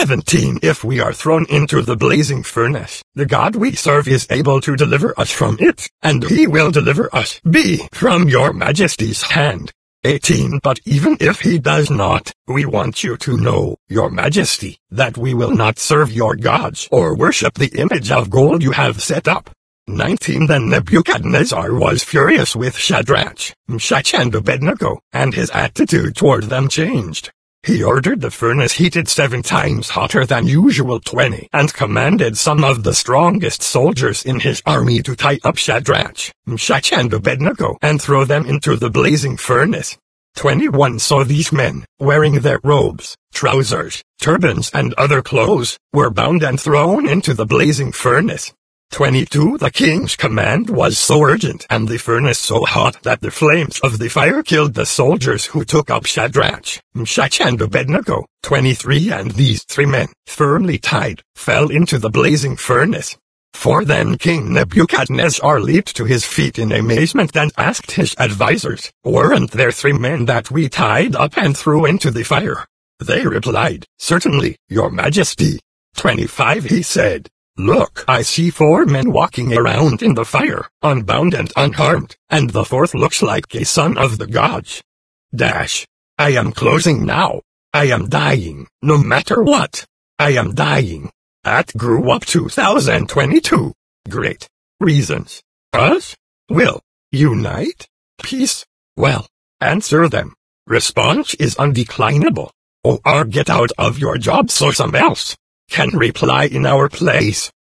Speaker 1: 17. If we are thrown into the blazing furnace, the God we serve is able to deliver us from it, and he will deliver us from your Majesty's hand. 18. But even if he does not, we want you to know, your Majesty, that we will not serve your gods or worship the image of gold you have set up. 19. Then Nebuchadnezzar was furious with Shadrach, Meshach and Abednego, and his attitude toward them changed. He ordered the furnace heated 7 times hotter than usual 20, and commanded some of the strongest soldiers in his army to tie up Shadrach, Meshach and Abednego and throw them into the blazing furnace. 21. So these men, wearing their robes, trousers, turbans and other clothes, were bound and thrown into the blazing furnace. 22. The king's command was so urgent and the furnace so hot that the flames of the fire killed the soldiers who took up Shadrach, Meshach and Abednego. 23. And these 3 men, firmly tied, fell into the blazing furnace. 4. Then King Nebuchadnezzar leaped to his feet in amazement and asked his advisers, "Weren't there 3 men that we tied up and threw into the fire?" They replied, "Certainly, your Majesty." 25. He said, "Look, I see 4 men walking around in the fire, unbound and unharmed, and the 4th looks like a son of the gods. I am closing now. I am dying, no matter what. I am dying." At Grew Up 2022. Great. Reasons. Us? Will. Unite? Peace? Well. Answer them. Response is undeclinable. Or get out of your job so some else can reply in our place.